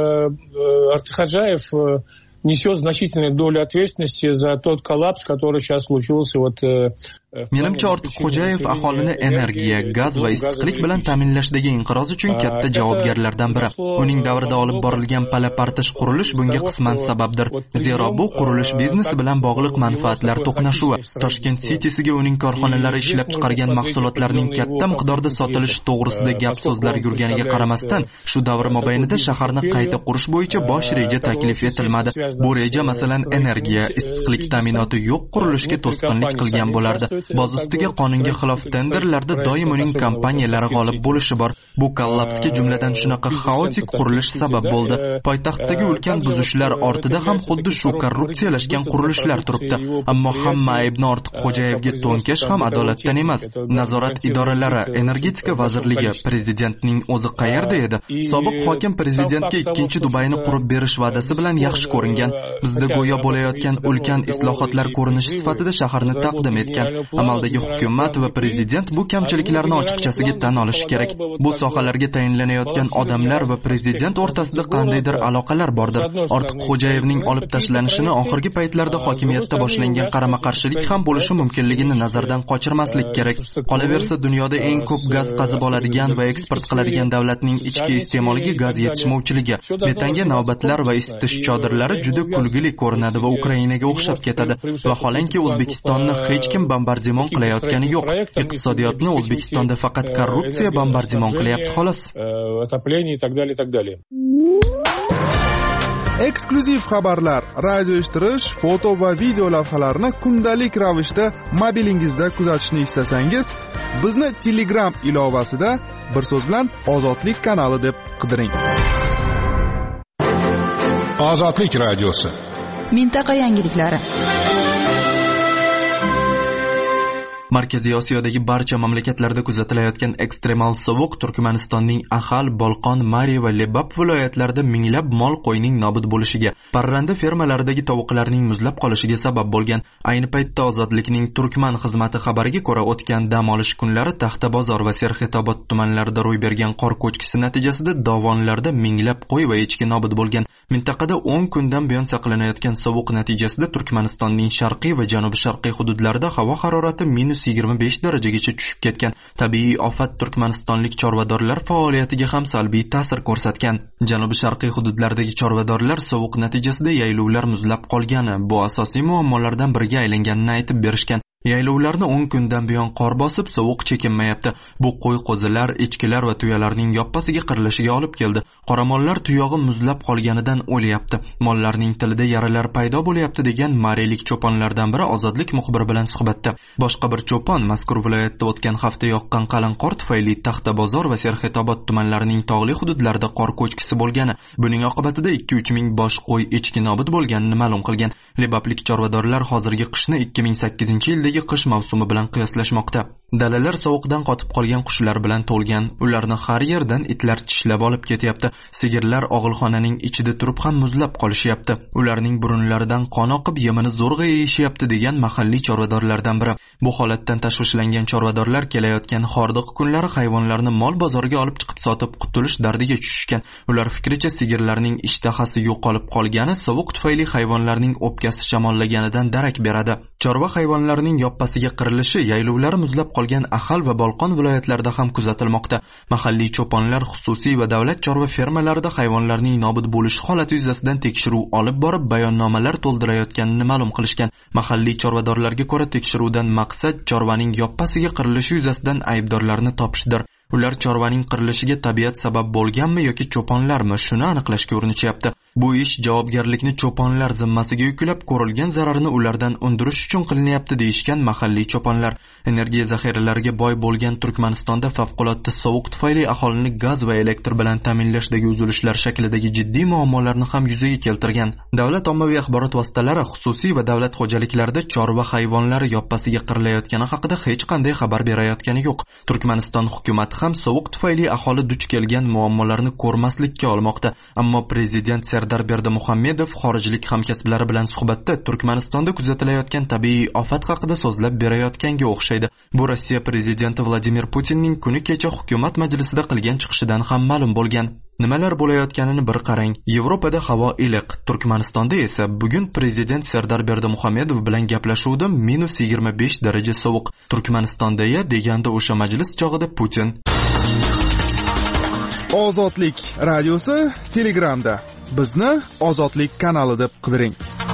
[SPEAKER 16] э, Артикхаджаев э, несет значительную долю ответственности за тот коллапс, который сейчас случился. Вот, э,
[SPEAKER 1] Menimcha Ortiqxo'jayev aholini energiya, gaz va issiqlik bilan ta'minlashdagi inqiroz uchun katta javobgarlardan biri. Uning davrida olib borilgan pala-partish qurilish bunga qisman sababdir. Zero bu qurilish biznesi bilan bog'liq manfaatlar to'qnashuvi. Toshkent City'siga uning korxonalari ishlab chiqargan mahsulotlarning katta miqdorda sotilishi to'g'risida gap so'zlar yurganiga qaramasdan, shu davr mobaynida shaharni qayta qurish bo'yicha bosh reja taklif etilmadi. Bu reja masalan energiya, issiqlik ta'minoti yo'q qurilishga to'sqinlik qilgan bo'lardi. Boz ustiga qonunga xilof tenderlarda doim uning kompaniyalari g'olib bo'lishi bor. Bu kollapsga jumladan shunaqa xaotik qurilish sabab bo'ldi. Poytaxtdagi ulkan buzishlar ortida ham xuddi shu korrupsiyalashgan qurilishlar turibdi. Ammo hamma aybni Ortiqxo'jayevga to'nkash ham adolatdan emas. Nazorat idoralari, energetika vazirligi, prezidentning o'zi qayerda edi? Sobiq hokim prezidentga ikkinchi Dubayni qurib berish va'dasi bilan yaxshi ko'ringan. Bizda go'yo bo'layotgan ulkan islohotlar ko'rinishi sifatida shaharni taqdim etgan. Amaldagi hukumat va prezident bu kamchiliklarni ochiqchasiga tan olishi kerak. Bu sohalarga tayinlanayotgan odamlar va prezident o'rtasida qandaydir aloqalar bordir. Ortiqxo'jayevning olib tashlanishini oxirgi paytlarda hokimiyatda boshlangan qarama-qarshilik ham bo'lishi mumkinligini nazardan qochirmaslik kerak. Qolaversa, dunyoda eng ko'p gaz qazib oladigan va eksport qiladigan davlatning ichki iste'moliga gaz yetishmovchiligi, metanga navbatlar va isitish chodirlari juda kulgili ko'rinadi va Ukrainaga o'xshab ketadi. Vaholanki O'zbekistonni hech kim bombardimon qilayotgani yo'q. Iqtisodiyotni O'zbekistonda faqat korrupsiya bombardimon qilyapti xolos.
[SPEAKER 14] Eksklyuziv xabarlar, radio eshittirish, foto va video lavhalarni kundalik ravishda mobilingizda kuzatishni istasangiz, bizni Telegram ilovasida bir so'z bilan Ozodlik kanali deb qidiring.
[SPEAKER 20] Ozodlik radiosi.
[SPEAKER 4] Mintaqa yangiliklari.
[SPEAKER 1] Markaziy Osiyodagi barcha mamlakatlarda kuzatilayotgan ekstremal sovuq Turkmanistonning Ahal, Bolqon, Mari va Lebap viloyatlarida minglab mol qo'yning nobud bo'lishiga, parranda fermalaridagi tovuqlarning muzlab qolishiga sabab bo'lgan. Ayni paytda Ozodlikning Turkman xizmati xabariga ko'ra, o'tgan dam olish kunlari Taxtabozor va Serxetobod tumanlarida ro'y bergan qor ko'chkisi natijasida dovonlarda minglab qo'y va echki nobud bo'lgan. Mintaqada o'n kundan buyon saqlanayotgan sovuq natijasida Turkmanistonning sharqiy va janubi-sharqiy hududlarida havo harorati minus yigirma besh darajagacha tushib ketgan. Tabiiy ofat turkmanistonlik chorvadorlar faoliyatiga ham salbiy ta'sir ko'rsatgan. Janubi-sharqiy hududlardagi chorvadorlar sovuq natijasida yaylovlar muzlab qolgani bu asosiy muammolardan biriga aylanganini aytib berishgan. Yaylovlarni o'n kundan buyon qor bosib, sovuq chekinmayapti. Bu qo'y qo'zilar, echkilar va tuyalarning yoppasiga qirilishiga olib keldi. Qoramollar tuyog'i muzlab qolganidan o'lyapti. Mollarning tilida yaralar paydo bo'lyapti degan marilik cho'ponlardan biri Ozodlik muxbiri bilan suhbatda. Boshqa bir cho'pon mazkur viloyatda o'tgan hafta yoqqan qalin qor tufayli Taxtabozor va Serxetobod tumanlarining tog'li hududlarida qor ko'chkisi bo'lgani, buning oqibatida ikki uch ming bosh qo'y echki nobud bo'lganini ma'lum qilgan. Lebaplik chorvadorlar hozirgi qishni ikki ming sakkizinchi yilda qish mavsumi bilan qiyoslashmoqda. Dalalar sovuqdan qotib qolgan qushlar bilan to'lgan. Ularni har yerdan itlar tishlab olib ketyapti. Sigirlar og'ilxonaning ichida turib ham muzlab qolishyapti. Ularning burunlaridan qon oqib, yemini zo'rg'a yeyishyapti degan mahalliy chorvadorlardan biri. Bu holatdan tashvishlangan chorvadorlar kelayotgan hordiq kunlari hayvonlarni mol bozoriga olib chiqib sotib qutulish dardiga tushishgan. Ular fikricha sigirlarning ishtahasi yo'qolib qolgani sovuq tufayli hayvonlarning o'pkasi shamollaganidan darak beradi. Chorva hayvonlarining yoppasiga qirilishi yaylovlari muzlab qolgan Ahal va Bolqon viloyatlarida ham kuzatilmoqda. Mahalliy cho'ponlar xususiy va davlat chorva fermalarida hayvonlarning nobud bo'lishi holati yuzasidan tekshiruv olib borib, bayonnomalar to'ldirayotganini ma'lum qilishgan. Mahalliy chorvadorlarga ko'ra, tekshiruvdan maqsad chorvaning yoppasiga qirilishi yuzasidan aybdorlarni topishdir. Ular chorvaning qirilishiga tabiat sabab bo'lganmi yoki cho'ponlarmi, shuni aniqlashga urinishyapti. Bu ish javobgarlikni cho'ponlar zimmasiga yuklab, ko'rilgan zararni ulardan undirish uchun qilinyapti deyishgan mahalliy cho'ponlar. Energiya zaxiralariga boy bo'lgan Turkmanistonda favqulodda sovuq tufayli aholini gaz va elektr bilan ta'minlashdagi uzilishlar shaklidagi jiddiy muammolarni ham yuzaga keltirgan. Davlat ommaviy axborot vositalari xususiy va davlat xo'jaliklarida chorva hayvonlari yoppasiga qirilayotgani haqida hech qanday xabar berayotgani yo'q. Turkmaniston hukumati ham sovuq tufayli aholi duch kelgan muammolarni ko'rmaslikka olmoqda. Ammo prezident Sardor Berdimuhamedov xorijlik hamkasblari bilan suhbatda Turkmanistonda kuzatilayotgan tabiiy ofat haqida so'zlab berayotganga o'xshaydi. Bu Rossiya prezidenti Vladimir Putinning kuni kecha hukumat majlisida qilgan chiqishidan ham ma'lum bo'lgan. Nimalar bo'layotganini bir qarang. Yevropada havo iliq, Turkmanistonda esa bugun prezident Sardor Berdimuhamedov bilan gaplashuvda minus yigirma besh daraja sovuq. Turkmanistonda-ya deganda o'sha majlis chog'ida Putin.
[SPEAKER 14] Ozodlik radiosi Telegramda. Bizni Ozodlik kanali deb qidiring.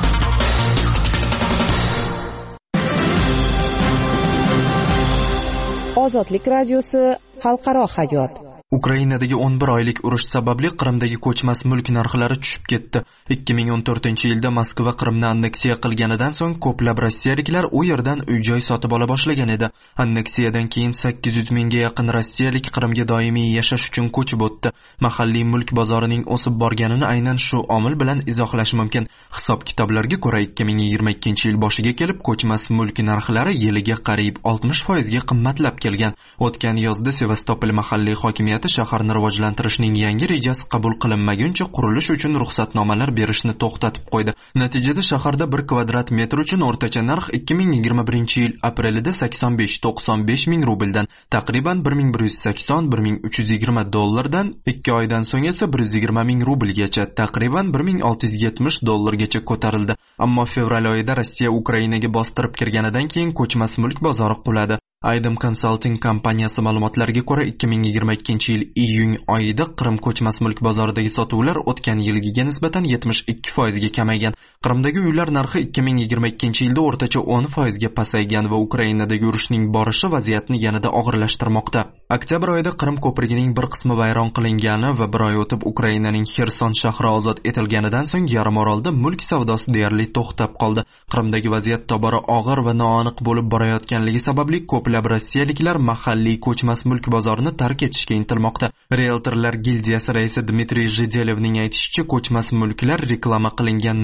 [SPEAKER 6] Ozodlik radiosi xalqaro hayot.
[SPEAKER 1] Ukrainadagi o'n bir oylik urush sababli Qrimdagi ko'chmas mulk narxlari tushib ketdi. ikki ming o'n to'rtinchi yilda Moskva Qrimni anneksiya qilganidan so'ng ko'plab rossiyaliklar u yerdan uy-joy sotib ola boshlagan edi. Anneksiyadan keyin sakkiz yuz mingga yaqin rossiyalik Qrimga doimiy yashash uchun ko'chib o'tdi. Mahalliy mulk bozorining o'sib borganini aynan shu omil bilan izohlash mumkin. Hisob-kitoblarga ko'ra ikki ming yigirma ikkinchi yil boshiga kelib ko'chmas mulk narxlari yiliga qariyb oltmish foiz ga qimmatlab kelgan. O'tgan yozda Sevastopol mahalliy hokimiyati shaharni rivojlantirishning yangi rejasi qabul qilinmaguncha qurilish uchun ruxsatnomalar berishni to'xtatib qo'ydi. Natijada shaharda bir kvadrat metr uchun o'rtacha narx ikki ming yigirma birinchi yil aprelida sakson besh to'qson besh ming rubldan taqriban bir ming bir yuz sakson bir ming uch yuz yigirma dollardan, ikki oydan so'ng esa bir yuz yigirma ming rublgacha, taqriban bir ming olti yuz yetmish dollargacha ko'tarildi. Ammo fevral oyida Rossiya Ukrainaga bostirib kirganidan keyin ko'chmas mulk bozori quladi. Aydem Consulting kompaniyasi ma'lumotlariga ko'ra ikki ming yigirma ikkinchi yil iyun oyida Qrim ko'chmas mulk bozoridagi sotuvlar o'tgan yilgiga nisbatan yetmish ikki foiz ga kamaygan. Qrimdagi uylar narxi ikki ming yigirma ikkinchi yilda o'rtacha o'n foiz ga pasaygan va Ukrainadagi urushning borishi vaziyatni yanada og'irlashtirmoqda. Oktyabr oyida Qrim ko'prigining bir qismi vayron qilingani va bir oy o'tib Ukrainaning Xerson shahri ozod etilganidan so'ng yarim orolda mulk savdosi deyarli to'xtab qoldi. Qrimdagi vaziyat tobora og'ir va noaniq bo'lib borayotganligi sababli ko'p rossiyaliklar mahalliy ko'chmas mulk bozorini tark etishga intilmoqda. Realtorlar gildiyasi raisi Dmitriy Zhidelevning aytishicha, ko'chmas mulklar reklama qilingan narxidan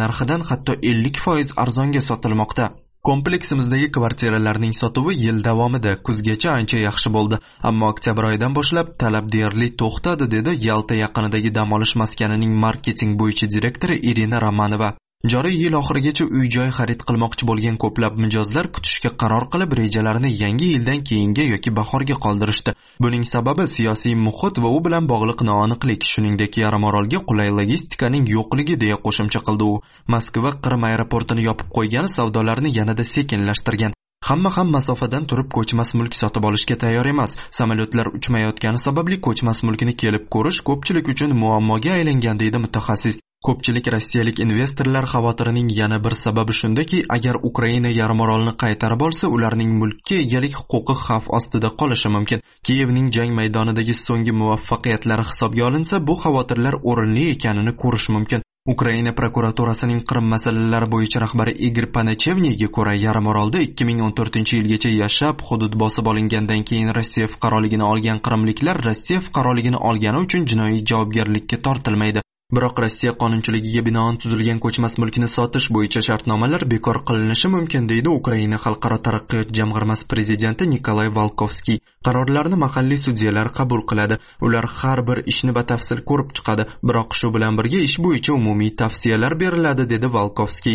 [SPEAKER 1] hatto ellik foiz arzonga sotilmoqda. Kompleksimizdagi kvartiralarning sotuvi yil davomida kuzgacha ancha yaxshi bo'ldi, ammo oktyabr oyidan boshlab talab deyarli to'xtadi, dedi Yalta yaqinidagi dam olish maskanining marketing bo'yicha direktori Irina Romanova. Joriy yil oxirigacha uy-joy xarid qilmoqchi bo'lgan ko'plab mijozlar kutishga qaror qilib, rejalarini yangi yildan keyinga yoki bahorga qoldirishdi. Buning sababi siyosiy muhit va u bilan bog'liq noaniqlik, shuningdek yarimorolga qulay logistikaning yo'qligi, deya qo'shimcha qildi u. Moskva Qrim aeroportini yopib qo'ygani savdolarni yanada sekinlashtirgan. Hamma ham masofadan turib ko'chmas mulk sotib olishga tayyor emas. Samolyotlar uchmayotgani sababli ko'chmas mulkni kelib ko'rish ko'pchilik uchun muammoga aylangan, deydi mutaxassis. Ko'pchilik rossiyalik investorlar xavoterining yana bir sababi shundaki, agar Ukraina yarimorolni qaytarib olsa, ularning mulkka egalik huquqi xavf ostida qolishi mumkin. Kiyevning jang maydonidagi so'nggi muvaffaqiyatlari hisobga olinsa, bu xavotirlar o'rinli ekanini ko'rish mumkin. Ukraina prokuraturasining Qrim masalalari bo'yicha rahbari Igor Panachevniga ko'ra, yarimorolda ikki ming o'n to'rtinchi yilgacha yashab, hudud bosib olingandan keyin Rossiya fuqaroligini olgan qrimliklar Rossiya fuqaroligini olgani uchun jinoiy javobgarlikka tortilmaydi. Biroq Rossiya qonunchiligiga binoan tuzilgan ko'chmas mulkni sotish bo'yicha shartnomalar bekor qilinishi mumkin, deydi Ukraina xalqaro taraqqiyot jamg'armasi prezidenti Nikolay Volkovskiy. Qarorlarni mahalliy sudyalar qabul qiladi. Ular har bir ishni batafsil ko'rib chiqadi, biroq shu bilan birga ish bo'yicha umumiy tavsiyalar beriladi, dedi Volkovskiy.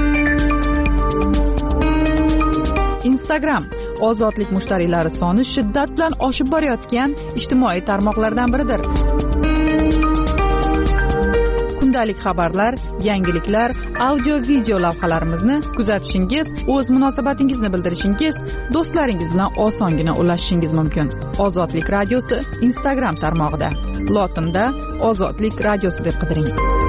[SPEAKER 4] Instagram ozodlik mushtariylari soni shiddat bilan oshib borayotgan ijtimoiy tarmoqlardan biridir. Kundalik xabarlar, yangiliklar, audio-video lavhalarimizni kuzatishingiz, o'z munosabatingizni bildirishingiz, do'stlaringiz bilan osongina ulashishingiz mumkin. Ozodlik radiosi Instagram tarmog'ida. Lotinda Ozodlik radiosi deb qidiring.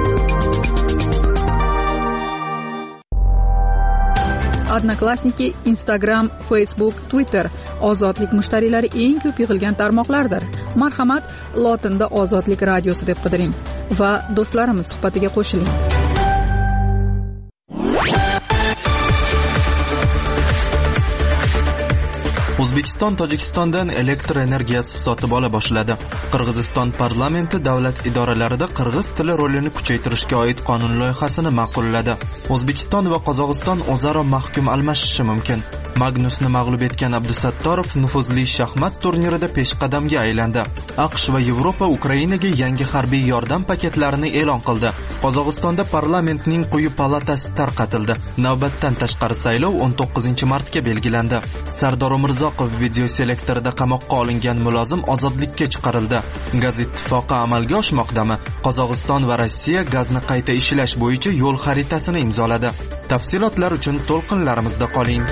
[SPEAKER 4] Odnoklassniki, Instagram, Facebook, Twitter ozodlik mushtariylari eng ko'p yig'ilgan tarmoqlardir. Marhamat, lotinda Ozodlik radiosi deb qidiring va do'stlarimiz suhbatiga qo'shiling.
[SPEAKER 1] O'zbekiston Tojikistondan elektr energiyasi sotib ola boshladi. Qirg'iziston parlamenti davlat idoralarida qirg'iz tili rolini kuchaytirishga oid qonun loyihasini ma'qulladi. O'zbekiston va Qozog'iston o'zaro mahkum almashishi mumkin. Magnusni mag'lub etgan Abdusattorov nufuzli shaxmat turnirida peshqadamga aylandi. AQSh va Yevropa Ukrainaga yangi harbiy yordam paketlarini e'lon qildi. Qozog'istonda parlamentning quyi palatasi tarqatildi. Navbatdan tashqari saylov o'n to'qqizinchi martga belgilandi. Sardor Umurzoqov videoselektorida qamoqqa olingan mulozim ozodlikka chiqarildi. Gaz ittifoqi amalga oshmoqdami? Qozog'iston va Rossiya gazni qayta ishlash bo'yicha yo'l xaritasini imzoladi. Tafsilotlar uchun to'lqinlarimizda qoling.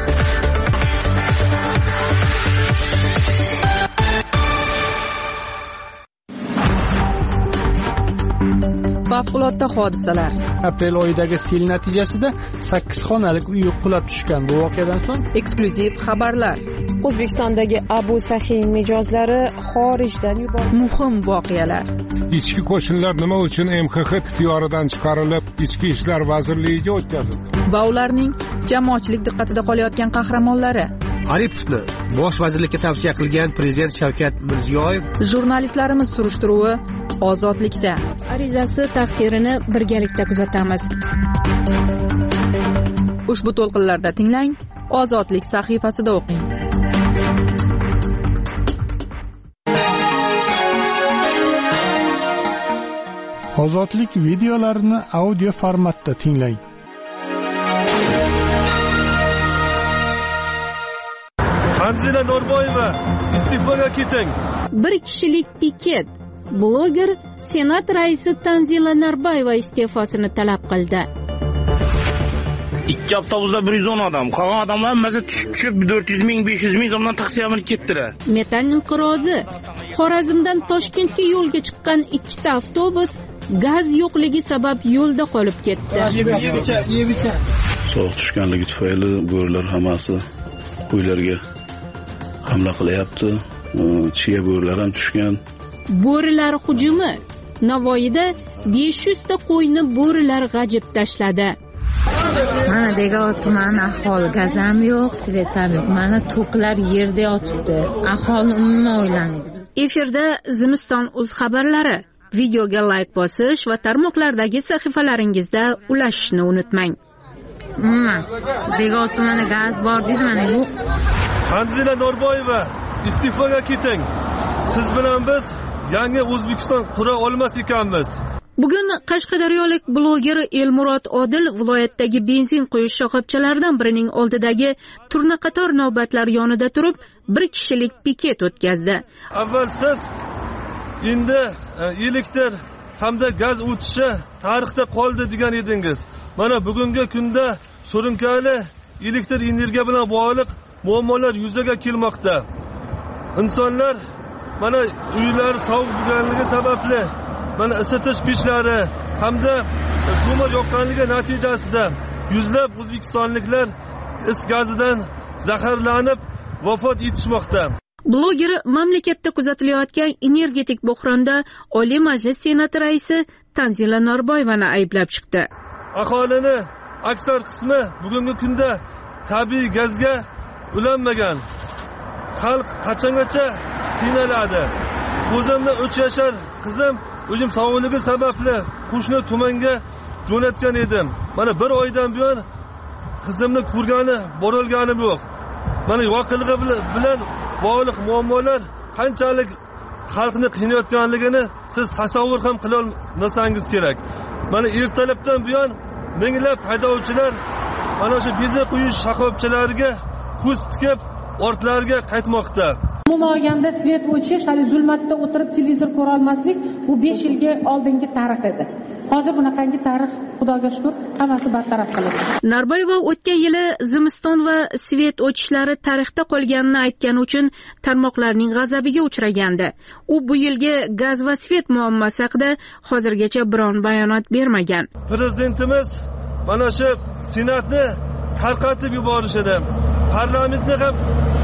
[SPEAKER 4] Favqulodda hodisalar.
[SPEAKER 3] Aprel oyidagi sel natijasida sakkiz xonalik uy qulab tushgan. Bu voqeadan so'ng
[SPEAKER 4] eksklyuziv xabarlar.
[SPEAKER 6] O'zbekistondagi Abu Sahiy mijozlari xorijdan yuborildi.
[SPEAKER 4] Muhim voqealar.
[SPEAKER 8] Ichki qo'shinlar nima uchun M X X ixtiyoridan chiqarilib, Ichki ishlar vazirligiga o'tkazildi?
[SPEAKER 4] Va ularning jamoatchilik diqqatida qolayotgan qahramonlari.
[SPEAKER 10] Aripovni bosh vazirlikka tavsiya qilgan prezident Shavkat Mirziyoyev.
[SPEAKER 4] Jurnalistlarimiz surishtiruvi Ozodlikda.
[SPEAKER 5] Arizasi taqdirini birgalikda kuzatamiz.
[SPEAKER 4] Ushbu to'lqinlarda tinglang, Ozodlik sahifasida o'qing.
[SPEAKER 3] Ozodlik videolarini audio formatda tinglang.
[SPEAKER 20] Tanzila Norboyeva, iste'foga keting.
[SPEAKER 5] Bir kishilik piket. Bloger Senat raisi Tanzila Norboyeva iste'fosini talab qildi.
[SPEAKER 21] Ikki avtobusda bir yuz o'n odam, qolgan odamlar hammasi tushib to'rt yuz ming, besh yuz ming so'mdan taqsim qilib ketdilar.
[SPEAKER 5] Metan inqirozi. Xorazmdan Toshkentga yo'lga chiqqan ikkita avtobus gaz yo'qligi sabab yo'lda qolib ketdi.
[SPEAKER 25] Sovuq tushganligi tufayli bo'rilar hammasi qo'ylarga hamla qilyapti. Chiya bo'rilar ham tushgan.
[SPEAKER 5] Bo'rilar hujumi. Navoiyda besh yuz ta qo'yni bo'rilar g'ajib tashladi.
[SPEAKER 26] Mana Begobod tumani aholi gaz ham yo'q, svet ham yo'q. Mana to'qlar yerda yotibdi. Aholi umuman o'ylamaydi.
[SPEAKER 5] Efirda Zimiston uz xabarlari. Videoga like bosish va tarmoqlardagi sahifalaringizda ulashishni unutmang.
[SPEAKER 26] umuman Begov tumani gaz bor deydi, mana yo'q.
[SPEAKER 20] Tanzila Norboyeva, iste'foga keting. Siz bilan biz yangi O'zbekiston qura olmas ekanmiz.
[SPEAKER 5] Bugun qashqadaryolik bloger Elmurod Odil viloyatdagi benzin quyish shoxobchalaridan birining oldidagi turnaqator navbatlar yonida turib, bir kishilik piket o'tkazdi.
[SPEAKER 20] Avval siz endi elektr hamda gaz o'tishi tarixda qoldi degan edingiz. Mana bugungi kunda surunkali elektr energiya bilan bog'liq muammolar yuzaga kelmoqda. Insonlar mana uylari sovuq bo'lganligi sababli mana isitish pechlari hamda ko'mir yoqqanligi natijasida yuzlab o'zbekistonliklar is gazidan zaharlanib vafot etishmoqda.
[SPEAKER 5] Bloger mamlakatda kuzatilayotgan energetik bo'hronda Oliy Majlis Senati raisi Tanzila Norboyevani ayblab chiqdi.
[SPEAKER 20] Aholini aksar qismi bugungi kunda tabiiy gazga ulanmagan. Xalq qachongacha qiynaladi. O'zimni uch yashar qizim o'zim sog'ligi sababli qo'shni tumanga jo'natgan edim. Mana bir oydan buyon qizimni ko'rgani, borilganim yo'q. Mana voqelig'i bilan bog'liq muammolar qanchalik xalqni qiynayotganligini siz tasavvur ham qila olmasangiz kerak. Mana ertalabdan buyon minglab haydovchilar mana shu benzin quyish shoxobchalariga ko'z tikib ortlariga qaytmoqda.
[SPEAKER 2] Umuman olganda svet o'chish, hali zulmatda o'tirib televizor ko'ra olmaslik bu besh yilga oldingi tarix edi. Hozir bunaqangi tarix, Xudoga shukr, hammasi bartaraf qilindi.
[SPEAKER 5] Norboyeva o'tgan yili zimiston va svet o'chishlari tarixda qolganini aytgani uchun tarmoqlarning g'azabiga uchragandi. U bu yilgi gaz va svet muammosi haqida hozirgacha biron bayonot bermagan.
[SPEAKER 20] Prezidentimiz mana shu senatni tarqatib yuborishini, parlamentni ham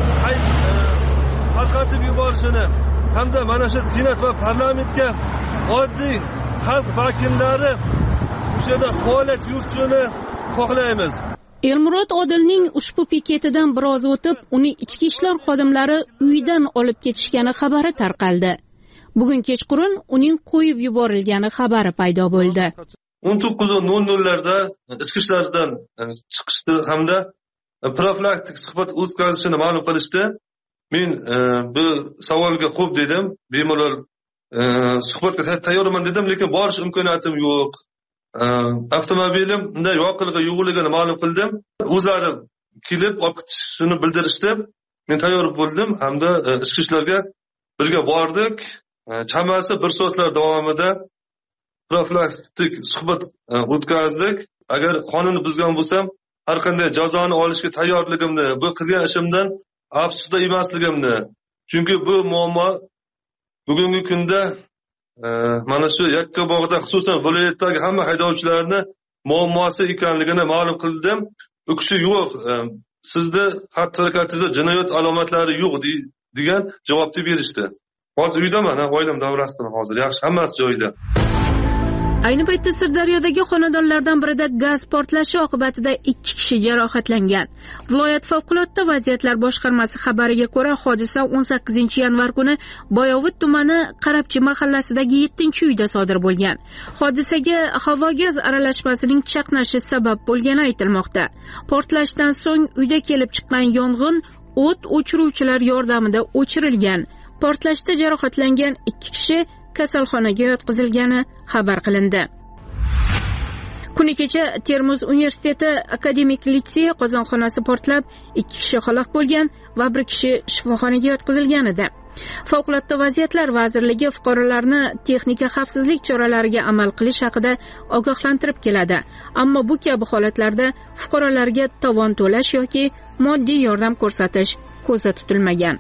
[SPEAKER 20] tarqatib yuborishini hamda mana shu senat va parlamentga oddiy xalq vakillari o'sha yerda faoliyat yuritishini xohlaymiz.
[SPEAKER 5] Elmurod Odilning ushbu piketidan biroz o'tib, uni ichki ishlar xodimlari uyidan olib ketishgani xabari tarqaldi. Bugun kechqurun uning qo'yib yuborilgani xabari paydo bo'ldi.
[SPEAKER 20] o'n to'qqiz nol nollarda ichki ishlardan chiqishdi hamda profilaktik suhbat o'tkazishini ma'lum qilishdi. Men e, bu savolga xo'p dedim. Bemalol e, suhbatga tayyorman dedim, lekin borish imkoniyatim yo'q. E, avtomobilim bunday yoqilg'i yo'qligini ma'lum qildim. O'zlari kelib olib ketishini bildirishdi. Men tayyor bo'ldim hamda e, ichki ishlarga birga bordik. E, chamasi bir soatlar davomida profilaktik suhbat e, o'tkazdik. Agar qonunni buzgan bo'lsam, har qanday jazoni olishga tayyorligimni, bu qilgan ishimdan afsusda emasligimni. Chunki bu muammo bugungi kunda e, mana shu Yakkabog'da, xususan viloyatdagi hamma haydovchilarni muammosi ekanligini ma'lum qildim. U kishi yo'q, e, sizda xatti-harakatingizda jinoyat alomatlari yo'q degan javobni berishdi. Hozir uydaman, oilam davrasidan hozir yaxshi, hammasi joyida.
[SPEAKER 5] Ayni paytda Sirdaryodagi xonadonlardan birida gaz portlashi oqibatida ikki kishi jarohatlangan. Viloyat favqulodda vaziyatlar boshqarmasi xabariga ko'ra, hodisa o'n sakkizinchi yanvar kuni Boyovut tumani Qarabchi mahallasidagi yettinchi uyda sodir bo'lgan. Hodisaga havo gaz aralashmasining chaqnashi sabab bo'lgani aytilmoqda. Portlashdan so'ng uyda kelib chiqqan yong'in o't o'chiruvchilar yordamida o'chirilgan. Portlashda jarohatlangan ikki kishi kasalxonaga yotqizilgani xabar qilindi. Kuni kecha Termiz universiteti akademik litsey qozonxonasi portlab, ikki kishi halok bo'lgan va bir kishi shifoxonaga yotqizilgan edi. Favqulodda vaziyatlar vazirligi fuqarolarni texnika xavfsizlik choralariga amal qilish haqida ogohlantirib keladi. Ammo bu kabi holatlarda fuqarolarga tovon to'lash yoki moddiy yordam ko'rsatish ko'zda tutilmagan.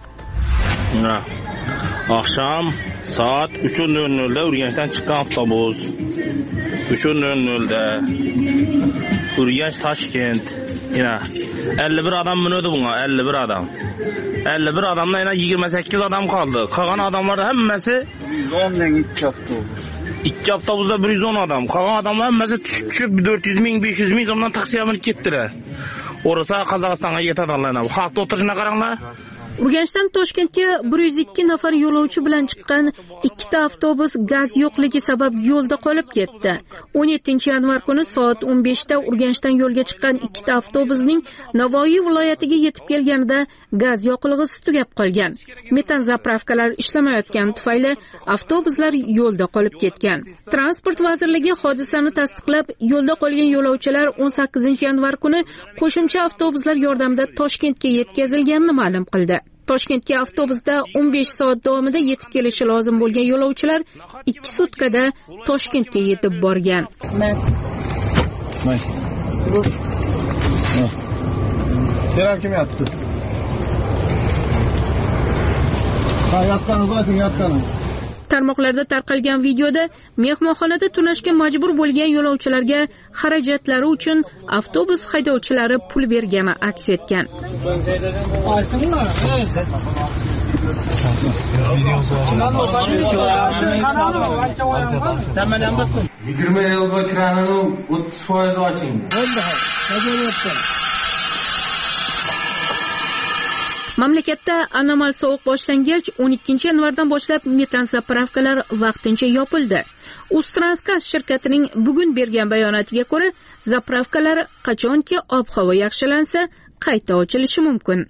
[SPEAKER 21] Akşam saat uch nol nolda Urganchdan chiqqan avtobus. uch nol nolda Urganch Toshkent. Yana ellik bir adam minadi bunga, ellik bir adam. ellik bir adamdan yana yigirma sakkiz adam qoldi. Qolgan adamlar hammasi yuz o'n dan ikki avtobus. ikki avtobusda bir yuz o'n adam. Qolgan adamlar hammasi tushib dört yuz ming, besh yuz ming so'mdan taksiga minib ketdilar. Orası Qozog'istonga yetadilar. Xalqni o'tirishini qaranglar.
[SPEAKER 5] Urganchdan Toshkentga bir yuz ikki nafar yo'lovchi bilan chiqqan ikkita avtobus gaz yo'qligi sabab yo'lda qolib ketdi. o'n yettinchi yanvar kuni soat o'n beshda Urganchdan yo'lga chiqqan ikkita avtobusning Navoiy viloyatiga yetib kelganida gaz yoqilg'isi tugab qolgan. Metan zapravkalar ishlamayotgani tufayli avtobuslar yo'lda qolib ketgan. Transport vazirligi hodisani tasdiqlab, yo'lda qolgan yo'lovchilar o'n sakkizinchi yanvar kuni qo'shimcha avtobuslar yordamida Toshkentga yetkazilganini ma'lum qildi. Toshkentga avtobusda o'n besh soat davomida yetib kelishi lozim bo'lgan yo'lovchilar ikki sutkada Toshkentga yetib borgan. Tarmoqlarda tarqalgan videoda mehmonxonada tunashga majbur bo'lgan yo'lovchilarga xarajatlari uchun avtobus haydovchilari pul bergani aks etgan.
[SPEAKER 9] yigirma yil va kranini o'ttiz foiz oching.
[SPEAKER 5] Mamlakatda anomal sovuq boshlangach, o'n ikkinchi yanvardan boshlab metan zapravkalar vaqtincha yopildi. Uztransgaz shirkatining bugun bergan bayonotiga ko'ra, zapravkalar qachonki ob-havo yaxshilansa, qayta ochilishi mumkin.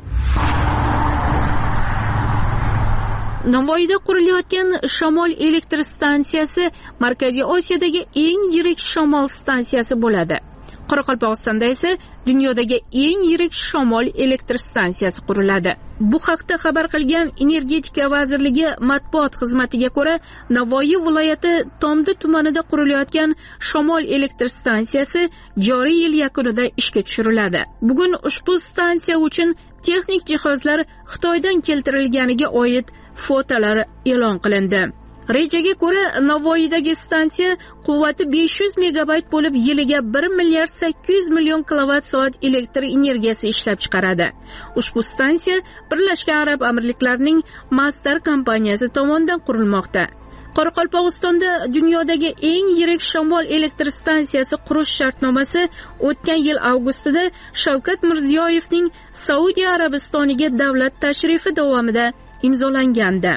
[SPEAKER 5] Navoiyda qurilayotgan shamol elektr stansiyasi Markaziy Osiyodagi eng yirik shamol stansiyasi bo'ladi. Qoraqalpog'istonda esa dunyodagi eng yirik shamol elektr stansiyasi quriladi. Bu haqda xabar qilgan Energetika vazirligi matbuot xizmatiga ko'ra, Navoiy viloyati Tomdi tumanida qurilayotgan shamol elektr stansiyasi joriy yil yakunida ishga tushiriladi. Bugun ushbu stansiya uchun texnik jihozlar Xitoydan keltirilganiga oid fotolar e'lon qilindi. Rejaga ko'ra, Navoiydagi stansiya quvvati besh yuz megabayt bo'lib, yiliga bir milliard sakkiz yuz million kilovatt soat elektr energiyasi ishlab chiqaradi. Ushbu stansiya Birlashgan Arab Amirliklarining Masdar kompaniyasi tomonidan qurilmoqda. Qoraqalpog'istonda dunyodagi eng yirik shamol elektr stansiyasi qurish shartnomasi o'tgan yil avgustida Shavkat Mirziyoyevning Saudiya Arabistoniga davlat tashrifi davomida imzolangandi.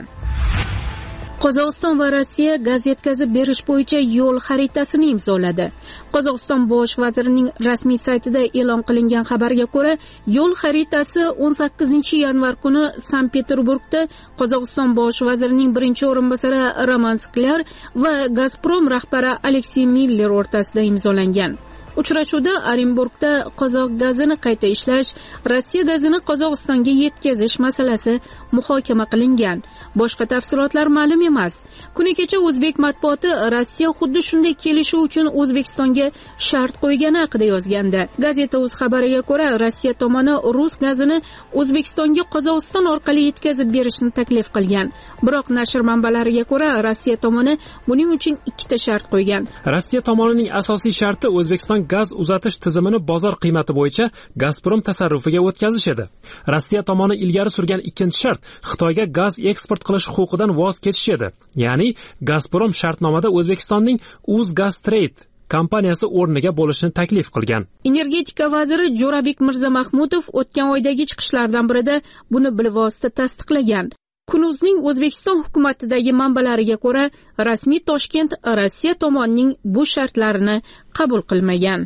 [SPEAKER 5] Qozog'iston va Rossiya gaz yetkazib berish bo'yicha yo'l xaritasini imzoladi. Qozog'iston bosh vazirining rasmiy saytida e'lon qilingan xabarga ko'ra, yo'l xaritasi o'n sakkizinchi yanvar kuni Sankt-Peterburgda Qozog'iston bosh vazirining birinchi o'rinbosari Roman Sklar va Gazprom rahbari Aleksey Miller o'rtasida imzolangan. Uchrashuvda Orenburgda qozoq gazini qayta ishlash, Rossiya gazini Qozog'istonga yetkazish masalasi muhokama qilingan. Boshqa tafsilotlar ma'lum emas. Kuni kecha o'zbek matbuoti Rossiya xuddi shunday kelishuv uchun O'zbekistonga shart qo'ygani haqida yozgandi. Gazeta o'z xabariga ko'ra, Rossiya tomoni rus gazini O'zbekistonga Qozog'iston orqali yetkazib berishni taklif qilgan. Biroq nashr manbalariga ko'ra, Rossiya tomoni buning uchun ikkita shart qo'ygan.
[SPEAKER 13] Rossiya tomonining asosiy sharti O'zbekiston gaz uzatish tizimini bozor qiymati bo'yicha Gazprom tasarrufiga o'tkazish edi. Rossiya tomoni ilgari surgan ikkinchi shart Xitoyga gaz eksport qilish huquqidan voz kechish edi. Ya'ni Gazprom shartnomada O'zbekistonning Uzgaztrade kompaniyasi o'rniga bo'lishni taklif qilgan.
[SPEAKER 5] Energetika vaziri Jo'rabek Mirzamahmudov o'tgan oydagi chiqishlardan birida buni bilvosita tasdiqlagan. Kunuzning O'zbekiston hukumatidagi manbalariga ko'ra, rasmiy Toshkent Rossiya tomonining bu shartlarini qabul qilmagan.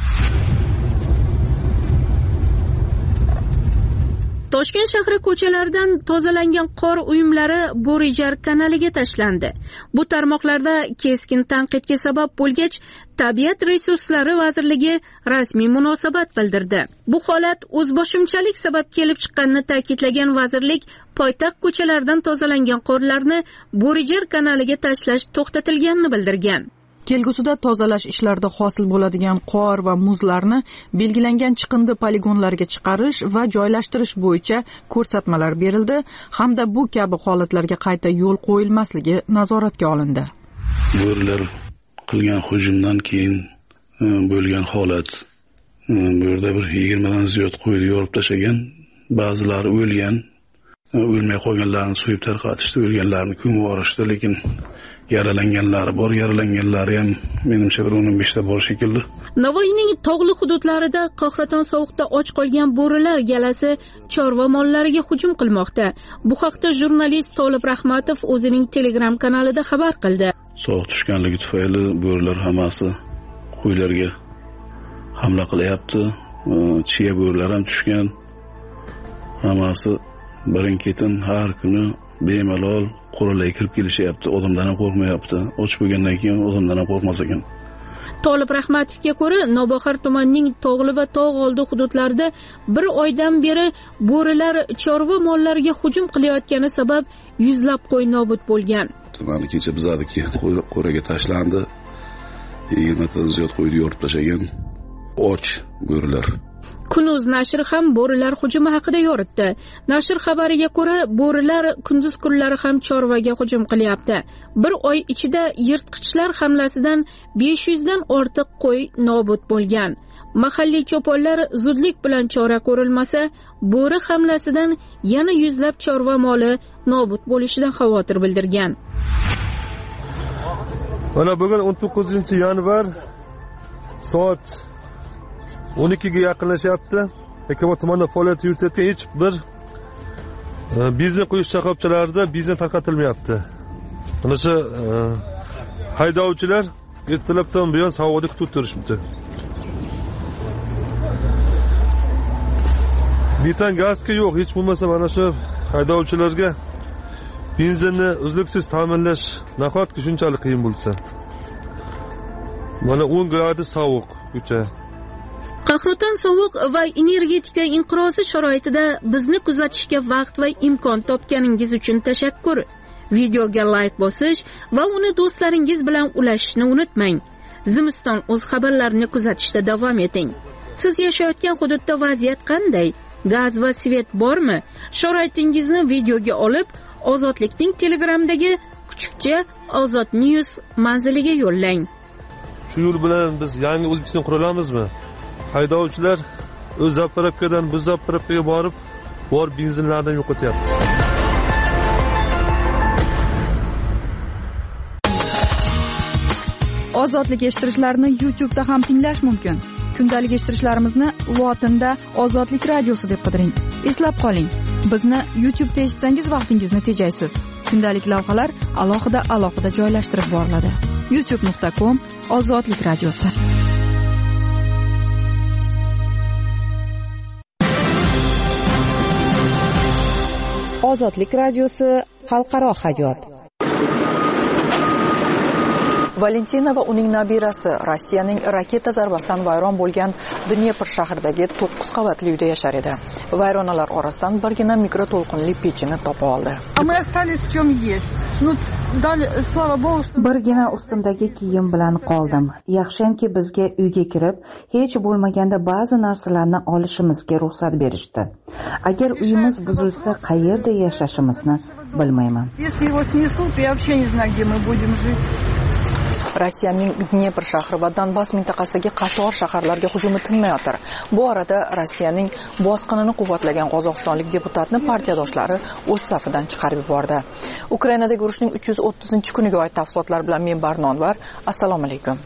[SPEAKER 5] Toshkent shahri ko'chalaridan tozalangan qor uyumlari Bo'rijar kanaliga tashlandi. Bu tarmoqlarda keskin tanqidga sabab bo'lgach, Tabiat resurslari vazirligi rasmiy munosabat bildirdi. Bu holat o'zboshimchalik sabab kelib chiqqanini ta'kidlagan vazirlik, poytaxt ko'chalaridan tozalangan qorlarni Bo'rijar kanaliga tashlash to'xtatilganini bildirgan.
[SPEAKER 4] Kelgusida tozalash ishlarida hosil bo'ladigan qor va muzlarni belgilangan chiqindi poligonlarga chiqarish va joylashtirish bo'yicha ko'rsatmalar berildi hamda bu kabi holatlarga qayta yo'l qo'yilmasligi nazoratga olindi.
[SPEAKER 25] Bo'rilar qilgan hujumdan keyin bo'lgan holat, bu yerda bir yigirma dan ziyod qo'yni yorib tashlagan, ba'zilari o'lgan, o'lmay qolganlarni so'yib tarqatishdi, o'lganlarni ko'mib yuborishdi, lekin yaralanganlari bor, yaralanganlari ham menimcha bir o'n besh ta bor shekilli.
[SPEAKER 5] Navoiyning tog'li hududlarida qahraton sovuqda och qolgan bo'rilar galasi chorva mollariga hujum qilmoqda. Bu haqda jurnalist Tolib Rahmatov o'zining Telegram kanalida xabar qildi.
[SPEAKER 25] Sovuq tushganligi tufayli bo'rilar hammasi qo'ylarga hamla qilyapti. Chiya bo'rilar ham tushgan. Hammasi birin-ketin har kuni bemalol qo'ralay kirib kelishyapti. Odamdan ham qo'rqmayapti. Och bo'lgandan keyin odamdan ham qo'rqmas ekan.
[SPEAKER 5] Tolib Rahmatovga ko'ra, Nobahor tumanining tog'li va tog' oldi hududlarida bir oydan beri bo'rilar chorva mollariga hujum qilayotgani sabab yuzlab qo'y nobud bo'lgan.
[SPEAKER 25] Tumani kecha bizadiki qo'raga tashlandi. yigirma tadan ziyod qo'yni yorib tashlagan och bo'rilar.
[SPEAKER 5] Kunuz nashri ham bo'rilar hujumi haqida yoritdi. Nashr xabariga ko'ra, bo'rilar kunduz kunlari ham chorvaga hujum qilyapti. Bir oy ichida yirtqichlar hamlasidan besh yuz dan ortiq qo'y nobud bo'lgan. Mahalliy cho'ponlar zudlik bilan chora ko'rilmasa, bo'ri hamlasidan yana yuzlab chorva moli nobud bo'lishidan xavotir bildirgan.
[SPEAKER 11] Mana bugun o'n to'qqizinchi yanvar soat o'n ikkiga yaqinlashyapti. Ekobod tumanida faoliyat yuritayotgan hech bir biznes quyish shoxobchalarida biznes tarqatilmayapti. Mana shu haydovchilar ertalabdan buyon savodda kutib turishibdi. Metan gazga yo'q, hech bo'lmasa mana shu haydovchilarga benzinni uzluksiz ta'minlash nahotki shunchalik qiyin bo'lsa. Mana o'n gradus sovuq ko'cha.
[SPEAKER 5] Qahraton sovuq va energetika inqirozi sharoitida bizni kuzatishga vaqt va imkon topganingiz uchun tashakkur. Videoga like bosish va uni do'stlaringiz bilan ulashishni unutmang. Zimiston o'z xabarlarini kuzatishda davom eting. Siz yashayotgan hududda vaziyat qanday? Gaz va svet bormi? Sharoitingizni videoga olib, Ozodlikning Telegramdagi kuchukcha Ozod News manziliga yo'llang.
[SPEAKER 11] Shu yo'l bilan biz yangi O'zbekiston qura olamizmi? Haydovchilar o'z zapravkadan bu zapravkaga borib, bor benzinlardan yo'qotyapti.
[SPEAKER 4] Ozodlik eshittirishlarni YouTube'da ham tinglash mumkin. Kundalik eshittirishlarimizni lotinda Ozodlik radiosi deb qidiring. Eslab qoling, bizni YouTube'da eshitsangiz vaqtingizni tejaysiz. Kundalik lavhalar alohida alohida joylashtirib boriladi. youtube nuqta com Ozodlik radiosi.
[SPEAKER 6] Ozodlik radiosi xalqaro hayot.
[SPEAKER 4] Valentina va uning nabirasi Rossiyaning raketa zarbasidan vayron bo'lgan Dnepr shahridagi to'qqiz qavatli uyda yashar edi. Vayronalar orasidan birgina mikroto'lqinli pechini topa oldi.
[SPEAKER 15] Birgina ustimdagi kiyim bilan qoldim. Yaxshanki bizga uyga kirib, hech bo'lmaganda ba'zi narsalarni olishimizga ruxsat berishdi. Agar uyimiz buzilsa, qayerda yashashimizni bilmayman.
[SPEAKER 4] Rossiyaning Dnepr shahri va Donbass mintaqasidagi qator shaharlarga hujumi tinmayotir. Bu orada Rossiyaning bosqinini quvvatlagan qozog'istonlik deputatni partiyadoshlari o'z safidan chiqarib yubordi. Ukrainadagi urushning uch yuz o'ttizinchi kuniga oid tafsilotlar bilan men Barnonvar. Assalomu alaykum.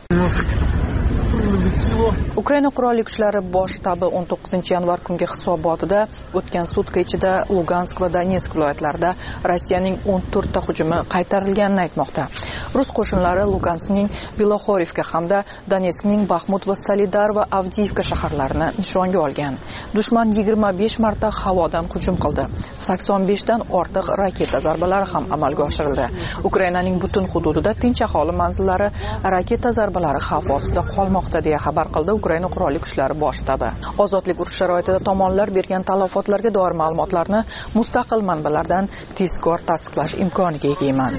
[SPEAKER 4] Ukraina qurolli kuchlari bosh shtabi o'n to'qqizinchi yanvar kungi hisobotida o'tgan sutka ichida Lugansk va Donetsk viloyatlarida Rossiyaning o'n to'rtta hujumi qaytarilganini aytmoqda. Rus qo'shinlari Luganskning Bilohorivka hamda Donetskning Baxmut va Solidar va Avdiivka shaharlarini nishonga olgan. Dushman yigirma besh marta havodan hujum qildi. sakson besh dan ortiq raketa zarbalari ham amalga oshirildi. Ukrainaning butun hududida tinch aholi manzillari raketa zarbalari xavfi ostida qolmoqda deya xabar qildi Ukraina qurolli kuchlari bosh shtabi. Ozodlik urush sharoitida tomonlar bergan talafotlarga doir ma'lumotlarni mustaqil manbalardan tezkor tasdiqlash imkoniga ega emas.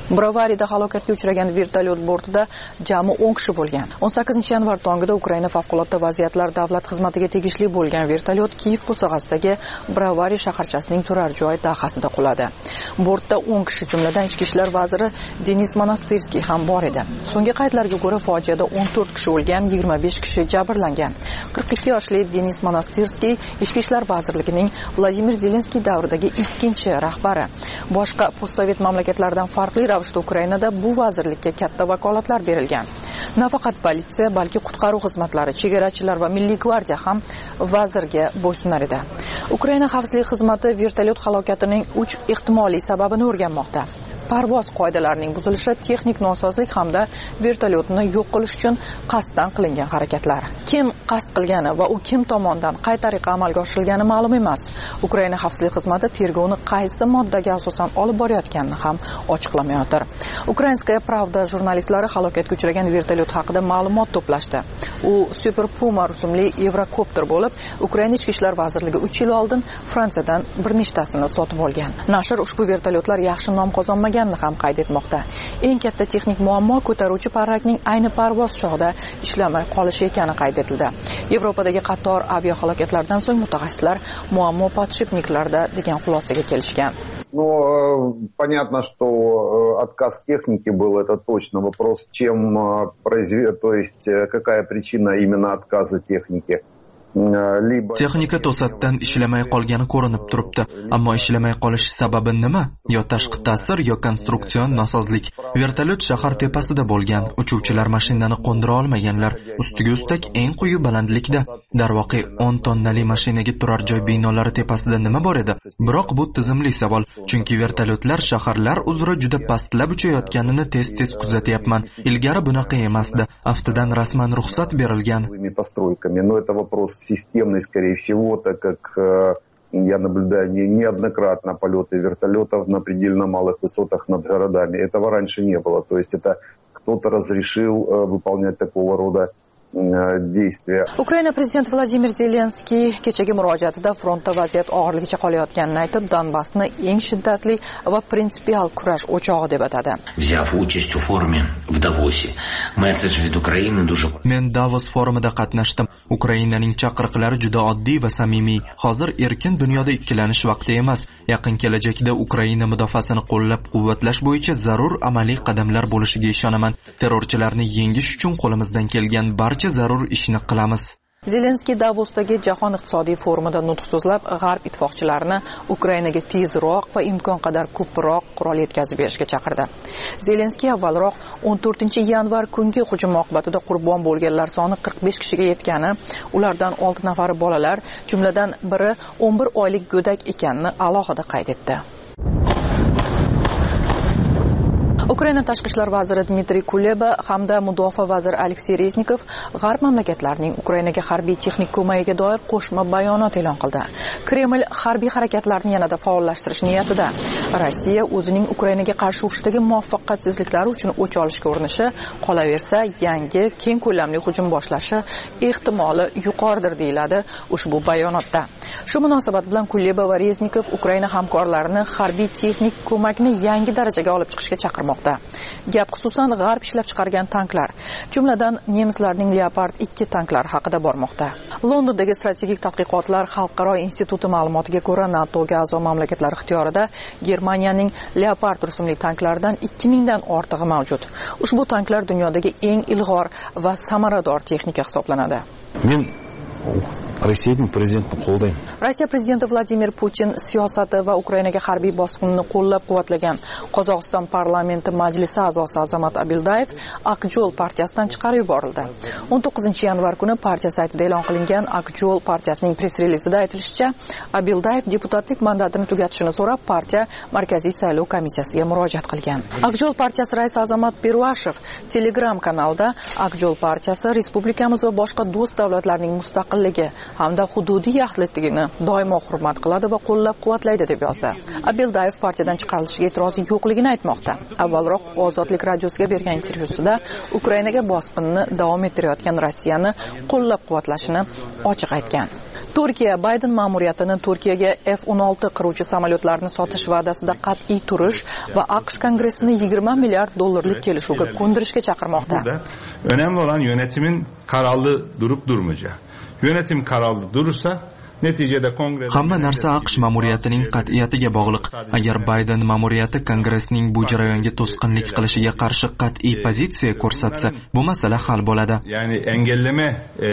[SPEAKER 4] Bravariyada halokatga uchragan vertolyot bortida jami o'n kishi bo'lgan. o'n sakkizinchi yanvar tongida Ukraina favqulodda vaziyatlar davlat xizmatiga tegishli bo'lgan vertolyot Kiyev bo'sag'asidagi Bravariya shaharchasining turar joy dahasida quladi. Bortda o'n kishi, jumladan ichki ishlar vaziri Denis Monastirskiy ham bor edi. So'nggi qaydlarga ko'ra fojiada o'n to'rt kishi o'lgan, yigirma besh kishi jabrlangan. qirq ikki yoshli Denis Monastirskiy ichki ishlar vazirligining Vladimir Zelenskiy davridagi ikkinchi rahbari. Boshqa postsovet mamlakatlardan farqli ravishda Ukrainada bu vazirlikka katta vakolatlar berilgan. Nafaqat politsiya, balki qutqaruv xizmatlari, chegarachilar va milliy gvardiya ham vazirga bo'ysunar edi. Ukraina xavfsizlik xizmati vertolyot halokatining uch ehtimoliy sababini o'rganmoqda. Parvoz qoidalarining buzilishi, texnik nosozlik hamda vertolyotni yo'q qilish uchun qasddan qilingan harakatlar. Kim qasd qilgani va u kim tomonidan qay tariqa amalga oshirilgani ma'lum emas. Ukraina xavfsizlik xizmati tergovni qaysi moddaga asosan olib borayotganini ham ochiqlamayotir. Ukrainskaya Pravda jurnalistlari halokatga uchragan vertolyot haqida ma'lumot to'plashdi. U Super Puma rusumli Evrokopter bo'lib, Ukraina ichki ishlar vazirligi uch yil oldin Fransiyadan bir nechtasini sotib olgan. Nashr ushbu vertolyotlar yaxshi nom qozonmagan ham qayd etmoqda. Eng katta texnik muammo ko'taruvchi parrakning ayni parvoz chog'ida ishlamay qolishi ekani qayd etildi. Yevropadagi qator aviahalokatlardan so'ng mutaxassislar muammo подшипникlarda degan xulosaga kelishgan.
[SPEAKER 17] Ну, понятно, что отказ техники был, это точно. Вопрос, чем произвел, то есть какая причина именно отказа техники.
[SPEAKER 1] Texnika to'satdan ishlamay qolgani ko'rinib turibdi. Ammo ishlamay qolish sababi nima? Yo tashqi ta'sir, yo konstruksion nosozlik. Vertolyot shahar tepasida bo'lgan. Uchuvchilar mashinani qo'ndira olmaganlar. Ustiga ustak eng quyi balandlikda. Darvoqe o'n tonnali mashinaga turar joy binolari tepasida nima bor edi? Biroq bu tizimli savol, chunki vertolyotlar shaharlar uzra juda pastlab uchayotganini tez-tez kuzatyapman. Ilgari bunaqa emasdi. Aftidan rasman ruxsat berilgan.
[SPEAKER 17] Системный, скорее всего, так как э, я наблюдаю не, неоднократно полеты вертолетов на предельно малых высотах над городами. Этого раньше не было. То есть это кто-то разрешил э, выполнять такого рода действия.
[SPEAKER 4] Ukraina prezidenti Vladimir Zelenskiy kechagi murojaatida frontda vaziyat og'irligicha qolayotganini aytib, Donbassni eng shiddatli va prinsipial kurash o'chog'i deb atadi.
[SPEAKER 18] Взяв участь в форуме в Давосе, месседж від України дуже.
[SPEAKER 1] Men Davos forumida qatnashdim. Ukrainaning chaqiriqlari juda oddiy va samimiy. Hozir erkin dunyoda ikkilanish vaqti emas. Yaqin kelajakda Ukraina mudofaasini qo'llab-quvvatlash bo'yicha zarur amaliy qadamlar bo'lishiga ishonaman. Terrorchilarni yengish uchun qo'limizdan kelgan barcha zarur ishni qilamiz.
[SPEAKER 4] Zelenskiy Davosdagi Jahon iqtisodiy forumida nutq so'zlab, G'arb ittifoqchilarini Ukrainaga tezroq va imkon qadar ko'proq qurol yetkazib berishga chaqirdi. Zelenskiy avvalroq o'n to'rtinchi yanvar kungi hujum oqibatida qurbon bo'lganlar soni qirq besh kishiga yetgani, ulardan olti nafari bolalar, jumladan biri o'n bir oylik go'dak ekanini alohida qayd etdi. Ukraina tashqi ishlar vaziri Dmitriy Kuleba hamda mudofaa vaziri Aleksey Reznikov G'arb mamlakatlarining Ukrainaga harbiy texnik ko'magiga doir qo'shma bayonot e'lon qildi. Kreml harbiy harakatlarni yanada faollashtirish niyatida. Rossiya o'zining Ukrainaga qarshi urushdagi muvaffaqiyatsizliklari uchun o'ch olishga urinishi, qolaversa yangi keng ko'lamli hujum boshlashi ehtimoli yuqoridir deyiladi ushbu bayonotda. Shu munosabat bilan Kuleba va Reznikov Ukraina hamkorlarini harbiy texnik ko'makni yangi darajaga olib chiqishga chaqirmoqda. Gap xususan G'arb ishlab chiqargan tanklar, jumladan nemislarning Leopard ikki tanklari haqida bormoqda. Londondagi strategik tadqiqotlar xalqaro instituti ma'lumotiga ko'ra, NATOga a'zo mamlakatlar ixtiyorida Germaniyaning Leopard rusumli tanklaridan ikki mingdan ortig'i mavjud. Ushbu tanklar dunyodagi eng ilg'or va samarador texnika hisoblanadi.
[SPEAKER 19] Men Rossiyaning prezidentini qo'llayman.
[SPEAKER 4] Rossiya prezidenti Vladimir Putin siyosati va Ukrainaga harbiy bosqinni qo'llab-quvvatlagan Qozog'iston parlamenti majlisi a'zosi Azamat Abildayev Akjol partiyasidan chiqarib yuborildi. o'n to'qqizinchi yanvar kuni partiya saytida e'lon qilingan Akjol partiyasining press-relizida aytilishicha, Abildayev deputatlik mandatini tugatishini so'rab partiya markaziy saylov komissiyasiga murojaat qilgan. Akjol partiyasi raisi Azamat Pervashev Telegram kanalida Akjol partiyasi respublikamiz va boshqa do'st davlatlarning mustaqil
[SPEAKER 7] yaqinligi hamda hududiy yaxlitligini doimo hurmat qiladi va qo'llab-quvvatlaydi deb yozdi. Abeldayev partiyadan chiqarilishiga e'tirozi yo'qligini aytmoqda. Avvalroq Ozodlik radiosiga bergan intervyusida Ukrainaga bosqinni davom ettirayotgan Rossiyani qo'llab-quvvatlashini ochiq aytgan. Turkiya Bayden ma'muriyatini Turkiyaga F o'n olti qiruvchi samolyotlarni sotish va'dasida qat'iy turish va AQSh kongressini yigirma milliard dollarlik kelishuvga ko'ndirishga chaqirmoqda.
[SPEAKER 12] Önemli olan yönetimin kararlı durup durmayacağı. Yönetim kararlı durursa neticede kongre
[SPEAKER 1] hamma narsa AQSh ma'muriyatining qat'iyatiga bog'liq. Agar Bayden ma'muriyati kongressning bu jarayonga to'sqinlik qilishiga qarshi qat'iy pozitsiya ko'rsatsa, bu masala hal bo'ladi.
[SPEAKER 12] Yani engelleme e,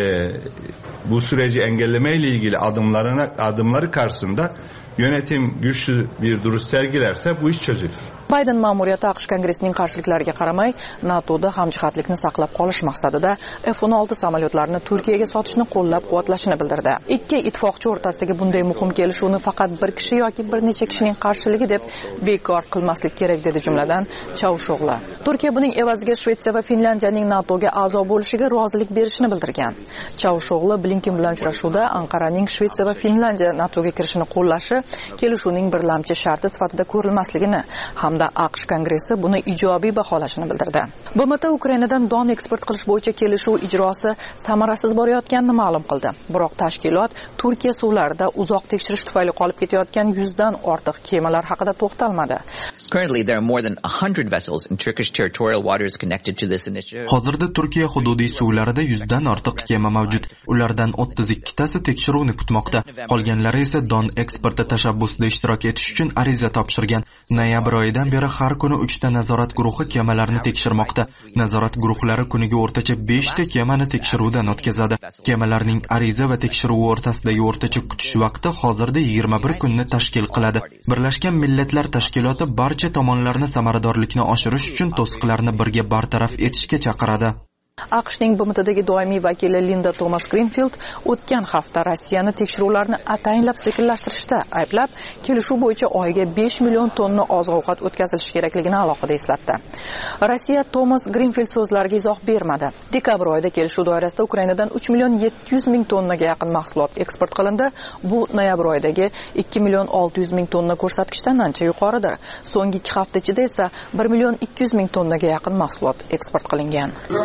[SPEAKER 12] bu süreci engelleme ile ilgili adımlarına adımları karşısında yönetim güçlü bir duruş sergilerse bu iş çözülür.
[SPEAKER 7] Bayden ma'muriyati AQSh kongressining qarshiliklariga qaramay, NATOda hamjihatlikni saqlab qolish maqsadida F o'n olti samolyotlarini Turkiyaga sotishni qo'llab-quvvatlashini bildirdi. Ikki ittifoqchi o'rtasidagi bunday muhim kelishuvni faqat bir kishi yoki bir necha kishining qarshiligi deb bekor qilmaslik kerak dedi jumladan Chavusho'g'li. Turkiya buning evaziga Shvetsiya va Finlyandiyaning NATOga a'zo bo'lishiga rozilik berishini bildirgan. Chavusho'g'li Blinken bilan uchrashuvda Anqaraning Shvetsiya va Finlandiya NATOga kirishini qo'llashi kelishuvning birlamchi sharti sifatida ko'rilmasligini hamda AQSh kongressi buni ijobiy baholashini bildirdi. B M T Ukrainadan don eksport qilish bo'yicha kelishuv ijrosi samarasiz borayotganini ma'lum qildi. Biroq tashkilot Turkiya suvlarida uzoq tekshirish tufayli qolib ketayotgan yuzdan ortiq kemalar haqida to'xtalmadi.
[SPEAKER 16] Currently there are more than one hundred vessels in Turkish territorial waters connected to this initiative.
[SPEAKER 1] Hozirda Turkiya hududiy suvlarida yuzdan ortiq kema mavjud. Ulardan o'ttiz ikkitasi tekshiruvni kutmoqda. Qolganlari esa don eksporti tashabbusida ishtirok etish uchun ariza topshirgan. Noyabr oyidan beri har kuni uchta nazorat guruhi kemalarni tekshirmoqda. Nazorat guruhlari kuniga o'rtacha beshta kemani tekshiruvdan o'tkazadi. Kemalarning ariza va tekshiruvi o'rtasidagi o'rtacha kutish vaqti hozirda yigirma bir kunni tashkil qiladi. Birlashgan Millatlar Tashkiloti barcha tomonlarni samaradorlikni oshirish uchun to'siqlarni birga bartaraf etishga chaqiradi.
[SPEAKER 7] AQShning B M Tdagi doimiy vakili Linda Thomas Greenfield o'tgan hafta Rossiyani tekshiruvlarni ataynlab sekinlashtirishda ayblab, kelishuv bo'yicha oyiga besh million tonna oziq-ovqat o'tkazilishi kerakligini alohida eslatdi. Rossiya Thomas Greenfield so'zlariga izoh bermadi. Dekabr oyida kelishuv doirasida Ukrainadan uch million yetti yuz ming tonnaga yaqin mahsulot eksport qilindi. Bu noyabr oyidagi ikki million olti yuz ming tonna ko'rsatkichdan ancha yuqoridir. So'nggi ikki hafta ichida esa bir million ikki yuz ming tonnaga yaqin mahsulot eksport qilingan.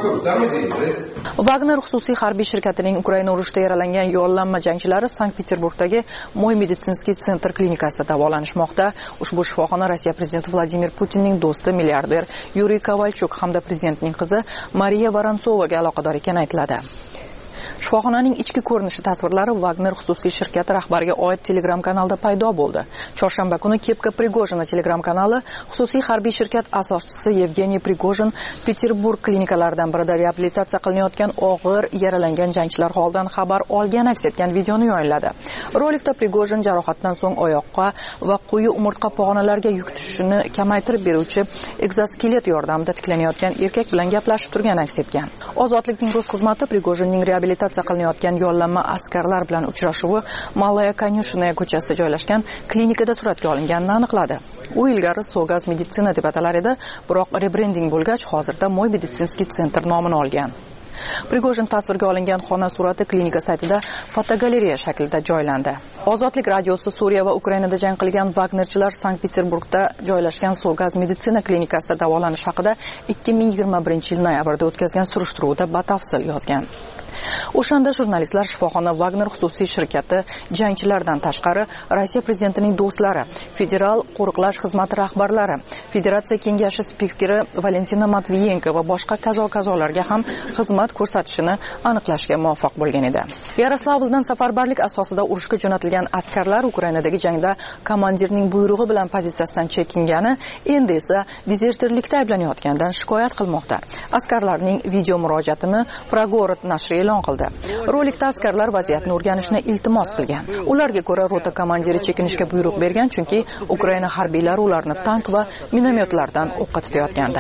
[SPEAKER 7] Wagner xususiy harbiy shirkatining Ukraina urushida yaralangan yollanma jangchilari Sankt-Peterburgdagi Moy meditsinskiy sentr klinikasida davolanishmoqda. Ushbu shifoxona Rossiya prezidenti Vladimir Putinning do'sti milliarder Yuriy Kovalchuk hamda prezidentning qizi Mariya Voronsovaga aloqador ekani aytiladi. Shifoxonaning ichki ko'rinishi tasvirlari Wagner xususiy shirkati rahbariga oid Telegram kanalda paydo bo'ldi. Chorshanba kuni Kepka Prigojina Telegram kanali xususiy harbiy shirkat asoschisi Yevgeniy Prigojin Peterburg klinikalaridan birida reabilitatsiya qilinayotgan og'ir yaralangan jangchilar holidan xabar olgan aks etgan videoni yo'lladi. Rolikda Prigojin jarohatdan so'ng oyoqqa va quyi umurtqa pog'onalariga yuk tushishini kamaytirib beruvchi egzoskelet yordamida tiklanayotgan erkak bilan gaplashib turgan aks etgan. Ozodlikning rus xizmati Prigojinning reabilitatsiya qilinayotgan yollanma askarlar bilan uchrashuvi Malaya Kanyushina ko'chasida joylashgan klinikada suratga olinganini aniqladi. U ilgari Sogaz meditsina deb atalar edi, biroq rebrending bo'lgach, hozirda Moy meditsinskiy sentr nomini olgan. Prigojin tasvirga olingan xona surati klinika saytida fotogalereya shaklida joylandi. Ozodlik radiosi Suriya va Ukrainada jang qilgan Wagnerchilar Sankt-Peterburgda joylashgan Sogaz meditsina klinikasida davolanish haqida ikki ming yigirma birinchi yil noyabrda o'tkazgan surishtiruvda batafsil yozgan. O'shanda jurnalistlar shifoxona Wagner xususiy shirkati jangchilardan tashqari Rossiya prezidentining do'stlari, federal qo'riqlash xizmati rahbarlari, Federatsiya kengashi spikeri Valentina Matviyenko va boshqa kazo-kazolarga ham xizmat ko'rsatishini aniqlashga muvaffaq bo'lgan edi. Yaroslavldan safarbarlik asosida urushga jo'natilgan askarlar Ukrainadagi jangda komandirning buyrug'i bilan pozitsiyasidan chekingani, endi esa dezertirlikda ayblanayotganidan shikoyat qilmoqda. Askarlarning video murojaatini Pragorod nashri e'lon qildi. Rolikda askarlar vaziyatni o'rganishni iltimos qilgan. Ularga ko'ra rota komandiri chekinishga buyruq bergan, chunki Ukraina harbiylari ularni tank va minomyotlardan o'qqa tutayotgandi.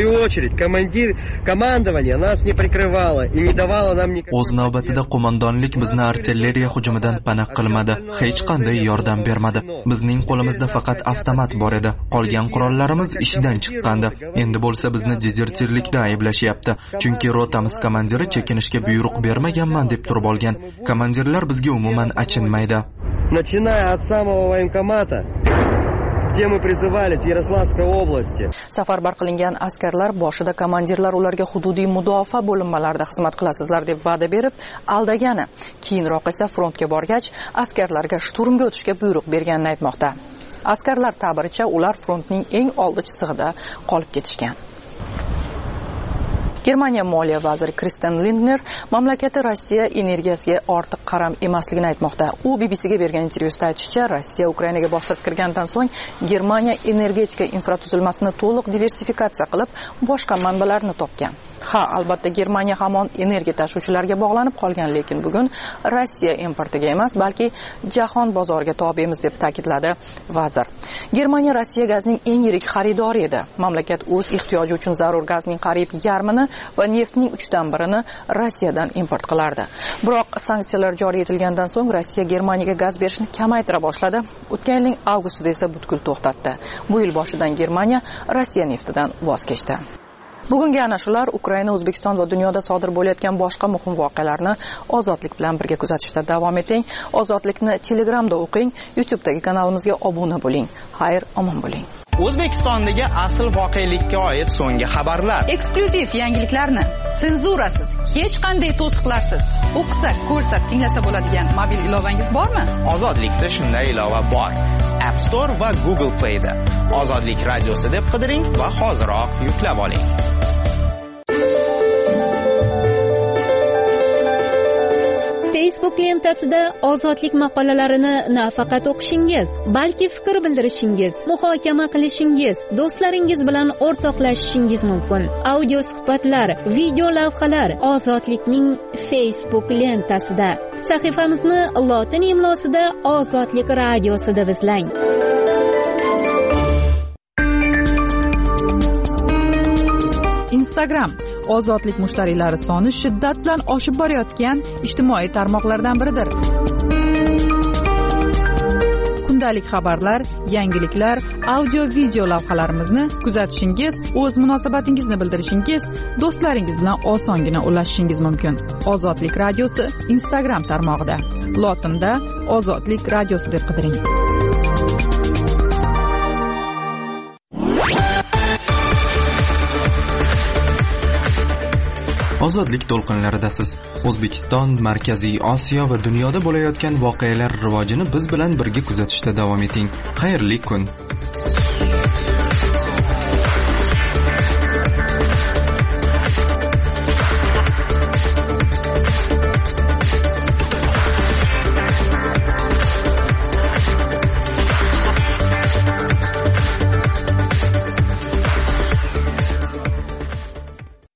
[SPEAKER 1] O'z navbatida qo'mondonlik bizni artilleriya hujumidan panoh qilmadi, hech qanday yordam bermadi. Bizning qo'limizda faqat avtomat bor edi. Qolgan qurollarimiz ishdan chiqqandi. Endi bo'lsa bizni dezertirlikda ayblashyapti, chunki rotamiz komandiri chekinishga buyruq bermaganman deb turib olgan. Komandirlar bizga umuman achinmaydi.
[SPEAKER 8] Начиная от самого военкомата, где мы призывались в Ярославской области.
[SPEAKER 7] Safarbar qilingan askarlar boshida komandirlar ularga hududiy mudofaa bo'linmalarida xizmat qilasizlar deb va'da berib, aldagani. Keyinroq esa frontga borgach, askarlarga shturmga o'tishga buyruq berganini aytmoqda. Askarlar ta'biricha ular frontning eng oldi chizig'ida qolib ketishgan. Germaniya moliya vaziri Christian Lindner mamlakati Rossiya energiyasiga ortiq qaram emasligini aytmoqda. U B B C'ga bergan intervyusida aytishicha, Rossiya Ukrainaga bostirib kirgandan so'ng Germaniya energetika infratuzilmasini to'liq diversifikatsiya qilib, boshqa manbalarni topgan. Ha, albatta Germaniya hamon energiya tashuvchilarga bog'lanib qolgan, lekin bugun Rossiya importiga emas, balki jahon bozoriga tobemiz deb ta'kidladi vazir. Germaniya Rossiya gazining eng yirik xaridori edi. Mamlakat o'z ehtiyoji uchun zarur gazning qariyb yarmini va neftning uchdan birini Rossiyadan import qilardi. Biroq sanksiyalar joriy etilgandan so'ng Rossiya Germaniyaga gaz berishni kamaytira boshladi. O'tgan yilning avgustida esa butkul to'xtatdi. Bu yil boshidan Germaniya Rossiya neftidan voz kechdi. Bugungi ana shular Ukraina, O'zbekiston va dunyoda sodir bo'layotgan boshqa muhim voqealarni Ozodlik bilan birga kuzatishda davom eting. Ozodlikni Telegramda o'qing, YouTube'dagi kanalimizga obuna bo'ling. Xayr, omon bo'ling.
[SPEAKER 10] O'zbekistondagi asl voqelikka oid so'nggi xabarlar,
[SPEAKER 4] eksklyuziv yangiliklarni senzurasiz, hech qanday to'siqlarsiz o'qisa, ko'rsa, tinglasa bo'ladigan mobil ilovangiz bormi?
[SPEAKER 10] Ozodlikda shunday ilova bor. App Store va Google Play da Ozodlik radiosi deb qidiring va hoziroq yuklab oling.
[SPEAKER 5] Facebook lentasida ozodlik maqolalarini nafaqat o'qishingiz, balki fikr bildirishingiz, muhokama qilishingiz, do'stlaringiz bilan o'rtoqlashishingiz mumkin. Audio suhbatlar, video lavhalar Ozodlikning Facebook lentasida. Sahifamizni lotin imlosida Ozodlik radiosida izlang.
[SPEAKER 4] Instagram ozodlik mushtariylari soni shiddat bilan oshib borayotgan ijtimoiy tarmoqlardan biridir. Kundalik xabarlar, yangiliklar, audio video lavhalarimizni kuzatishingiz, o'z munosabatingizni bildirishingiz, do'stlaringiz bilan osongina ulashishingiz mumkin. Ozodlik radiosi Instagram tarmog'ida. Lotinda Ozodlik radiosi deb qidiring.
[SPEAKER 1] Ozodlik to'lqinlaridasiz. O'zbekiston, Markaziy Osiyo va dunyoda bo'layotgan voqealar rivojini biz bilan birga kuzatishda davom eting. Xayrli kun.